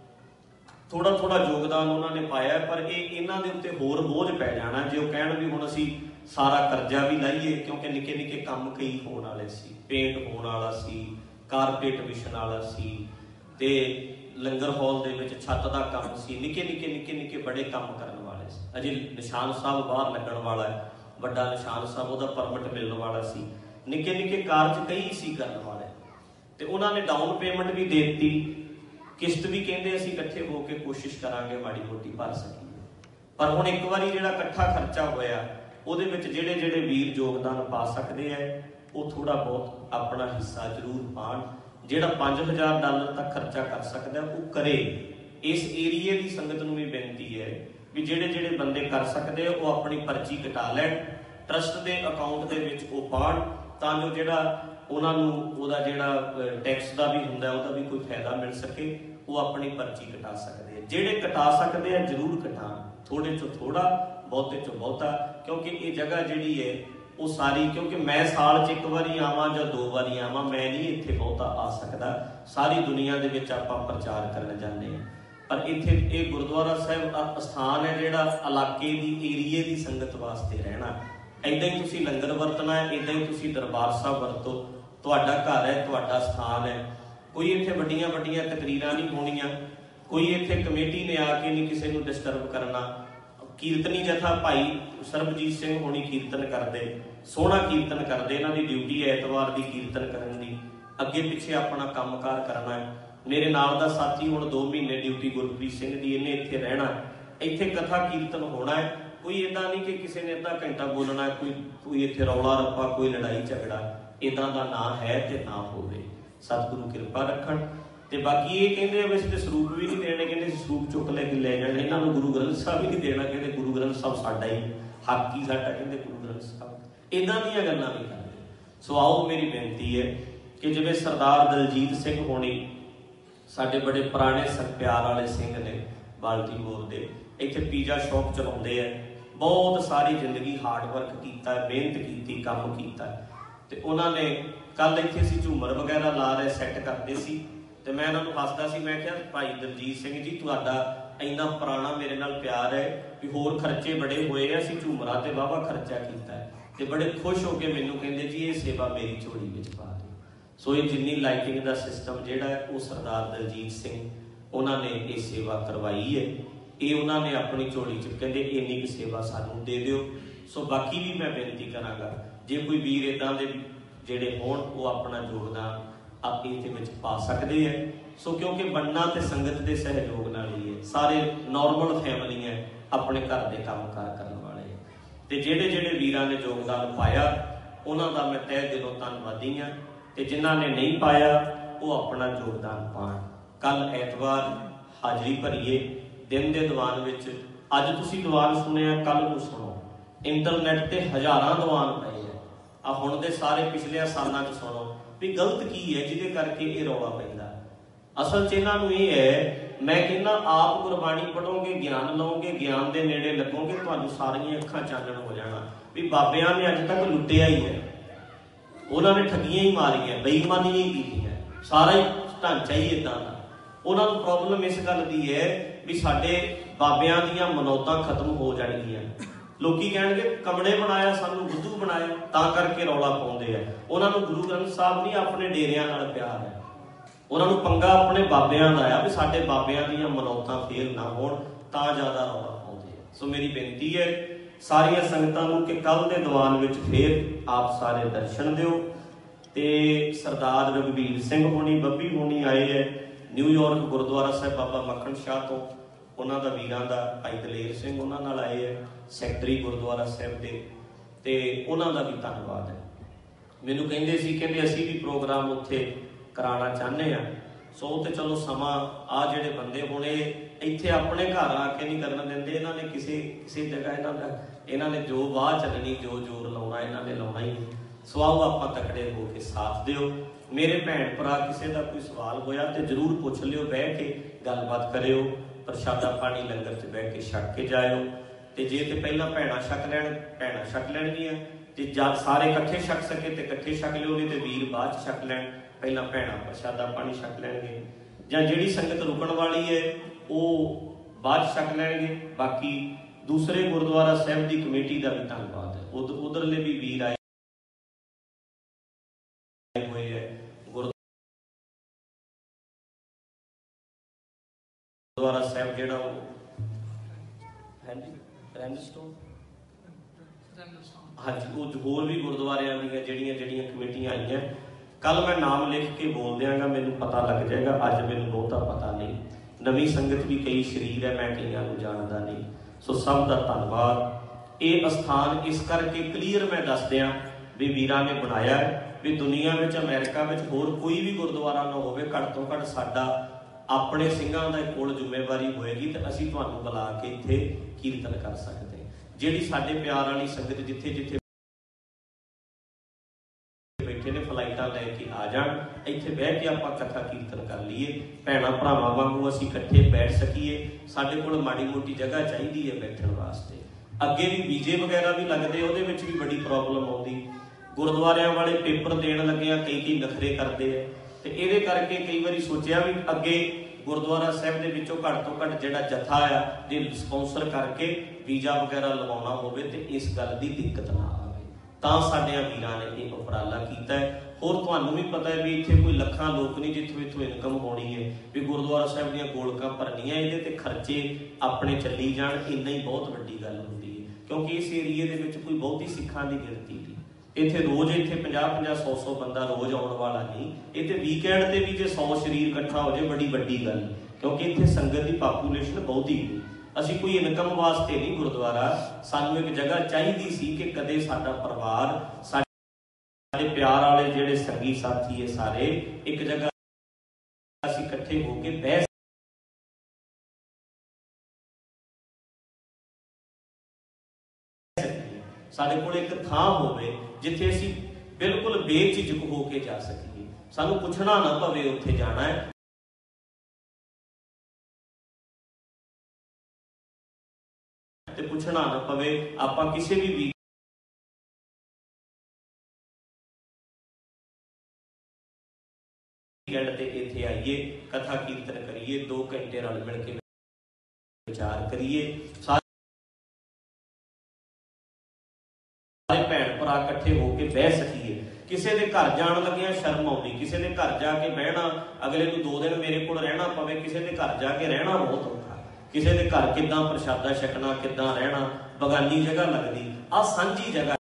ਥੋੜਾ ਥੋੜਾ ਯੋਗਦਾਨ ਉਹਨਾਂ ਨੇ ਪਾਇਆ, ਪਰ ਇਹ ਇਹਨਾਂ ਦੇ ਉੱਤੇ ਹੋਰ ਬੋਝ ਪੈ ਜਾਣਾ ਜੇ ਉਹ ਕਹਿਣ ਵੀ ਹੁਣ ਅਸੀਂ ਸਾਰਾ ਕਰਜ਼ਾ ਵੀ ਲਾਈਏ, ਕਿਉਂਕਿ ਨਿੱਕੇ ਨਿੱਕੇ ਕੰਮ ਕਈ ਹੋਣ ਵਾਲੇ ਸੀ, ਪੇਂਟ ਹੋਣ ਵਾਲਾ ਸੀ, ਕਾਰਪੇਟ ਵਿਛਣ ਵਾਲਾ ਸੀ, ਤੇ ਲੰਗਰ ਹਾਲ ਦੇ ਵਿੱਚ ਛੱਤ ਦਾ ਕੰਮ ਸੀ, ਨਿੱਕੇ ਨਿੱਕੇ ਨਿੱਕੇ ਨਿੱਕੇ ਬੜੇ ਕੰਮ ਕਰਨ ਵਾਲੇ ਸੀ। ਅਜੇ ਨਿਸ਼ਾਨ ਸਾਹਿਬ ਬਾਹਰ ਲੱਗਣ ਵਾਲਾ ਹੈ, ਵੱਡਾ ਨਿਸ਼ਾਨ ਸਾਹਿਬ, ਉਹਦਾ ਪਰਮਿਟ ਮਿਲਣ ਵਾਲਾ ਸੀ, ਨਿੱਕੇ ਨਿੱਕੇ ਕਾਰਜ ਕਈ ਸੀ ਕਰਨ ਵਾਲੇ, ਤੇ ਉਹਨਾਂ ਨੇ ਡਾਊਨ ਪੇਮੈਂਟ ਵੀ ਦੇ ਦਿੱਤੀ, ਕਿਸ਼ਤ ਵੀ ਕਹਿੰਦੇ ਅਸੀਂ ਇਕੱਠੇ ਹੋ ਕੇ ਕੋਸ਼ਿਸ਼ ਕਰਾਂਗੇ ਮਾੜੀ ਮੋਟੀ ਭਰ ਸਕੀਏ। ਪਰ ਹੁਣ ਇੱਕ ਵਾਰੀ ਜਿਹੜਾ ਇਕੱਠਾ ਖਰਚਾ ਹੋਇਆ, ਉਹਦੇ ਵਿੱਚ ਜਿਹੜੇ ਜਿਹੜੇ ਵੀਰ ਯੋਗਦਾਨ ਪਾ ਸਕਦੇ ਆ, ਉਹ ਥੋੜਾ ਬਹੁਤ ਆਪਣਾ ਹਿੱਸਾ ਜ਼ਰੂਰ ਪਾਣ। ਜਿਹੜਾ ਪੰਜ ਹਜ਼ਾਰ ਡਾਲਰ ਤੱਕ ਖਰਚਾ ਕਰ ਸਕਦਾ ਉਹ ਕਰੇ। ਇਸ ਏਰੀਏ ਦੀ ਸੰਗਤ ਨੂੰ ਵੀ ਬੇਨਤੀ ਹੈ ਵੀ ਜਿਹੜੇ ਜਿਹੜੇ ਬੰਦੇ ਕਰ ਸਕਦੇ ਆ ਉਹ ਆਪਣੀ ਪਰਚੀ ਕਟਾ ਲੈਣ, ਟਰਸਟ ਦੇ ਅਕਾਊਂਟ ਦੇ ਵਿੱਚ ਉਹ ਪਾਣ, ਤਾਂ ਜੋ ਜਿਹੜਾ ਉਹਨਾਂ ਨੂੰ ਉਹਦਾ ਜਿਹੜਾ ਟੈਕਸ ਦਾ ਵੀ ਹੁੰਦਾ ਉਹਦਾ ਵੀ ਕੋਈ ਫਾਇਦਾ ਮਿਲ ਸਕੇ, ਉਹ ਆਪਣੀ ਪਰਚੀ ਕਟਾ ਸਕਦੇ ਆ। ਜਿਹੜੇ ਕਟਾ ਸਕਦੇ ਆ ਜ਼ਰੂਰ ਕਟਾਣ, ਥੋੜੇ ਚੋਂ ਥੋੜਾ, ਬਹੁਤੇ ਚੋਂ ਬਹੁਤਾ, ਕਿਉਂਕਿ ਇਹ ਜਗ੍ਹਾ ਜਿਹੜੀ ਹੈ ਉਹ ਸਾਰੀ, ਕਿਉਂਕਿ ਮੈਂ ਸਾਲ 'ਚ ਇੱਕ ਵਾਰੀ ਆਵਾਂ ਜਾਂ ਦੋ ਵਾਰੀ ਆਵਾਂ, ਮੈਂ ਨਹੀਂ ਇੱਥੇ ਬਹੁਤਾ ਆ ਸਕਦਾ। ਸਾਰੀ ਦੁਨੀਆ ਦੇ ਵਿੱਚ ਆਪਾਂ ਪ੍ਰਚਾਰ ਕਰਨ ਜਾਂਦੇ ਹਾਂ, ਪਰ ਇੱਥੇ ਇਹ ਗੁਰਦੁਆਰਾ ਸਾਹਿਬ ਅਸਥਾਨ ਹੈ ਜਿਹੜਾ ਇਲਾਕੇ ਦੀ, ਏਰੀਏ ਦੀ ਸੰਗਤ ਵਾਸਤੇ ਰਹਿਣਾ। ਏਦਾਂ ਹੀ ਤੁਸੀਂ ਲੰਗਰ ਵਰਤਣਾ ਹੈ, ਏਦਾਂ ਹੀ ਤੁਸੀਂ ਦਰਬਾਰ ਸਾਹਿਬ ਵਰਤੋ, ਤੁਹਾਡਾ ਘਰ ਹੈ, ਤੁਹਾਡਾ ਸਥਾਨ ਹੈ। ਕੋਈ ਇੱਥੇ ਵੱਡੀਆਂ ਵੱਡੀਆਂ ਤਕਰੀਰਾਂ ਨਹੀਂ ਹੋਣੀਆਂ, ਕੋਈ ਇੱਥੇ ਕਮੇਟੀ ਨੇ ਆ ਕੇ ਨਹੀਂ ਕਿਸੇ ਨੂੰ ਡਿਸਟਰਬ ਕਰਨਾ। ਕੀਰਤਨੀ ਜਥਾ ਭਾਈ ਸਰਬਜੀਤ ਸਿੰਘ ਹੋਣੀ ਕੀਰਤਨ ਕਰਦੇ, ਸੋਹਣਾ ਕੀਰਤਨ ਕਰਦੇ, ਇਹਨਾਂ ਦੀ ਡਿਊਟੀ ਹੈ ਐਤਵਾਰ ਦੀ ਕੀਰਤਨ ਕਰਨ ਦੀ, ਅੱਗੇ ਪਿੱਛੇ ਆਪਣਾ ਕੰਮਕਾਰ ਕਰਨਾ ਹੈ। ਮੇਰੇ ਨਾਲ ਦਾ ਸਾਥੀ ਹੁਣ ਦੋ ਮਹੀਨੇ ਡਿਊਟੀ ਗੁਰਪ੍ਰੀਤ ਸਿੰਘ ਦੀ, ਇਹਨੇ ਇੱਥੇ ਰਹਿਣਾ, ਇੱਥੇ ਕਥਾ ਕੀਰਤਨ ਹੋਣਾ ਹੈ। ਕੋਈ ਏਦਾਂ ਨਹੀਂ ਕਿ ਕਿਸੇ ਨੇ ਅੱਧਾ ਘੰਟਾ ਬੋਲਣਾ, ਕੋਈ ਕੋਈ ਇੱਥੇ ਰੌਲਾ ਰੱਪਾ, ਕੋਈ ਲੜਾਈ ਝਗੜਾ, ਏਦਾਂ ਦਾ ਨਾ ਹੈ ਤੇ ਨਾ ਹੋਵੇ। ਸਤਿਗੁਰੂ ਕਿਰਪਾ ਰੱਖਣ। ਤੇ ਬਾਕੀ ਇਹ ਕਹਿੰਦੇ ਆ ਵੈਸੇ ਤੇ ਸਰੂਪ ਵੀ ਨਹੀਂ ਦੇਣੇ, ਕਹਿੰਦੇ ਸਰੂਪ ਚੁੱਕ ਲੈ ਕੇ ਲੈ ਜਾਣੇ, ਇਹਨਾਂ ਨੂੰ ਗੁਰੂ ਗ੍ਰੰਥ ਸਾਹਿਬ ਵੀ ਨਹੀਂ ਦੇਣਾ, ਕਹਿੰਦੇ ਗੁਰੂ ਗ੍ਰੰਥ ਸਾਹਿਬ ਸਾਡਾ ਹੀ ਹੱਕ ਹੀ ਸਾਡਾ, ਕਹਿੰਦੇ ਗੁਰੂ ਗ੍ਰੰਥ ਸਾਹਿਬ। ਏਦਾਂ ਦੀਆਂ ਗੱਲਾਂ ਨਹੀਂ ਕਰਦੇ। ਸੋ ਆਓ, ਮੇਰੀ ਬੇਨਤੀ ਹੈ ਕਿ ਜਿਵੇਂ ਸਰਦਾਰ ਦਲਜੀਤ ਸਿੰਘ ਹੋਣੀ ਸਾਡੇ ਬੜੇ ਪੁਰਾਣੇ ਪਿਆਰ ਵਾਲੇ ਸਿੰਘ ਨੇ, ਬਾਲਟੀਮੋਰ ਦੇ, ਇੱਥੇ ਪੀਜ਼ਾ ਸ਼ੌਪ ਚਲਾਉਂਦੇ ਆ, ਬਹੁਤ ਸਾਰੀ ਜ਼ਿੰਦਗੀ ਹਾਰਡ ਵਰਕ ਕੀਤਾ, ਮਿਹਨਤ ਕੀਤੀ, ਕੰਮ ਕੀਤਾ। ਤੇ ਉਹਨਾਂ ਨੇ ਕੱਲ ਇੱਥੇ ਅਸੀਂ ਝੂਮਰ ਵਗੈਰਾ ਲਾ ਰਹੇ ਸੈੱਟ ਕਰਦੇ ਸੀ, ਤੇ ਮੈਂ ਇਹਨਾਂ ਨੂੰ ਹੱਸਦਾ ਸੀ, ਮੈਂ ਕਿਹਾ ਭਾਈ ਦਲਜੀਤ ਸਿੰਘ ਜੀ ਤੁਹਾਡਾ ਇੰਨਾ ਪੁਰਾਣਾ ਮੇਰੇ ਨਾਲ ਪਿਆਰ ਹੈ ਵੀ ਹੋਰ ਖਰਚੇ ਬੜੇ ਹੋਏ ਆ, ਅਸੀਂ ਝੂਮਰਾਂ ਤੇ ਵਾਹਵਾ ਖਰਚਾ ਕੀਤਾ ਹੈ। ਤੇ ਬੜੇ ਖੁਸ਼ ਹੋ ਕੇ ਮੈਨੂੰ ਕਹਿੰਦੇ ਜੀ ਇਹ ਸੇਵਾ ਮੇਰੀ ਝੋਲੀ ਵਿੱਚ ਪਾ ਦਿਓ। ਸੋ ਇਹ ਜਿੰਨੀ ਲਾਈਟਿੰਗ ਦਾ ਸਿਸਟਮ ਜਿਹੜਾ ਹੈ ਉਹ ਸਰਦਾਰ ਦਲਜੀਤ ਸਿੰਘ ਉਹਨਾਂ ਨੇ ਇਹ ਸੇਵਾ ਕਰਵਾਈ ਹੈ, ਇਹ ਉਹਨਾਂ ਨੇ ਆਪਣੀ ਝੋਲੀ 'ਚ ਕਹਿੰਦੇ ਇੰਨੀ ਕੁ ਸੇਵਾ ਸਾਨੂੰ ਦੇ ਦਿਓ। ਸੋ ਬਾਕੀ ਵੀ ਮੈਂ ਬੇਨਤੀ ਕਰਾਂਗਾ ਜੇ ਕੋਈ ਵੀਰ ਇੱਦਾਂ ਦੇ ਜਿਹੜੇ ਹੋਣ ਉਹ ਆਪਣਾ ਯੋਗਦਾਨ ਆਪ ਇਹਦੇ ਵਿੱਚ ਪਾ ਸਕਦੇ ਹੈ। ਸੋ ਕਿਉਂਕਿ ਬਣਨਾ ਤੇ ਸੰਗਤ ਦੇ ਸਹਿਯੋਗ ਨਾਲ ਹੀ ਹੈ, ਸਾਰੇ ਨੋਰਮਲ ਫੈਮਿਲੀ ਹੈ, ਆਪਣੇ ਘਰ ਦੇ ਕੰਮਕਾਰ ਕਰਨ ਵਾਲੇ ਹੈ। ਤੇ ਜਿਹੜੇ ਜਿਹੜੇ ਵੀਰਾਂ ਨੇ ਯੋਗਦਾਨ ਪਾਇਆ ਉਹਨਾਂ ਦਾ ਮੈਂ ਤਹਿ ਦਿਲੋਂ ਧੰਨਵਾਦੀ ਹਾਂ, ਤੇ ਜਿਨ੍ਹਾਂ ਨੇ ਨਹੀਂ ਪਾਇਆ ਉਹ ਆਪਣਾ ਯੋਗਦਾਨ ਪਾਣ। ਕੱਲ ਐਤਵਾਰ ਹਾਜ਼ਰੀ ਭਰੀਏ ਦਿਨ ਦੇ ਦੀਵਾਨ ਵਿੱਚ। ਅੱਜ ਤੁਸੀਂ ਦੀਵਾਨ ਸੁਣਿਆ, ਕੱਲ ਨੂੰ ਸੁਣੋ। ਇੰਟਰਨੈਟ ਤੇ ਹਜ਼ਾਰਾਂ ਦੀਵਾਨ ਪਏ ਆ, ਆ ਹੁਣ ਦੇ ਸਾਰੇ ਪਿਛਲੇ ਸਾਲਾਂ 'ਚ ਸੁਣੋ ਵੀ ਗਲਤ ਕੀ ਹੈ ਜਿਹਦੇ ਕਰਕੇ ਇਹ ਰੌਲਾ ਪੈਂਦਾ। ਅਸਲ 'ਚ ਇਹਨਾਂ ਨੂੰ ਇਹ ਹੈ, ਮੈਂ ਕਹਿੰਦਾ ਆਪ ਗੁਰਬਾਣੀ ਪੜ੍ਹੋਗੇ, ਗਿਆਨ ਲਓਗੇ, ਗਿਆਨ ਦੇ ਨੇੜੇ ਲੱਗੋਗੇ, ਤੁਹਾਨੂੰ ਸਾਰੀਆਂ ਅੱਖਾਂ ਚਾਨਣ ਹੋ ਜਾਣਾ ਵੀ ਬਾਬਿਆਂ ਨੇ ਅੱਜ ਤੱਕ ਲੁੱਟਿਆ ਹੀ ਹੈ, ਉਹਨਾਂ ਨੇ ਠੱਗੀਆਂ ਹੀ ਮਾਰੀਆਂ, ਬੇਈਮਾਨੀਆਂ ਹੀ ਕੀਤੀਆਂ, ਸਾਰਾ ਹੀ ਢਾਂਚਾ ਹੀ ਏਦਾਂ ਦਾ। ਉਹਨਾਂ ਨੂੰ ਪ੍ਰੋਬਲਮ ਇਸ ਗੱਲ ਦੀ ਹੈ ਵੀ ਸਾਡੇ ਬਾਬਿਆਂ ਦੀਆਂ ਮਨੌਤਾਂ ਖਤਮ ਹੋ ਜਾਣਗੀਆਂ, ਲੋਕੀ ਕਹਿਣਗੇ ਕਮਲੇ ਬਣਾਇਆ ਸਾਨੂੰ ਬੁੱਧੂ ਬਣਾਇਆ, ਤਾਂ ਕਰਕੇ ਰੌਲਾ ਪਾਉਂਦੇ ਆ। ਉਹਨਾਂ ਨੂੰ ਗੁਰੂ ਗ੍ਰੰਥ ਸਾਹਿਬ ਨਹੀਂ ਆਪਣੇ ਡੇਰਿਆਂ ਨਾਲ ਪਿਆਰ ਹੈ, ਉਹਨਾਂ ਨੂੰ ਪੰਗਾ ਆਪਣੇ ਬਾਬਿਆਂ ਦਾ ਆ ਵੀ ਸਾਡੇ ਬਾਬਿਆਂ ਦੀਆਂ ਮਨੌਤਾਂ ਫੇਲ ਨਾ ਹੋਣ, ਤਾਂ ਜ਼ਿਆਦਾ ਰੌਲਾ ਪਾਉਂਦੇ ਆ। ਸੋ ਮੇਰੀ ਬੇਨਤੀ ਹੈ ਸਾਰੀਆਂ ਸੰਗਤਾਂ ਨੂੰ ਕਿ ਕੱਲ ਦੇ ਦੀਵਾਨ ਵਿੱਚ ਫੇਰ ਆਪ ਸਾਰੇ ਦਰਸ਼ਨ ਦਿਓ। ਤੇ ਸਰਦਾਰ ਰਘਬੀਰ ਸਿੰਘ ਹੋਣੀ, ਬੱਬੀ ਹੋਣੀ ਆਏ ਹੈ ਨਿਊਯਾਰਕ ਗੁਰਦੁਆਰਾ ਸਾਹਿਬ ਬਾਬਾ ਮੱਖਣ ਸ਼ਾਹ ਤੋਂ, ਉਹਨਾਂ ਦਾ ਵੀਰਾਂ ਦਾ ਭਾਈ ਦਲੇਰ ਸਿੰਘ ਉਹਨਾਂ ਨਾਲ ਆਏ ਹੈ, ਸੈਕਟਰੀ ਗੁਰਦੁਆਰਾ ਸਾਹਿਬ ਦੇ, ਤੇ ਉਹਨਾਂ ਦਾ ਵੀ ਧੰਨਵਾਦ ਹੈ। ਮੈਨੂੰ ਕਹਿੰਦੇ ਸੀ ਕਹਿੰਦੇ ਅਸੀਂ ਵੀ ਪ੍ਰੋਗਰਾਮ ਉੱਥੇ ਕਰਾਉਣਾ ਚਾਹੁੰਦੇ ਹਾਂ। ਸੋ ਤੇ ਚਲੋ ਸਮਾਂ ਆ ਜਿਹੜੇ ਬੰਦੇ ਹੋਣੇ ਇੱਥੇ ਆਪਣੇ ਘਰ ਆ ਕੇ ਨਹੀਂ ਕਰਨ ਦਿੰਦੇ, ਇਹਨਾਂ ਨੇ ਕਿਸੇ ਕਿਸੇ ਜਗ੍ਹਾ ਇਹਨਾਂ ਦਾ ਇਹਨਾਂ ਨੇ ਜੋ ਵਾਹ ਚੱਲਣੀ, ਜੋ ਜ਼ੋਰ ਲਾਉਣਾ ਇਹਨਾਂ ਨੇ ਲਾਉਣਾ ਹੀ। ਸੋ ਆਓ ਆਪਾਂ ਤਕੜੇ ਹੋ ਕੇ ਸਾਥ ਦਿਓ। ਮੇਰੇ ਭੈਣ ਭਰਾ ਕਿਸੇ ਦਾ ਕੋਈ ਸਵਾਲ ਹੋਇਆ ਤੇ ਜ਼ਰੂਰ ਪੁੱਛ ਲਿਓ, ਬਹਿ ਕੇ ਗੱਲਬਾਤ ਕਰਿਓ, ਪ੍ਰਸ਼ਾਦਾ ਪਾਣੀ ਲੰਗਰ 'ਚ ਬਹਿ ਕੇ ਛਕ ਕੇ ਜਾਇਓ। ਤੇ ਜੇ ਤੇ ਪਹਿਲਾਂ ਭੈਣਾਂ ਛਕ ਲੈਣ ਭੈਣਾਂ ਛਕ ਲੈਣਗੀਆਂ, ਤੇ ਜਦ ਸਾਰੇ ਇਕੱਠੇ ਛਕ ਸਕੇ ਤੇ ਇਕੱਠੇ ਛਕ ਲਿਓ, ਨਹੀਂ ਤੇ ਵੀਰ ਬਾਅਦ 'ਚ ਛਕ ਲੈਣ, ਪਹਿਲਾਂ ਭੈਣਾਂ ਪ੍ਰਸ਼ਾਦਾ ਪਾਣੀ ਛਕ ਲੈਣਗੇ। ਜਾਂ ਜਿਹੜੀ ਸੰਗਤ ਰੁਕਣ ਵਾਲੀ ਹੈ ਉਹ ਬਾਅਦ 'ਚ ਛਕ ਲੈਣਗੇ। ਬਾਕੀ ਦੂਸਰੇ ਗੁਰਦੁਆਰਾ ਸਾਹਿਬ ਦੀ ਕਮੇਟੀ ਦਾ ਵੀ ਧੰਨਵਾਦ ਹੈ, ਉਧ ਉਧਰਲੇ ਵੀ ਵੀਰ ਆਏ ਹੋਏ ਹੈ। ਗੁਰਦੁਆਰਾ ਸਾਹਿਬ ਜਿਹੜਾ ਉਹ ਹਾਂਜੀ ਰੈਂਡਸਟੋਨ ਹਾਂਜੀ, ਉਹ ਹੋਰ ਵੀ ਗੁਰਦੁਆਰਿਆਂ ਦੀਆਂ ਜਿਹੜੀਆਂ ਜਿਹੜੀਆਂ ਕਮੇਟੀਆਂ ਆਈਆਂ, ਕੱਲ ਮੈਂ ਨਾਮ ਲਿਖ ਕੇ ਬੋਲ ਦਿਆਂਗਾ, ਮੈਨੂੰ ਪਤਾ ਲੱਗ ਜਾਏਗਾ। ਅੱਜ ਮੈਨੂੰ ਬਹੁਤਾ ਪਤਾ ਨਹੀਂ, ਨਵੀਂ ਸੰਗਤ ਵੀ ਕਈ ਸ਼ਰੀਰ ਹੈ, ਮੈਂ ਕਈਆਂ ਨੂੰ ਜਾਣਦਾ ਨਹੀਂ। ਸੋ ਸਭ ਦਾ ਧੰਨਵਾਦ। ਇਹ ਅਸਥਾਨ ਇਸ ਕਰਕੇ ਕਲੀਅਰ ਮੈਂ ਦੱਸ ਦਿਆਂ ਵੀ ਵੀਰਾਂ ਨੇ ਬਣਾਇਆ ਵੀ ਦੁਨੀਆ ਵਿੱਚ ਅਮਰੀਕਾ ਵਿੱਚ ਹੋਰ ਕੋਈ ਵੀ ਗੁਰਦੁਆਰਾ ਨਾ ਹੋਵੇ, ਘੱਟ ਤੋਂ ਘੱਟ ਸਾਡਾ ਆਪਣੇ ਸਿੰਘਾਂ ਦਾ ਕੋਲ ਜ਼ਿੰਮੇਵਾਰੀ ਹੋਏਗੀ ਤੇ ਅਸੀਂ ਤੁਹਾਨੂੰ ਬੁਲਾ ਕੇ ਇੱਥੇ ਕੀਰਤਨ ਕਰ ਸਕਦੇ। ਜਿਹੜੀ ਸਾਡੇ ਪਿਆਰ ਵਾਲੀ ਸੰਗਤ ਜਿੱਥੇ ਜਿੱਥੇ ਬੈਠੇ ਨੇ ਫਲਾਈਟਾਂ ਲੈ ਕੇ ਆ ਜਾਣ, ਇੱਥੇ ਬਹਿ ਕੇ ਆਪਾਂ ਕਥਾ ਕੀਰਤਨ ਕਰ ਲਈਏ, ਭੈਣਾਂ ਭਰਾਵਾਂ ਵਾਂਗੂ ਅਸੀਂ ਇਕੱਠੇ ਬੈਠ ਸਕੀਏ। ਸਾਡੇ ਕੋਲ ਮਾੜੀ ਮੋਟੀ ਜਗ੍ਹਾ ਚਾਹੀਦੀ ਹੈ ਬੈਠਣ ਵਾਸਤੇ। ਅੱਗੇ ਵੀ ਵੀਜ਼ੇ ਵਗੈਰਾ ਵੀ ਲੱਗਦੇ, ਉਹਦੇ ਵਿੱਚ ਵੀ ਬੜੀ ਪ੍ਰੋਬਲਮ ਆਉਂਦੀ। ਗੁਰਦੁਆਰਿਆਂ ਵਾਲੇ ਪੇਪਰ ਦੇਣ ਲੱਗਿਆ ਕਈ ਕਈ ਨਖਰੇ ਕਰਦੇ ਆ, ਤੇ ਇਹਦੇ ਕਰਕੇ ਕਈ ਵਾਰੀ ਸੋਚਿਆ ਵੀ ਅੱਗੇ ਗੁਰਦੁਆਰਾ ਸਾਹਿਬ ਦੇ ਵਿੱਚੋਂ ਘੱਟ ਤੋਂ ਘੱਟ ਜਿਹੜਾ ਜਥਾ ਆ ਜੇ ਸਪਾਂਸਰ ਕਰਕੇ ਵੀਜ਼ਾ ਵਗੈਰਾ ਲਵਾਉਣਾ ਹੋਵੇ ਤੇ ਇਸ ਗੱਲ ਦੀ ਦਿੱਕਤ ਨਾ ਆਵੇ, ਤਾਂ ਸਾਡੇ ਵੀਰਾਂ ਨੇ ਇਹ ਉਪਰਾਲਾ ਕੀਤਾ ਹੈ। ਹੋਰ ਤੁਹਾਨੂੰ ਵੀ ਪਤਾ ਹੈ ਵੀ ਇੱਥੇ ਕੋਈ ਲੱਖਾਂ ਲੋਕ ਨਹੀਂ ਜਿੱਥੋਂ ਇੱਥੋਂ ਇਨਕਮ ਹੋਣੀ ਹੈ ਵੀ ਗੁਰਦੁਆਰਾ ਸਾਹਿਬ ਦੀਆਂ ਗੋਲਕਾਂ ਭਰਨੀਆਂ, ਇਹਦੇ ਤੇ ਖਰਚੇ ਆਪਣੇ ਚੱਲੀ ਜਾਣ, ਇੰਨਾ ਹੀ ਬਹੁਤ ਵੱਡੀ ਗੱਲ ਹੁੰਦੀ ਹੈ। ਕਿਉਂਕਿ ਇਸ ਏਰੀਏ ਦੇ ਵਿੱਚ ਕੋਈ ਬਹੁਤੀ ਸਿੱਖਾਂ ਦੀ ਗਿਣਤੀ ਨਹੀਂ, ਇੱਥੇ ਰੋਜ਼ ਇੱਥੇ ਪੰਜਾਹ ਪੰਜਾਹ ਸੌ ਸੌ ਬੰਦਾ ਰੋਜ਼ ਆਉਣ ਵਾਲਾ ਨਹੀਂ। ਇਹ ਤੇ ਵੀਕਐਂਡ ਤੇ ਵੀ ਜੇ ਸੌ ਸਰੀਰ ਇਕੱਠਾ ਹੋ ਜਾਏ ਬੜੀ ਵੱਡੀ ਗੱਲ, ਕਿਉਂਕਿ ਇੱਥੇ ਸੰਗਤ ਦੀ ਪਾਪੂਲੇਸ਼ਨ ਬਹੁਤੀ ਨਹੀਂ। ਅਸੀਂ ਕੋਈ ਇਨਕਮ ਵਾਸਤੇ ਨਹੀਂ ਗੁਰਦੁਆਰਾ, ਸਾਨੂੰ ਇੱਕ ਜਗ੍ਹਾ ਚਾਹੀਦੀ ਸੀ ਕਿ ਕਦੇ ਸਾਡਾ ਪਰਿਵਾਰ, ਸਾਡੇ ਪਿਆਰ ਵਾਲੇ ਜਿਹੜੇ ਸੰਗੀ ਸਾਥੀ ਹੈ ਸਾਰੇ ਇੱਕ ਜਗ੍ਹਾ ਅਸੀਂ ਇਕੱਠੇ ਹੋ ਕੇ ਬਹਿ ਸਾਡੇ ਕੋਲ ਇੱਕ ਥਾਂ ਹੋਵੇ ਜਿੱਥੇ ਅਸੀਂ ਬਿਲਕੁਲ ਬੇਝਿਜਕ ਹੋ ਕੇ ਜਾ ਸਕੀਏ, ਸਾਨੂੰ ਪੁੱਛਣਾ ਨਾ ਪਵੇ ਉੱਥੇ ਜਾਣਾ ਹੈ। ਤੇ ਪੁੱਛਣਾ ਨਾ ਪਵੇ, ਆਪਾਂ ਕਿਸੇ ਵੀ ਵੀਕਐਂਡ ਤੇ ਇੱਥੇ ਆਈਏ, ਕਥਾ ਕੀਰਤਨ ਕਰੀਏ, ਦੋ ਘੰਟੇ ਰਲ ਮਿਲ ਕੇ ਵਿਚਾਰ ਕਰੀਏ, ਸਾਰੇ ਭੈਣ ਭਰਾ ਇਕੱਠੇ ਹੋ ਕੇ ਬਹਿ ਸਕੀਏ। ਕਿਸੇ ਦੇ ਘਰ ਜਾਣ ਲੱਗਿਆ ਸ਼ਰਮ ਆਉਂਦੀ, ਕਿਸੇ ਦੇ ਘਰ ਜਾ ਕੇ ਬਹਿਣਾ, ਅਗਲੇ ਨੂੰ ਦੋ ਦਿਨ ਮੇਰੇ ਕੋਲ ਰਹਿਣਾ ਪਵੇ, ਕਿਸੇ ਦੇ ਘਰ ਜਾ ਕੇ ਰਹਿਣਾ ਬਹੁਤ ਔਖਾ, ਕਿਸੇ ਦੇ ਘਰ ਕਿੱਦਾਂ ਪ੍ਰਸ਼ਾਦਾ ਛਕਣਾ, ਕਿੱਦਾਂ ਰਹਿਣਾ, ਬਗਾਨੀ ਜਗ੍ਹਾ ਲੱਗਦੀ। ਆਹ ਸਾਂਝੀ ਜਗ੍ਹਾ,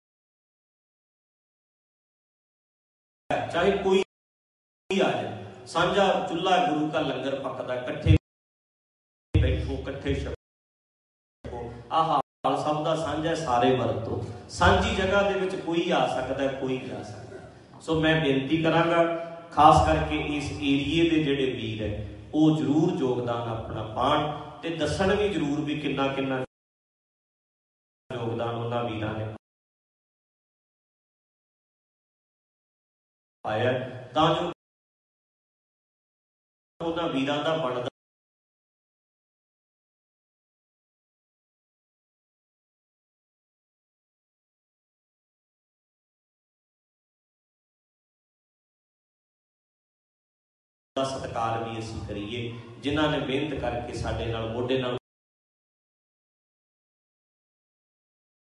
ਚਾਹੇ ਕੋਈ ਆ ਜਾਏ, ਸਾਂਝਾ ਚੁੱਲ੍ਹਾ ਗੁਰੂ ਦਾ ਲੰਗਰ ਪੱਕਦਾ, ਇਕੱਠੇ ਬੈਠੋ, ਇਕੱਠੇ ਛਕੋ। ਆਹ ਹਾਲ ਸਭ ਦਾ ਸਾਂਝਾ, ਸਾਰੇ ਵਰਤੋ। ਸਾਂਝੀ ਜਗ੍ਹਾ ਦੇ ਵਿੱਚ ਕੋਈ ਆ ਸਕਦਾ, ਕੋਈ ਜਾ ਸਕਦਾ। ਸੋ ਮੈਂ ਬੇਨਤੀ ਕਰਾਂਗਾ ਖਾਸ ਕਰਕੇ ਇਸ ਏਰੀਏ ਦੇ ਜਿਹੜੇ ਵੀਰ ਹੈ ਉਹ ਜ਼ਰੂਰ ਯੋਗਦਾਨ ਆਪਣਾ ਪਾਉਣ ਤੇ ਦੱਸਣ ਵੀ ਜ਼ਰੂਰ ਵੀ ਕਿੰਨਾ ਕਿੰਨਾ ਯੋਗਦਾਨ ਉਹਨਾਂ ਵੀਰਾਂ ਨੇ ਪਾਇਆ, ਤਾਂ ਜੋ ਉਹਨਾਂ ਵੀਰਾਂ ਦਾ ਬਣਦਾ ਸਤਿਕਾਰ ਵੀ ਅਸੀਂ ਕਰੀਏ, ਜਿਨ੍ਹਾਂ ਨੇ ਮਿਹਨਤ ਕਰਕੇ ਸਾਡੇ ਨਾਲ ਮੋਢੇ ਨਾਲ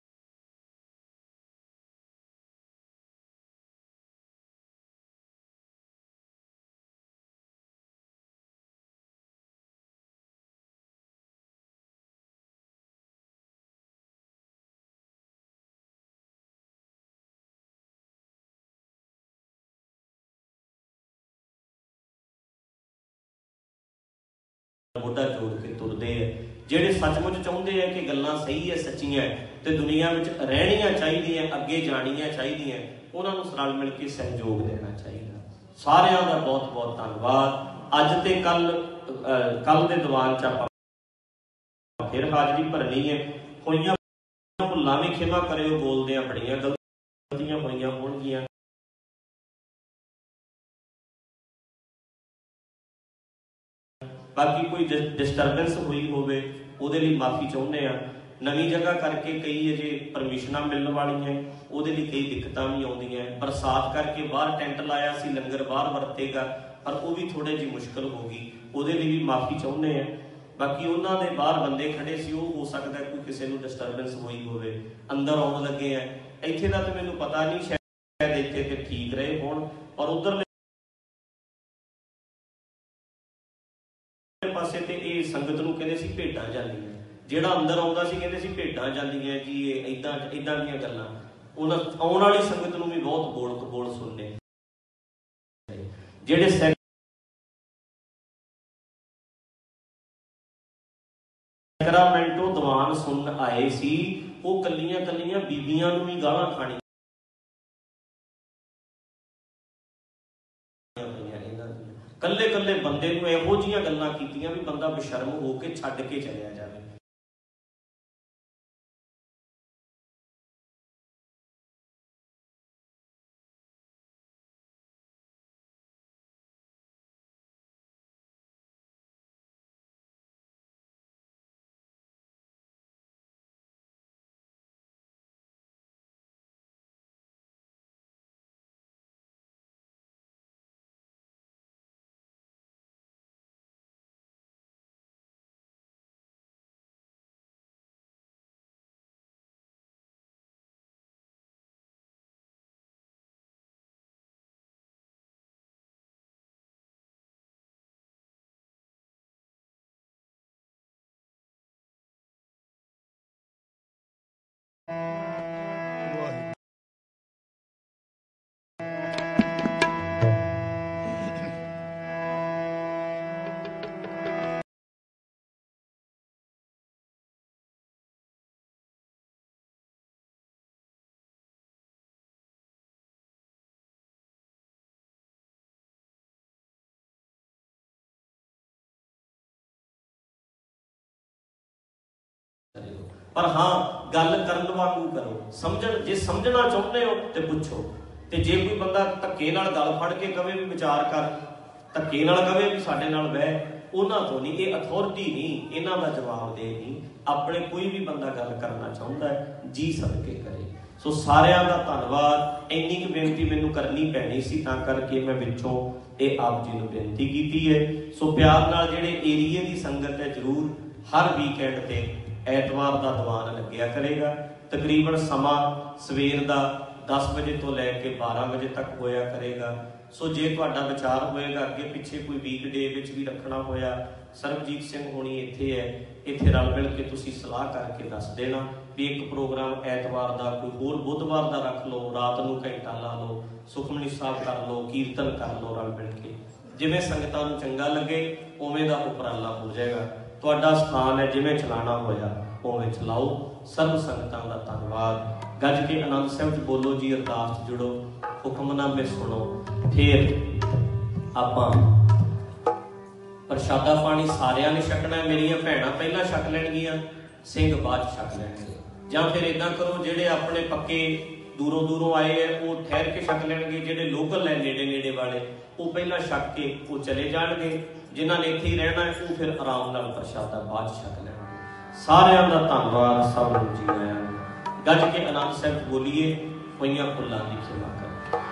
ਮੋਢਾ ਜੋੜ ਕੇ ਤੁਰਦੇ ਆ। ਜਿਹੜੇ ਸੱਚਮੁੱਚ ਚਾਹੁੰਦੇ ਆ ਕਿ ਗੱਲਾਂ ਸਹੀ ਹੈ, ਸੱਚੀਆਂ ਤੇ ਦੁਨੀਆ ਵਿੱਚ ਰਹਿਣੀਆਂ ਚਾਹੀਦੀਆਂ, ਅੱਗੇ ਜਾਣੀਆਂ ਚਾਹੀਦੀਆਂ, ਉਹਨਾਂ ਨੂੰ ਰਲ ਮਿਲ ਕੇ ਸਹਿਯੋਗ ਦੇਣਾ ਚਾਹੀਦਾ। ਸਾਰਿਆਂ ਦਾ ਬਹੁਤ ਬਹੁਤ ਧੰਨਵਾਦ। ਅੱਜ ਤੇ ਕੱਲ ਕੱਲ ਦੇ ਦੀਵਾਨ ਚ ਆਪਾਂ ਫਿਰ ਹਾਜ਼ਰੀ ਭਰਨੀ ਹੈ। ਹੋਈਆਂ ਭੁੱਲਾਂ ਵੀ ਖਿਮਾ ਕਰਿਓ, ਬੋਲਦਿਆਂ ਬੜੀਆਂ ਗਲਤੀਆਂ ਹੋਈਆਂ ਹੋਣਗੀਆਂ। ਬਾਕੀ ਕੋਈ ਡਿਸਟਰਬੈਂਸ ਹੋਈ ਹੋਵੇ ਉਹਦੇ ਲਈ ਮਾਫੀ ਚਾਹੁੰਦੇ ਆ। ਨਵੀਂ ਜਗ੍ਹਾ ਕਰਕੇ ਕਈ ਅਜੇ ਪਰਮਿਸ਼ਨਾਂ ਮਿਲਣ ਵਾਲੀਆਂ, ਉਹਦੇ ਲਈ ਕਈ ਦਿੱਕਤਾਂ ਵੀ ਆਉਂਦੀਆਂ। ਬਰਸਾਤ ਕਰਕੇ ਬਾਹਰ ਟੈਂਟ ਲਾਇਆ ਸੀ, ਲੰਗਰ ਬਾਹਰ ਵਰਤੇਗਾ, ਪਰ ਉਹ ਵੀ ਥੋੜ੍ਹੀ ਜਿਹੀ ਮੁਸ਼ਕਿਲ ਹੋ ਗਈ, ਉਹਦੇ ਲਈ ਵੀ ਮਾਫੀ ਚਾਹੁੰਦੇ ਆ। ਬਾਕੀ ਉਹਨਾਂ ਦੇ ਬਾਹਰ ਬੰਦੇ ਖੜੇ ਸੀ, ਉਹ ਹੋ ਸਕਦਾ ਕੋਈ ਕਿਸੇ ਨੂੰ ਡਿਸਟਰਬੈਂਸ ਹੋਈ ਹੋਵੇ, ਅੰਦਰ ਆਉਣ ਲੱਗੇ ਆ। ਇੱਥੇ ਦਾ ਤਾਂ ਮੈਨੂੰ ਪਤਾ ਨਹੀਂ, ਸ਼ਾਇਦ ਇੱਥੇ ਤੇ ਠੀਕ ਰਹੇ ਹੋਣ, ਪਰ ਉਧਰਲੇ ਪਾਸੇ ਤੇ ਇਹ ਸੰਗਤ ਨੂੰ ਕਹਿੰਦੇ ਸੀ ਭੇਡਾਂ ਜਾਂਦੀਆਂ। ਜਿਹੜਾ ਅੰਦਰ ਆਉਂਦਾ ਸੀ ਕਹਿੰਦੇ ਸੀ ਭੇਡਾਂ ਜਾਂਦੀਆਂ ਜੀ, ਇਹ ਏਦਾਂ ਏਦਾਂ ਦੀਆਂ ਗੱਲਾਂ। ਉਹਨਾਂ ਆਉਣ ਵਾਲੀ ਸੰਗਤ ਨੂੰ ਵੀ ਬਹੁਤ ਬੋਲ ਕਬੋਲ ਸੁਣਨੇ। ਜਿਹੜੇ ਸੈਕਰਾਮੈਂਟੋ ਦੀਵਾਨ ਸੁਣਨ ਆਏ ਸੀ, ਉਹ ਕੱਲੀਆਂ ਕੱਲੀਆਂ ਬੀਬੀਆਂ ਨੂੰ ਵੀ ਗਾਲਾਂ ਖਾਣੀਆਂ। ਕੱਲੇ ਕੱਲੇ ਬੰਦੇ ਨੂੰ ਇਹੋ ਜਿਹੀਆਂ ਗੱਲਾਂ ਕੀਤੀਆਂ ਵੀ ਬੰਦਾ ਬੇਸ਼ਰਮ ਹੋ ਕੇ ਛੱਡ ਕੇ ਚਲਿਆ ਜਾਵੇ। ਪਰ ਹਾਂ, ਗੱਲ ਕਰਨ ਵਾਂਗੂ ਕਰੋ, ਸਮਝਣ। ਜੇ ਸਮਝਣਾ ਚਾਹੁੰਦੇ ਹੋ ਤੇ ਪੁੱਛੋ। ਤੇ ਜੇ ਕੋਈ ਬੰਦਾ ਧੱਕੇ ਨਾਲ ਗੱਲ ਫੜ ਕੇ ਕਵੇ ਵੀ ਵਿਚਾਰ ਕਰ, ਧੱਕੇ ਨਾਲ ਕਵੇ ਵੀ ਸਾਡੇ ਨਾਲ ਬਹਿ, ਉਹਨਾਂ ਤੋਂ ਨਹੀਂ। ਇਹ ਅਥਾਰਟੀ ਨਹੀਂ, ਇਹਨਾਂ ਦਾ ਜਵਾਬ ਦੇ ਨਹੀਂ। ਆਪਣੇ ਕੋਈ ਵੀ ਬੰਦਾ ਗੱਲ ਕਰਨਾ ਚਾਹੁੰਦਾ ਹੈ, ਜੀ ਸਦਕੇ ਕਰੇ। ਸੋ ਸਾਰਿਆਂ ਦਾ ਧੰਨਵਾਦ। ਇੰਨੀ ਕੁ ਬੇਨਤੀ ਮੈਨੂੰ ਕਰਨੀ ਪੈਣੀ ਸੀ, ਤਾਂ ਕਰਕੇ ਮੈਂ ਵਿੱਚੋਂ ਇਹ ਆਪ ਜੀ ਨੂੰ ਬੇਨਤੀ ਕੀਤੀ ਹੈ। ਸੋ ਪਿਆਰ ਨਾਲ ਜਿਹੜੇ ਏਰੀਏ ਦੀ ਸੰਗਤ ਹੈ, ਜ਼ਰੂਰ ਹਰ ਵੀਕਐਂਡ ਤੇ ਐਤਵਾਰ ਦਾ ਦੀਵਾਨ ਲੱਗਿਆ ਕਰੇਗਾ। ਤਕਰੀਬਨ ਸਮਾਂ ਸਵੇਰ ਦਾ ਦਸ ਵਜੇ ਤੋਂ ਲੈ ਕੇ ਬਾਰਾਂ ਵਜੇ ਤੱਕ ਹੋਇਆ ਕਰੇਗਾ। ਸੋ ਜੇ ਤੁਹਾਡਾ ਵਿਚਾਰ ਹੋਏਗਾ ਅੱਗੇ ਪਿੱਛੇ ਕੋਈ ਵੀਕਡੇ ਵਿੱਚ ਵੀ ਰੱਖਣਾ ਹੋਇਆ, ਸਰਬਜੀਤ ਸਿੰਘ ਹੋਣੀ ਇੱਥੇ ਹੈ, ਇੱਥੇ ਰਲ ਮਿਲ ਕੇ ਤੁਸੀਂ ਸਲਾਹ ਕਰਕੇ ਦੱਸ ਦੇਣਾ ਵੀ ਇੱਕ ਪ੍ਰੋਗਰਾਮ ਐਤਵਾਰ ਦਾ, ਕੋਈ ਹੋਰ ਬੁੱਧਵਾਰ ਦਾ ਰੱਖ ਲਓ, ਰਾਤ ਨੂੰ ਘੰਟਾ ਲਾ ਲਓ, ਸੁਖਮਨੀ ਸਾਹਿਬ ਕਰ ਲਓ, ਕੀਰਤਨ ਕਰ ਲਓ, ਰਲ ਮਿਲ ਕੇ ਜਿਵੇਂ ਸੰਗਤਾਂ ਨੂੰ ਚੰਗਾ ਲੱਗੇ ਉਵੇਂ ਦਾ ਉਪਰਾਲਾ ਹੋ ਜਾਏਗਾ। ਤੁਹਾਡਾ ਸਥਾਨ ਹੈ, ਜਿਵੇਂ ਚਲਾਉਣਾ ਹੋਇਆ ਉਵੇਂ ਚਲਾਓ। ਸਰਬ ਸੰਗਤਾਂ ਦਾ ਧੰਨਵਾਦ। ਗੱਜ ਕੇ ਆਨੰਦ ਸਾਹਿਬ ਚ ਬੋਲੋ ਜੀ, ਅਰਦਾਸ ਜੁੜੋ, ਹੁਕਮਨਾਮੇ ਸੁਣੋ। ਫਿਰ ਆਪਾਂ ਪ੍ਰਸ਼ਾਦਾ ਪਾਣੀ ਸਾਰਿਆਂ ਨੇ ਛਕਣਾ। ਮੇਰੀਆਂ ਭੈਣਾਂ ਪਹਿਲਾਂ ਛਕ ਲੈਣਗੀਆਂ, ਸਿੰਘ ਬਾਅਦ ਚ ਛਕ ਲੈਣਗੇ। ਜਾਂ ਫਿਰ ਏਦਾਂ ਕਰੋ, ਜਿਹੜੇ ਆਪਣੇ ਪੱਕੇ ਦੂਰੋਂ ਦੂਰੋਂ ਆਏ ਹੈ ਉਹ ਠਹਿਰ ਕੇ ਛਕ ਲੈਣਗੇ, ਜਿਹੜੇ ਲੋਕਲ ਹੈ ਨੇੜੇ ਨੇੜੇ ਵਾਲੇ ਉਹ ਪਹਿਲਾਂ ਛਕ ਕੇ ਉਹ ਚਲੇ ਜਾਣਗੇ। ਜਿਨ੍ਹਾਂ ਨੇ ਇੱਥੇ ਹੀ ਰਹਿਣਾ ਹੈ ਉਹ ਫਿਰ ਆਰਾਮ ਨਾਲ ਪ੍ਰਸ਼ਾਦਾ ਬਾਅਦ ਛਕ ਲੈਣਗੇ। ਸਾਰਿਆਂ ਦਾ ਧੰਨਵਾਦ, ਸਭ ਨੂੰ ਜੀ ਆਇਆਂ ਨੂੰ। ਗੱਜ ਕੇ ਆਨੰਦ ਸਾਹਿਬ ਬੋਲੀਏ, ਹੋਈਆਂ ਭੁੱਲਾਂ ਦੀ ਖਿਮਾ ਕਰ।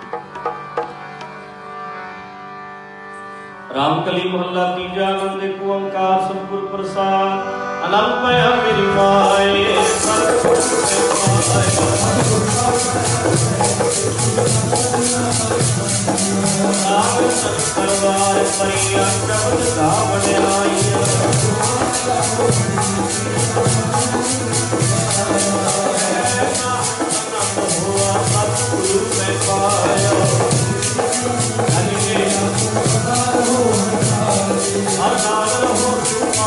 ਰਾਮਕਲੀ ਮੁਹੱਲਾ ਤੀਜਾ, ਆਨੰਦ ਇੱਕ ਓੰਕਾਰ ਸਤਿਗੁਰ ਪ੍ਰਸਾਦ। ਆਨੰਦ ਪਾਇਆ ਮੇਰੀ ਮਾਏ, ਸਤਿਗੁਰ ਆਪ ਸਰਵਾਰ ਪਰੀਆ ਸ਼ਬਦ ਦਾ ਵਡਿਆਈਆ। ਹੋਆ ਸਤਿਗੁਰੂ ਮੈਂ ਪਾਇਆ, ਹਰ ਨਾਮ ਹੋ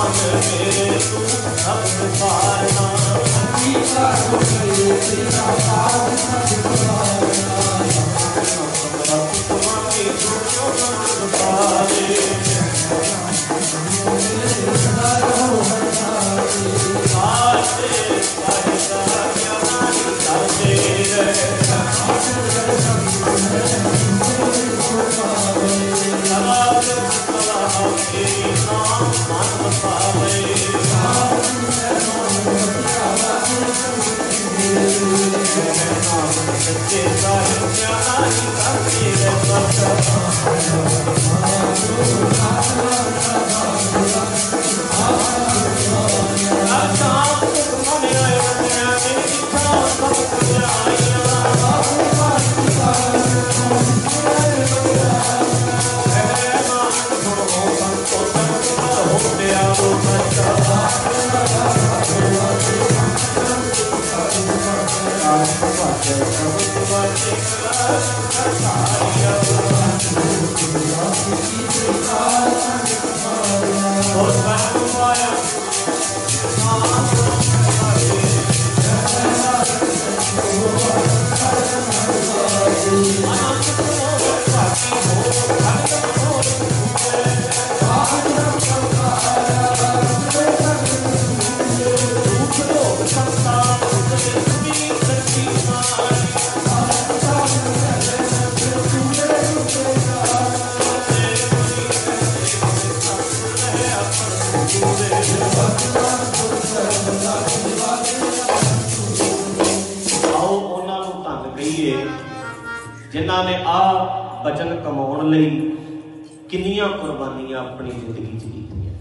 ਜਿਨ੍ਹਾਂ ਨੇ ਆ ਬਚਨ ਕਮਾਉਣ ਲਈ ਕਿੰਨੀਆਂ ਕੁਰਬਾਨੀਆਂ ਆਪਣੀ ਜ਼ਿੰਦਗੀ 'ਚ ਕੀਤੀਆਂ।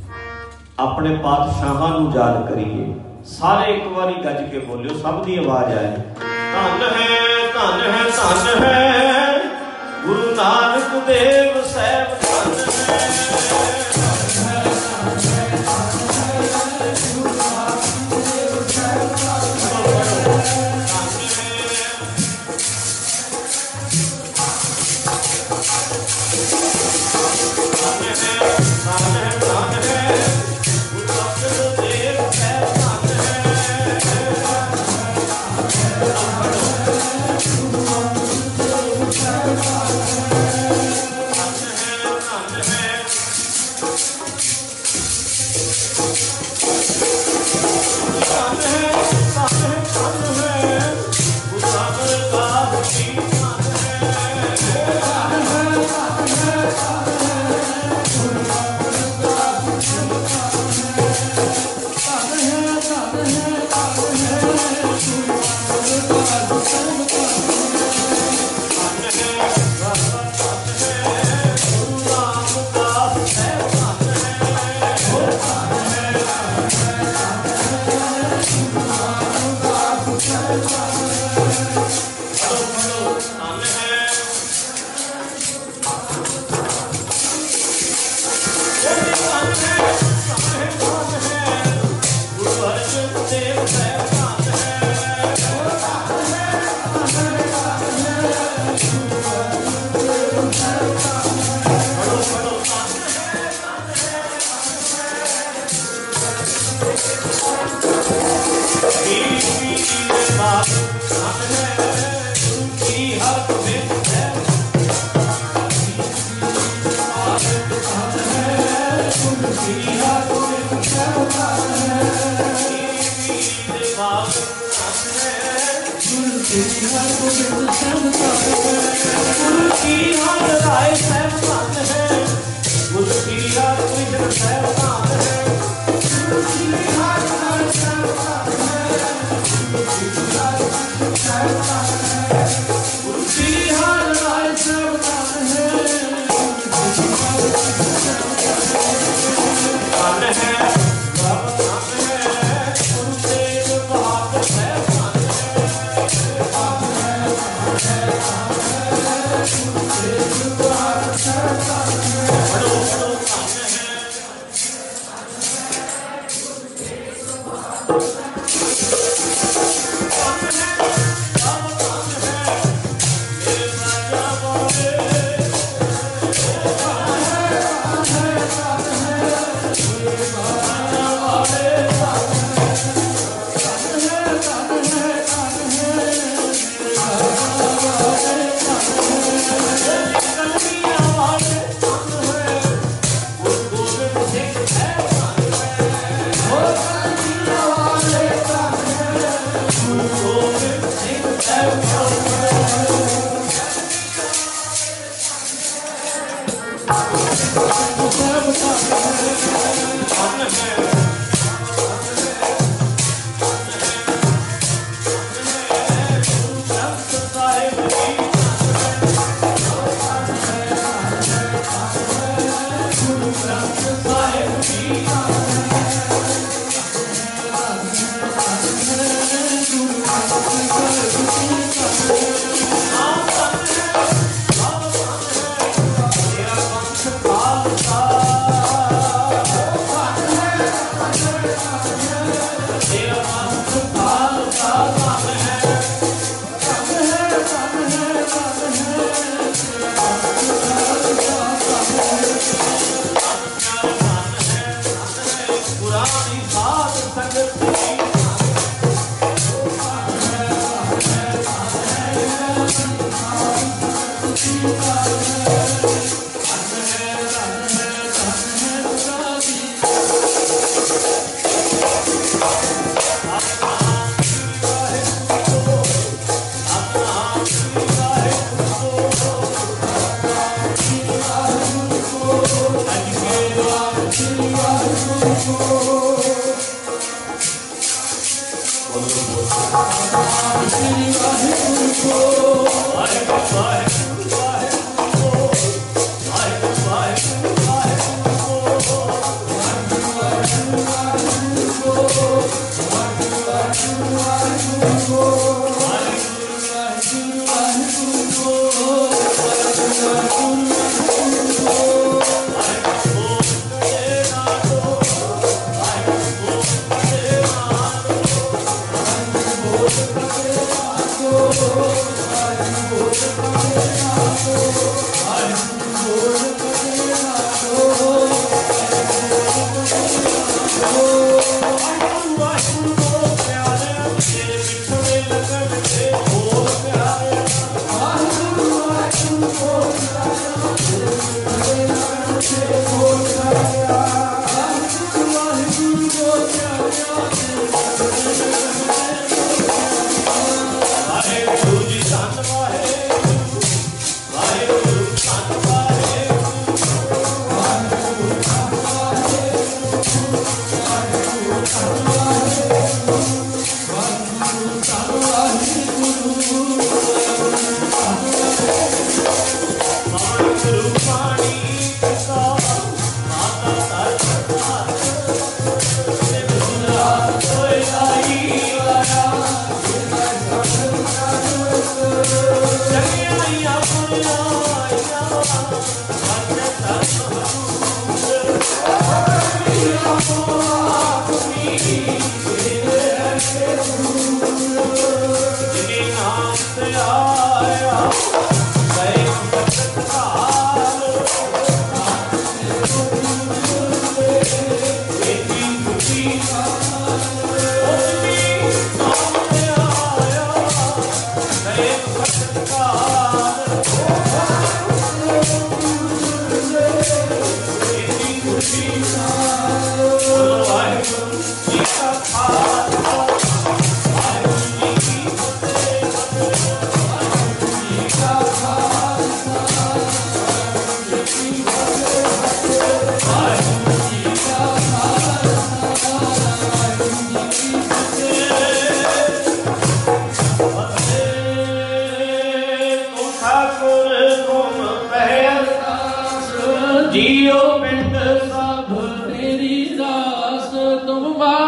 ਆਪਣੇ ਪਾਤਸ਼ਾਹਾਂ ਨੂੰ ਯਾਦ ਕਰੀਏ। ਸਾਰੇ ਇੱਕ ਵਾਰੀ ਗੱਜ ਕੇ ਬੋਲਿਓ, ਸਭ ਦੀ ਆਵਾਜ਼ ਆਏ। ਧੰਨ ਹੈ ਧੰਨ ਹੈ ਧੰਨ ਹੈ ਗੁਰੂ ਨਾਨਕ ਦੇਵ ਸਾਹਿਬ, ਧੰਨ ਹੈ। Thank you. ਪੁਰਾਣੀ ਸਾਧ ਸੰਗਤ ਦੀ ਜੀਓ ਪਿੰਡ ਸਭ ਤੇਰੀ ਦਾਸ ਤੁਮ